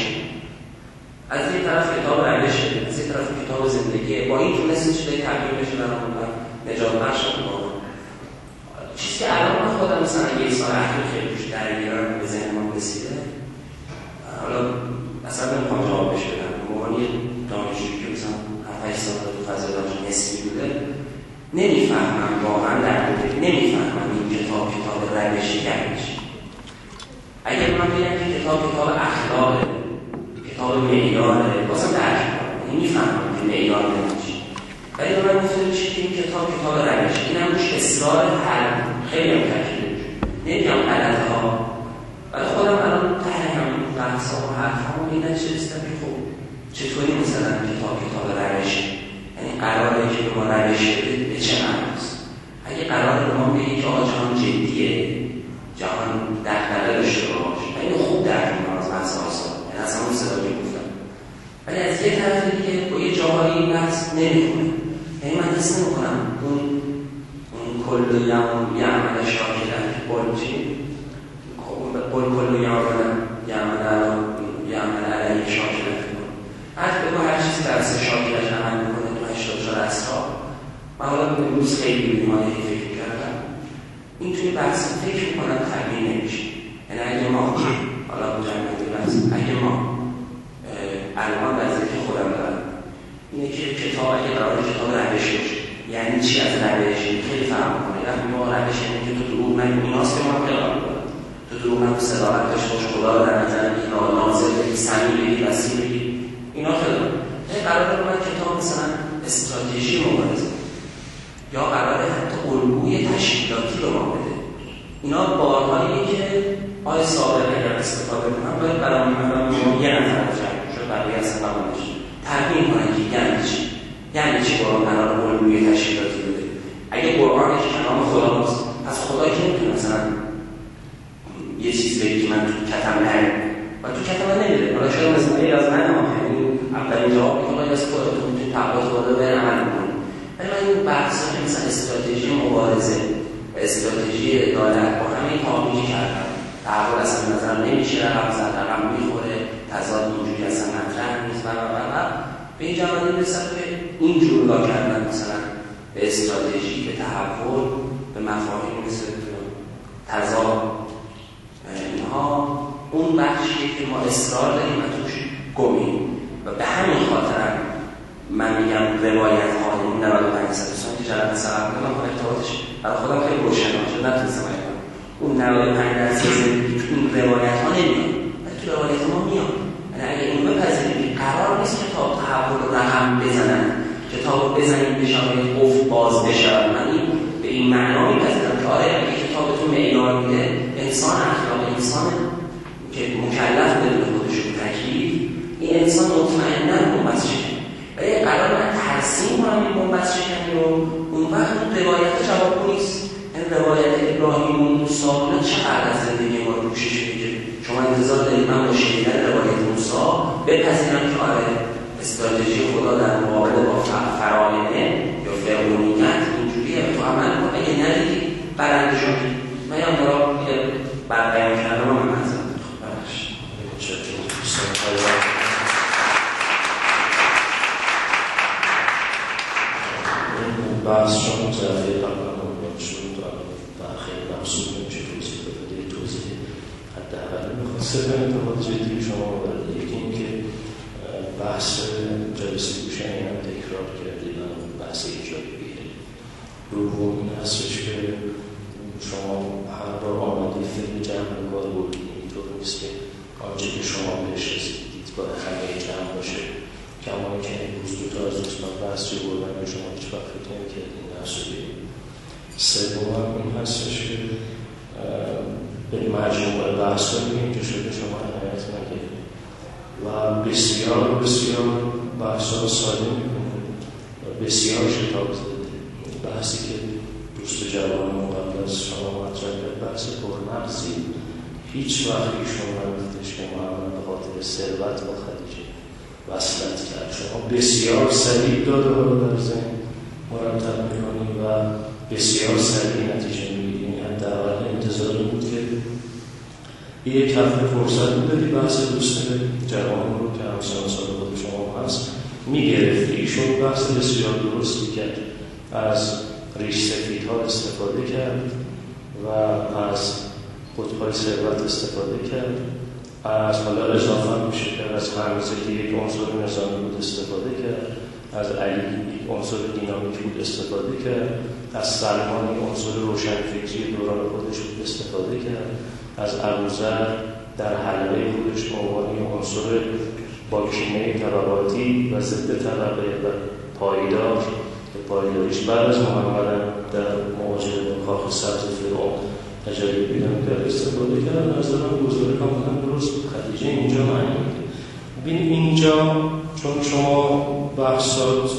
از یک طرف کتاب روش، از یک طرف کتاب زندگی، با این تونستیم چیزی تبدیل بشه در اون نجات بخش بود. چیزی که الان من خودم مثلا یک سال اخیر خیلی روش درگیرم به ذهن من رسیده، حالا اصلا نمیخوام جوابش بدم، موقعی دانشجویی که مثلا هفت هشت سال تو فضای دانش نسبی بوده، نمیفهمم واقعا در بوده، نمیفهمم این کتاب کتاب روشی یعنی چی. اگر من بگم که کتاب کتاب اخلاقه، کتاب معیاره، واسه درک کنم، نمیفهمم که معیار یعنی چی. ولی من گفتم چی که این کتاب کتاب روشی، این هم روش اصرار حل خیلی هم تاکید میشه. نمیگم غلطه ها، ولی خودم الان ته همین بحثا و حرفامو این نتیجه رسیدم که خب چطوری مثلا کتاب کتاب روشی، یعنی قراره که به ما روش بده به چه معناست؟ اگه قراره به ما بگه که آقا جهان جدیه، جهان دغدغه داشته باش، این خوب درک میکنم از بحث آسان، یعنی اصلا اون صدا که گفتم، ولی از یه طرف دیگه با یه جاهایی این بحث نمیخونه، یعنی من حس نمیکنم اون اون کل یعمل شاکرن که بول چی؟ بول کل یعمل یعمل علیه شاکرن هر بگو هر چیزی در سه شاکرش عمل میکنه تو هشتاد چهار اصحاب. من حالا امروز خیلی بیمانی فکر کردم این توی بحث فکر میکنم تبیین نمیشه. یعنی اگه ما حالا بجنبه بحث اگه ما الان وظیفه خودم دارم اینه که کتاب اگه قرار کتاب روش باشه یعنی چی از روش خیلی فهم کنه. وقتی ما روش یعنی که تو دروغ نگو ایناست که ما قرار میکنم، تو دروغ نگو صداقت داشته باش، خدا رو در نظر بگیر، ناظر بگیر، سمیع بگیر، وسیع بگیر، اینا خیلی یعنی قراره من کتاب مثلا استراتژی مبارزه یا قراره حتی الگوی تشکیلاتی رو ما بده. اینا بارهاییه که آی سابق اگر استفاده کنم باید برای من یه نفر جمع شد برای اصلا نمانش ترمیم کنن که یعنی چی؟ یعنی چی قرآن قرار الگوی تشکیلاتی بده؟ اگه قرآن که کلام خداست پس خدا که نمیتونه مثلا یه چیز بگی که من تو کتم نریم و تو کتم نمیره. حالا شاید مثلا غیر از من اولین جواب میکنه یا از خودتون میتونید تقویت خدا به عمل کنید. ولی من این بحثا که مثلا استراتژی مبارزه و استراتژی عدالت با همین تابعی کردم تحول اصلا نظر نمیشه، رقم زد رقم میخوره، تضاد اینجوری اصلا مطرح نیست و و و به این جمعه میرسم که اینجور لا کردن مثلا به استراتژی، به تحول، به مفاهیم مثل تضاد اینها اون بخشیه که ما اصرار داریم و توش گمیم و به همین خاطر من میگم روایت ها این نود و پنج درصد که جلسه سبب کنم و ارتباطش برای خودم خیلی روشن شد نتونستم کنم اون نود و پنج درصد زندگی تو این روایت ها نمیاد ولی تو روایت ما میاد. یعنی اگه این بپذیریم که قرار نیست کتاب تحول رقم بزنن، کتاب بزنیم به شامل قفل باز بشود، من این به این معنا میپذیرم که آره اگه کتابتون معیار میده انسان اخلاق انسان که مکلف بدون خودش رو تکلیف این انسان مطمئناً بنبست شکنی. ولی قرار من ترسیم کنم این بنبست شکنی رو اون وقت روایت جواب نیست. این روایت ابراهیم و موسی اینا چقدر از زندگی ما رو پوشش میده. شما انتظار دارید من با شنیدن روایت موسی بپذیرم که آره استراتژی خدا در مقابله با فراعنه یا فرعونیت اینجوریه تو عمل کن. اگه ندیدی برنده شدی. من یا مرا برقیام کردم و من منظر بحث شما جلسه قبل هم شد و خیلی مبسوط نمیشه توضیح بده توضیح حداقل میخواست انتقاد جدی شما وارد یکی این که بحث جلسه گوشنی هم تکرار کردید و بحث ایجابی بیارید. دوم این هستش که شما هر بار نیست که آنچه که شما بهش رسیدید باید همه جمع باشه. کما که امروز دو تا از دوستان بحث چه بردن به شما هیچ وقت فکر نمی‌کردین درس رو بگید. سوم هم این هستش که به مجموعه بحث رو بگیم که شده شما عنایت نگیرید و بسیار بسیار بحث رو ساده میکنید و بسیار شتاب زده. بحثی که دوست جوان قبل از شما مطرح کرد بحث پرمغزی، هیچ وقت ایشون نگفتش که محمد به خاطر ثروت با خدیجه وصلت کرد. شما بسیار سریع داده ها رو در ذهن مرتب میکنید و بسیار سریع نتیجه میگیرید. حداقل انتظار بود که یک هفته فرصت میدادی بحث دوست جوان رو که همسان سال خود شما هست میگرفتی. ایشون بحث بسیار درستی کرد، از ریش سفیدها استفاده کرد و از قطب‌های ثروت استفاده کرد، از حالا اضافه میشه کرد از حمزه که یک عنصر نظامی بود استفاده کرد، از علی یک عنصر دینامیک بود استفاده کرد، از سلمان یک عنصر روشنفکری دوران خودش بود استفاده کرد، از ابوذر در حلقه خودش عنوان یک عنصر با کینه طبقاتی و ضد طبقه و پایدار که پایداریش بعد از محمد در مواجهه با کاخ سبز فرعون تجلی پیدا کرد استفاده کرد. از آن گزاره کاملا درست بود. خدیجه اینجا معنی میده. ببین اینجا چون شما بحثات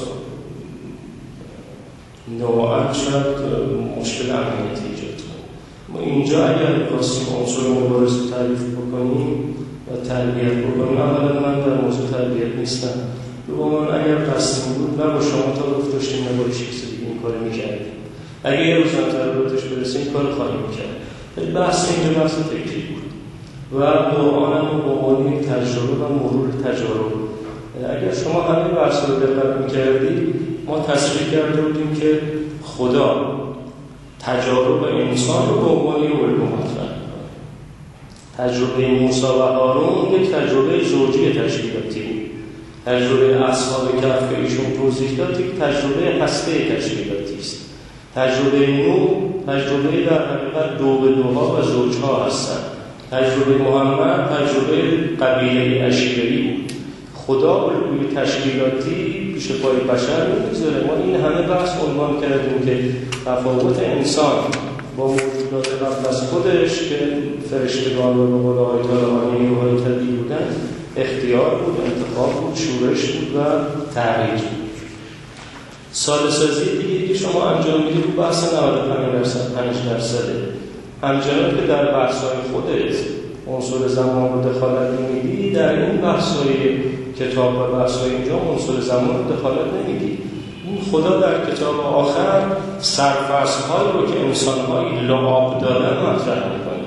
نوعا شاید مشکل امنیتی ایجاد کنید. ما اینجا اگر بخواستیم عنصر مبارزه تعریف بکنیم و تربیت بکنیم، اولا من در موضوع تربیت نیستم، دوما اگر قصدیم بود نه با شما تا گفت داشتیم نه با هیچ کسی دیگه این کار میکردیم. اگه یه روز هم تربیتش برسیم این کار خواهیم میکرد. ولی بحث اینجا بحث فکری بود و قرآن هم با عنوان تجربه و مرور تجارب. اگر شما همه بحث رو دقت میکردید ما تصریح کرده بودیم که خدا تجارب انسان رو به عنوان یک الگو مطرح می‌کنه. تجربه موسی و هارون یک تجربه زوجی تشکیلاتی، تجربه اصحاب کهف که ایشون توضیح داد یک تجربه هسته تشکیلاتی است. تجربه نوح تجربه در حقیقت دو به دوها و زوجها هستند. تجربه محمد تجربه قبیله عشیره‌ای بود. خدا الگوی تشکیلاتی پیش پای بشر می‌گذاره. ما این همه بحث عنوان کردیم که تفاوت انسان با موجودات قبل از خودش که فرشتگان و به قول آقای طالقانی نیروهای طبیعی بودن اختیار بود، انتخاب بود، شورش بود و تغییر بود. ساله‌سازی دیگه که شما انجام میدید رو بحث نود و پنج درصد پنج درصده. همچنان که در بحث‌های خودت عنصر زمان رو دخالت نمیدی، در این بحث‌های کتاب و بحث‌های اینجا عنصر زمان رو دخالت نمیدی. این خدا در کتاب آخر سرفصل‌هایی رو که انسان‌های لعاب دارن مطرح می‌کنه.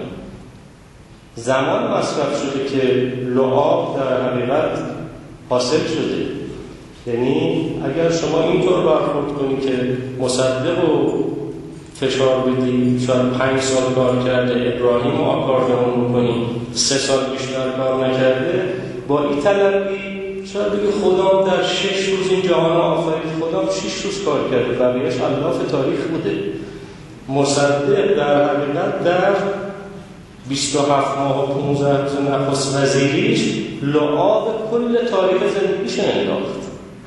زمان مصرف شده که لعاب در حقیقت حاصل شده. یعنی اگر شما اینطور برخورد کنید که مصدق و فشار بدی شاید پنج سال کار کرده، ابراهیم و آکاردمون بکنی سه سال بیشتر کار نکرده، با این تلقی شاید بگی خدا در شش روز این جهان آفرید، خدا شش روز کار کرده، بقیه‌اش الاف تاریخ بوده. مصدق در حقیقت در بیست و هفت ماه و پانزده روز نخست وزیریش لعاب کل تاریخ زندگیش انداخت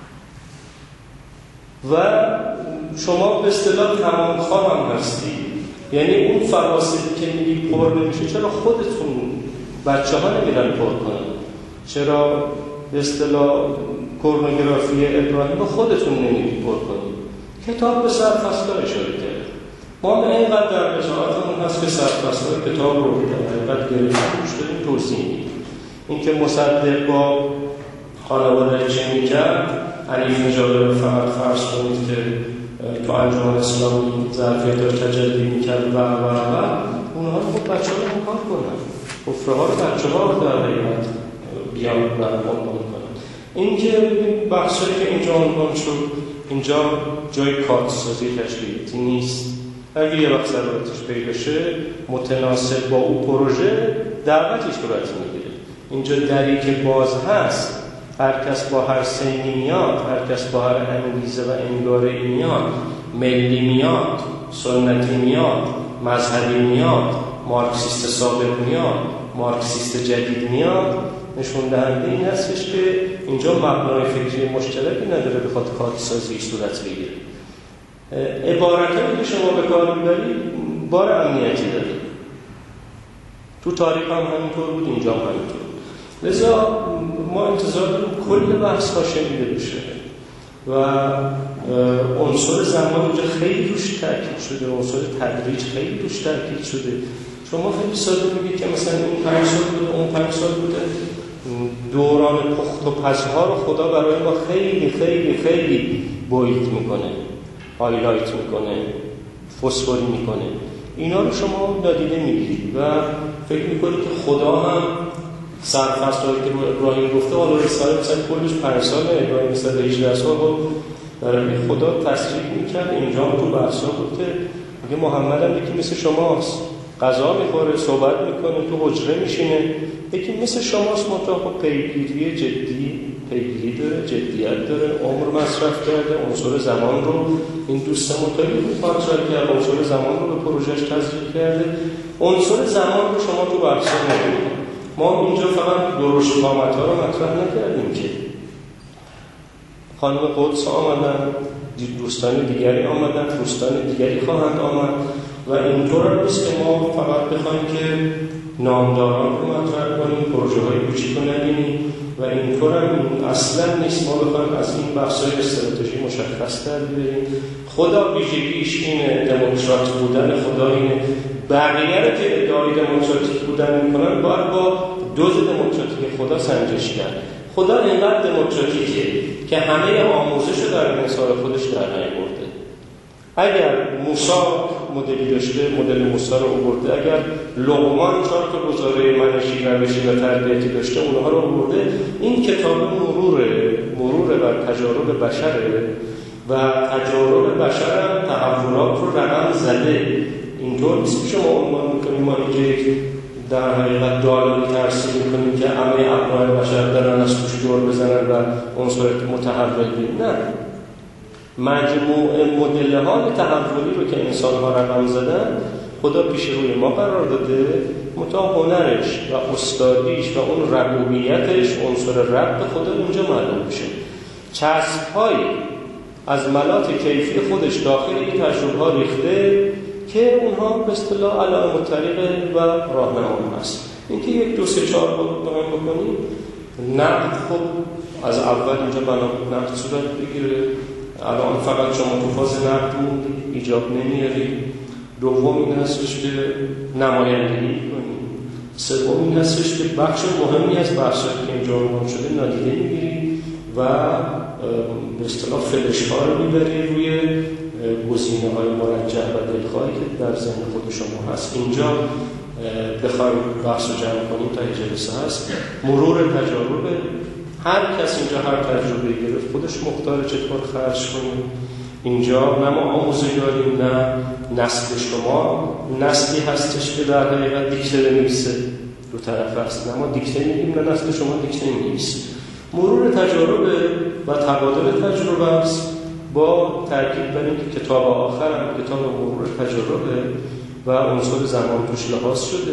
و شما به اصطلاح تمام خواه هم هستی. یعنی اون فواصلی که میگی پر نمیشه، چرا خودتون بچه ها نمیرن پر کنن؟ چرا به اصطلاح پورنوگرافی ابراهیم خودتون نمیگی پر کنید؟ کتاب به سرفصل‌ها اشاره کرد. ما به اینقدر در قضاوتمون هست که سرفصل‌های کتاب رو در حقیقت گرفتیم روش داریم توضیح میدیم. این که مصدق با خانواده چه میکرد، علی نژاد رو فقط فرض کنید که تو انجمن اسلامی ظرفیت رو تجلی میکرد و و و اونها رو خب بچه ها رو مکار کنن، کفره ها رو بچه ها رو در حقیقت بیان و عنوان کنن. این که بحثایی که اینجا عنوان شد، اینجا جای کارتسازی تشکیلاتی نیست. اگه یه وقت ضرورتش پیدا شه متناسب با اون پروژه دعوتش صورت میگیره. اینجا دری که باز هست، هر کس با هر سنی میاد، هر کس با هر انگیزه و انگاره میاد، ملی میاد، سنتی میاد، مذهبی میاد، مارکسیست سابق میاد، مارکسیست جدید میاد، نشون دهنده این هستش که اینجا مبنای فکری مشترکی نداره بخواد کارسازی صورت بگیره. عبارتایی که شما به کار میبرید بار امنیتی داره. تو تاریخ هم همینطور بود، اینجا هم همینطور بود. لذا ما انتظار داریم کل بحث ها شنیده بشه و عنصر زمان اینجا خیلی روش تاکید شده، عنصر تدریج خیلی روش تاکید شده. شما خیلی ساده میگید که مثلا این پنج سال بوده، اون پنج سال بوده. دوران پخت و پزها رو خدا برای ما خیلی خیلی خیلی بویت میکنه، هایلایت میکنه، فسفوری میکنه. اینا رو شما نادیده میگیرید و فکر میکنید که خدا هم سرفصل هایی که ابراهیم گفته حالا رساله مثلا کلش پنج ساله، ابراهیم مثلا هجده سال رو برای خدا تصریح میکرد. اینجا هم تو بحثا گفته میگه محمد هم یکی مثل شماست، غذا میخوره، صحبت میکنه، تو حجره میشینه، یکی مثل شماست، منطقه پیگیری جدی پیگیری داره، جدیت داره، عمر مصرف کرده، عنصر زمان رو این دوست مطالعه کنترل کرده، عنصر زمان رو به پروژهش تزریق کرده. عنصر زمان رو شما تو بحثا نمی‌بینید. ما اینجا فقط درشت قامت‌ها رو مطرح نکردیم که خانم قدس آمدن، دوستان دیگری آمدن، دوستان دیگری خواهند آمد و اینطور هم نیست که ما فقط بخوایم که نامداران رو مطرح کنیم، پروژه های کوچیک رو نبینیم و اینطور هم اصلا نیست ما بخوایم از این بحث‌های استراتژی مشخص در بریم. خدا ویژگیش اینه، دموکرات بودن خدا اینه. بقیه رو که ادعای دموکراتیک بودن میکنن باید با دوز دموکراتیک خدا سنجش کرد. خدا اینقدر دموکراتیکه که همه آموزش رو در انحصار خودش در نیاورده. اگر موسی مدلی داشته، مدل موسی رو آورده. اگر لقمان چهار تا گزاره منشی روشی و تربیتی داشته، اونها رو آورده. این کتاب مروره، مروره بر تجارب بشره و تجارب بشر هم تحولات رو رقم زده. اینطور نیست که شما عنوان میکنیم ما اینجا در حقیقت دالالی ترسیم میکنیم که همه ابنای بشر دارن از توش دور بزنن و عنصر متحول بید. نه، مجموع مدل‌های تحولی رو که انسان‌ها رقم زدن خدا پیش روی ما قرار داده، متا هنرش و استادیش و اون ربوبیتش، عنصر رب خدا اونجا معلوم میشه. چسب‌هایی از ملات کیفی خودش داخل این تجربه‌ها ریخته که اونها به اصطلاح علائم الطریق و راهنما هست. اینکه یک دو سه چهار بار بکنیم، نقد خب از اول اینجا بنا نقد صورت بگیره. الان فقط شما تو فاز نقد موندید، ایجاب نمیارید. دوم این هستش که نمایندگی کنید. سوم این هستش که بخش مهمی از بحثایی که اینجا عنوان شده نادیده میگیرید و به اصطلاح فلش‌ها رو میبرید روی گزینه‌های مرجح و دلخواهی که در ذهن خود شما هست. اینجا بخوایم بحث رو جمع کنیم تا جلسه هست. مرور تجارب، هر کس اینجا هر تجربه گرفت خودش مختار چطور خرج کنیم. اینجا نه ما آموزگاریم نه نسل شما نسلی هستش که در حقیقت دیکته بنویسه، دو طرف هست. نه ما دیکته میگیم نه نسل شما دیکته می‌نویسه. مرور تجارب و تبادل تجربه است با تاکید بر اینکه کتاب آخر هم کتاب مرور تجربه و عنصر زمان توش لحاظ شده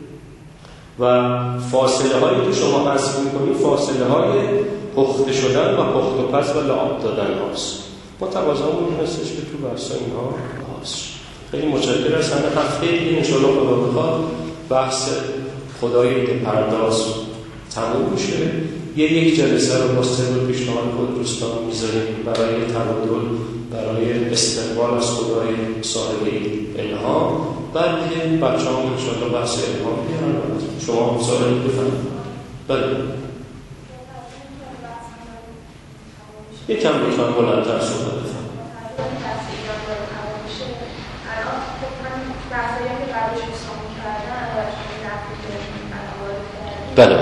و فاصله هایی که شما حسب می‌کنید فاصله های پخته شدن و پخت و پز و لعاب دادن هاست. ما تقاضامون این هستش که تو بحث اینها لحاظ شد. خیلی متشکرم. از همه هفته دیگه انشاءالله خدا بخواد بحث خدای ایده پرداز تموم میشه. یه یک جلسه رو با سر و پیشنهاد خود دوستان میذاریم برای تبادل، برای استقبال از خدای صاحب الهام. بعد دیگه بچه هم انشاءالله بحث الهام بیارن. شما سوالی بفرمایید. بله یکم لطفاً بلندتر صحبت بفرمایید. بله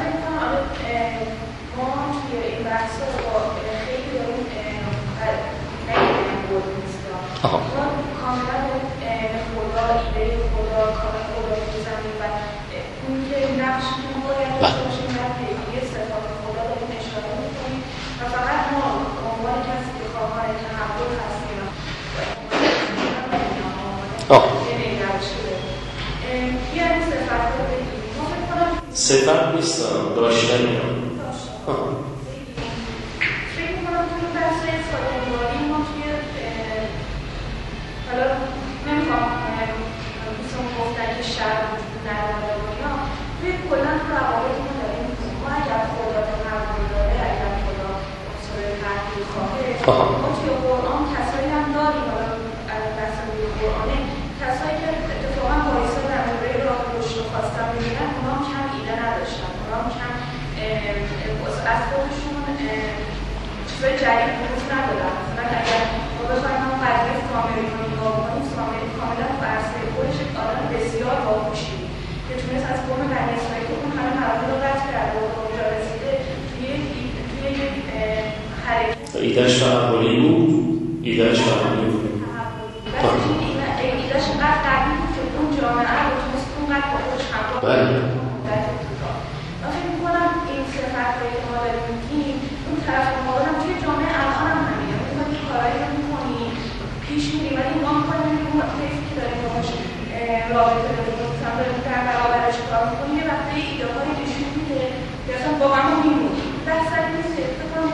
آها. کاملا به خدا، ایده خدا، کار خدا تو زمین و اون که نقشی که ما باید باشیم در پیگیری صفات خدا داریم اشاره میکنیم و فقط ما عنوان کسی که خواهان تحول هستیم یعنی صفت رو بگیم ما بکنم صفت نیستم داشتن میام فکر میکنم توی بحثه سالنگاری ما توی حالا نمیخوام دوستان گفتن که شرط وجود نداره و اینا توی کلن روابط ما داریم میکنیم ما اگر خدا تحول داره اگر خدا اصول تحول خواهه ما توی قرآن کسایی هم داریم حالا از بحث روی قرآنه کسایی که اتفاقا باعثه در مورد راه رشد رو خواستن ببینن اونا هم کم ایده نداشتن اونا هم کم از خودشون چیزای جدید بروز ندارن مثلا اگر ما بخوایم هم قضیه سامری رو نگاه کنیم سامری کاملا برسه خودش آدم بسیار باهوشی که تونست از قوم بنی اسرائیل که اون همه مراحل رو قطع کرده و به اونجا رسیده توی یک حرکت ایدهش تحولی بود ایدهش تحولی بود ایدهش اینقدر قوی بود که اون جامعه رو تونست اونقدر با خودش همراه کنه من فکر می‌کنم این صفت‌هایی که ما داریم میگیم اون طرف مقابل هم توی جامعه الان هم همینه ما یه کارایی رو می‌کنیم پیش می‌ریم ولی ما می‌خوایم ببینیم اون کسی که داریم باهاش رابطه داریم مثلا داریم در برابرش کار می‌کنیم یه وقتی ایده‌هایی نشون میده که اصلا واقعا ما می‌مونیم بحث سر نیست که فکر کنم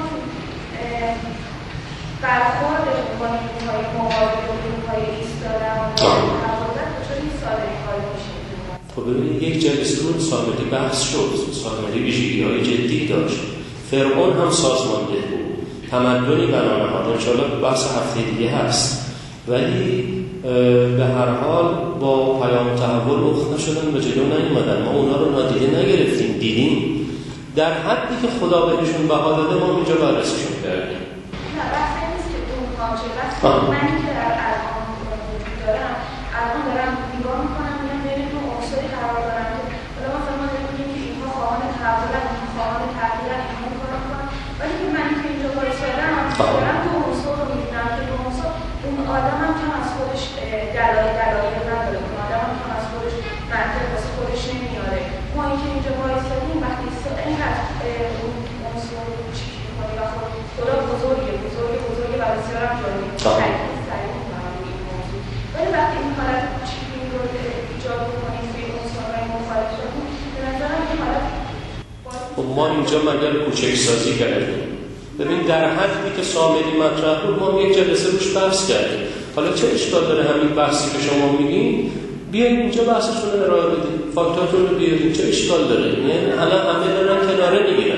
برخوردش با نیروهای مقابل و نیروهای ایستادن و مقابلت دچار این سادگی‌هایی میشه. خب ببینید یک جلسه رو سامری بحث شد سامری ویژگی‌های جدی داشت فرعون هم سازمانده بود تمدنی بنا نهاد انشاءالله بحث هفته دیگه هست ولی به هر حال با پیام تحول اخت نشدن به جلو نیومدن ما اونا رو نادیده نگرفتیم دیدیم در حدی که خدا بهشون بها داده ما اینجا بررسیشون کردیم نه بحث نیست که اون کانچه بحث منی که الان دارم الان دارم نگاه میکنم میگم بین دو عنصری قرار دارم که حالا مثلا ما داریم میگیم که اینها خواهان تحولن اینها خواهان تغییرن اینها کار میکنن ولی که منی که اینجا وایسادم دارم دو عنصر رو میبینم که دو عنصر اون آدم هم کم از خودش دلایل دلایل نداره اون آدم هم کم از خودش منطق واسه خودش نمیاره ما اینکه اینجا وایسادیم وقتی اینقدر اون عنصر رو کوچیک میکنیم و خب خدا بزرگه بزرگه بزرگه و بسیار هم جالبه سریع میکنم این موضوع ولی وقتی این حالت کوچیکی رو ایجاد بکنیم توی عنصرهای مخالف شدیم به نظرم این حالت خب ما اینجا مگر کوچک سازی کردیم ببین در حدی که سامری مطرح بود ما یک جلسه روش بحث کردیم حالا چه اشکال داره همین بحثی که شما میگین بیاین اینجا بحثتون رو ارائه بدید فاکتاتون رو بیارید چه اشکال داره یعنی الان همه دارن کناره میگیرن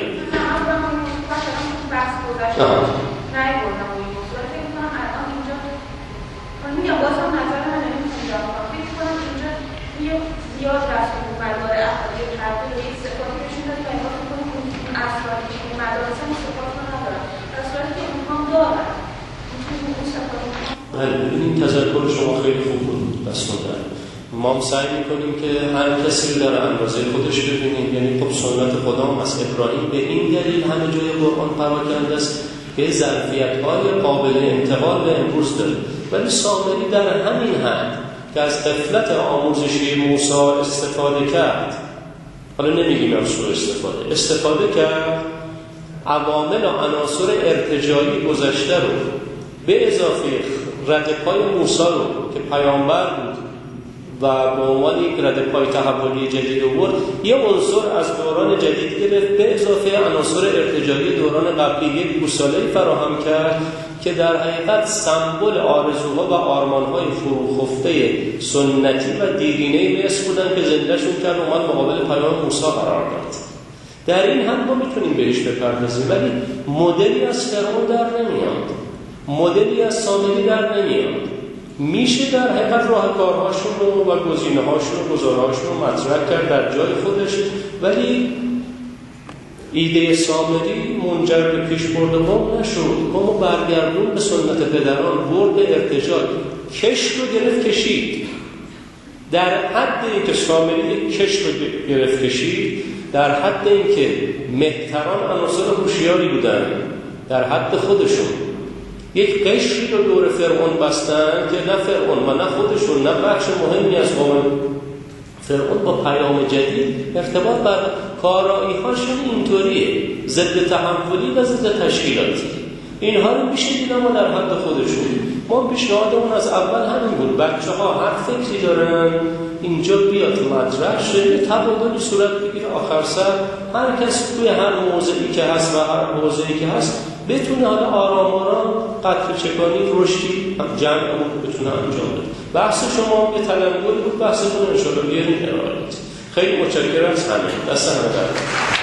بحث گذاشته نه بردم اون موضوع فکر میکنم الان اینجا میگم باز هم نظر من نمیتونم کنم فکر کنم اینجا یه زیاد رفتیم اون مدار اخلاقی تغییر و یک صفاتی بهشون داریم و اینا فکر کنم اون افرادی که اون مدارس هم صفات رو ندارن در صورتی که اونها هم دارن اون صفات بله ببینیم تذکر شما خیلی خوب بود دستون دارم ما هم سعی میکنیم که هر کسی رو در اندازه خودش ببینیم یعنی خب سنت خدا هم از ابراهیم به این دلیل همه جای قرآن پراکنده است که ظرفیت‌های قابل انتقال به امروز داره ولی سامری در همین حد که از غفلت آموزشی موسی استفاده کرد حالا نمیگیم از سوء استفاده استفاده کرد عوامل و عناصر ارتجاعی گذشته رو به اضافه رد پای موسی رو که پیامبر بود و به عنوان یک رد پای تحولی جدید آورد یه عنصر از دوران جدید گرفت به اضافه عناصر ارتجاعی دوران قبلی یک گوساله فراهم کرد که در حقیقت سمبل آرزوها و آرمانهای فروخفته سنتی و دیرینه مصر بودن که زندهشون کرد اومد مقابل پیام موسی قرار داد. در این حد ما میتونیم بهش بپردازیم ولی مدلی از فرعون در نمیاد مدلی از سامری در نمیاد میشه در حقیقت راه کارهاشون رو و گزینه‌هاشون و گزارهاشون رو مطرح کرد در جای خودش ولی ایده سامری منجر به پیشبرد قوم نشد قوم برگردون به سنت پدران برد ارتجاع کش رو گرفت کشید در حد اینکه سامری کش رو گرفت کشید در حد اینکه مهتران عناصر هوشیاری بودن در حد خودشون یک قشری رو دور فرعون بستن که نه فرعون و نه خودشون نه بخش مهمی از قوم فرعون با پیام جدید ارتباط بر کارایی هاشون اینطوریه ضد تحولی و ضد تشکیلاتی اینها رو میشه دیدن ما در حد خودشون ما پیشنهادمون از اول همین بود، بچه ها هر فکری دارن اینجا بیاد مطرح شه، یه تبادلی صورت بگیره، آخر سر هر کس توی هر موضعی که هست و هر حوزه‌ای که هست بتونه حالا آرام آرام قطع چکانی رشدی جمعمون بتونه انجام بده. بحث شما یه تلنگری بود، بحثتون انشاءالله بیارین ارائه. خیلی متشکرم از همه. دست همه در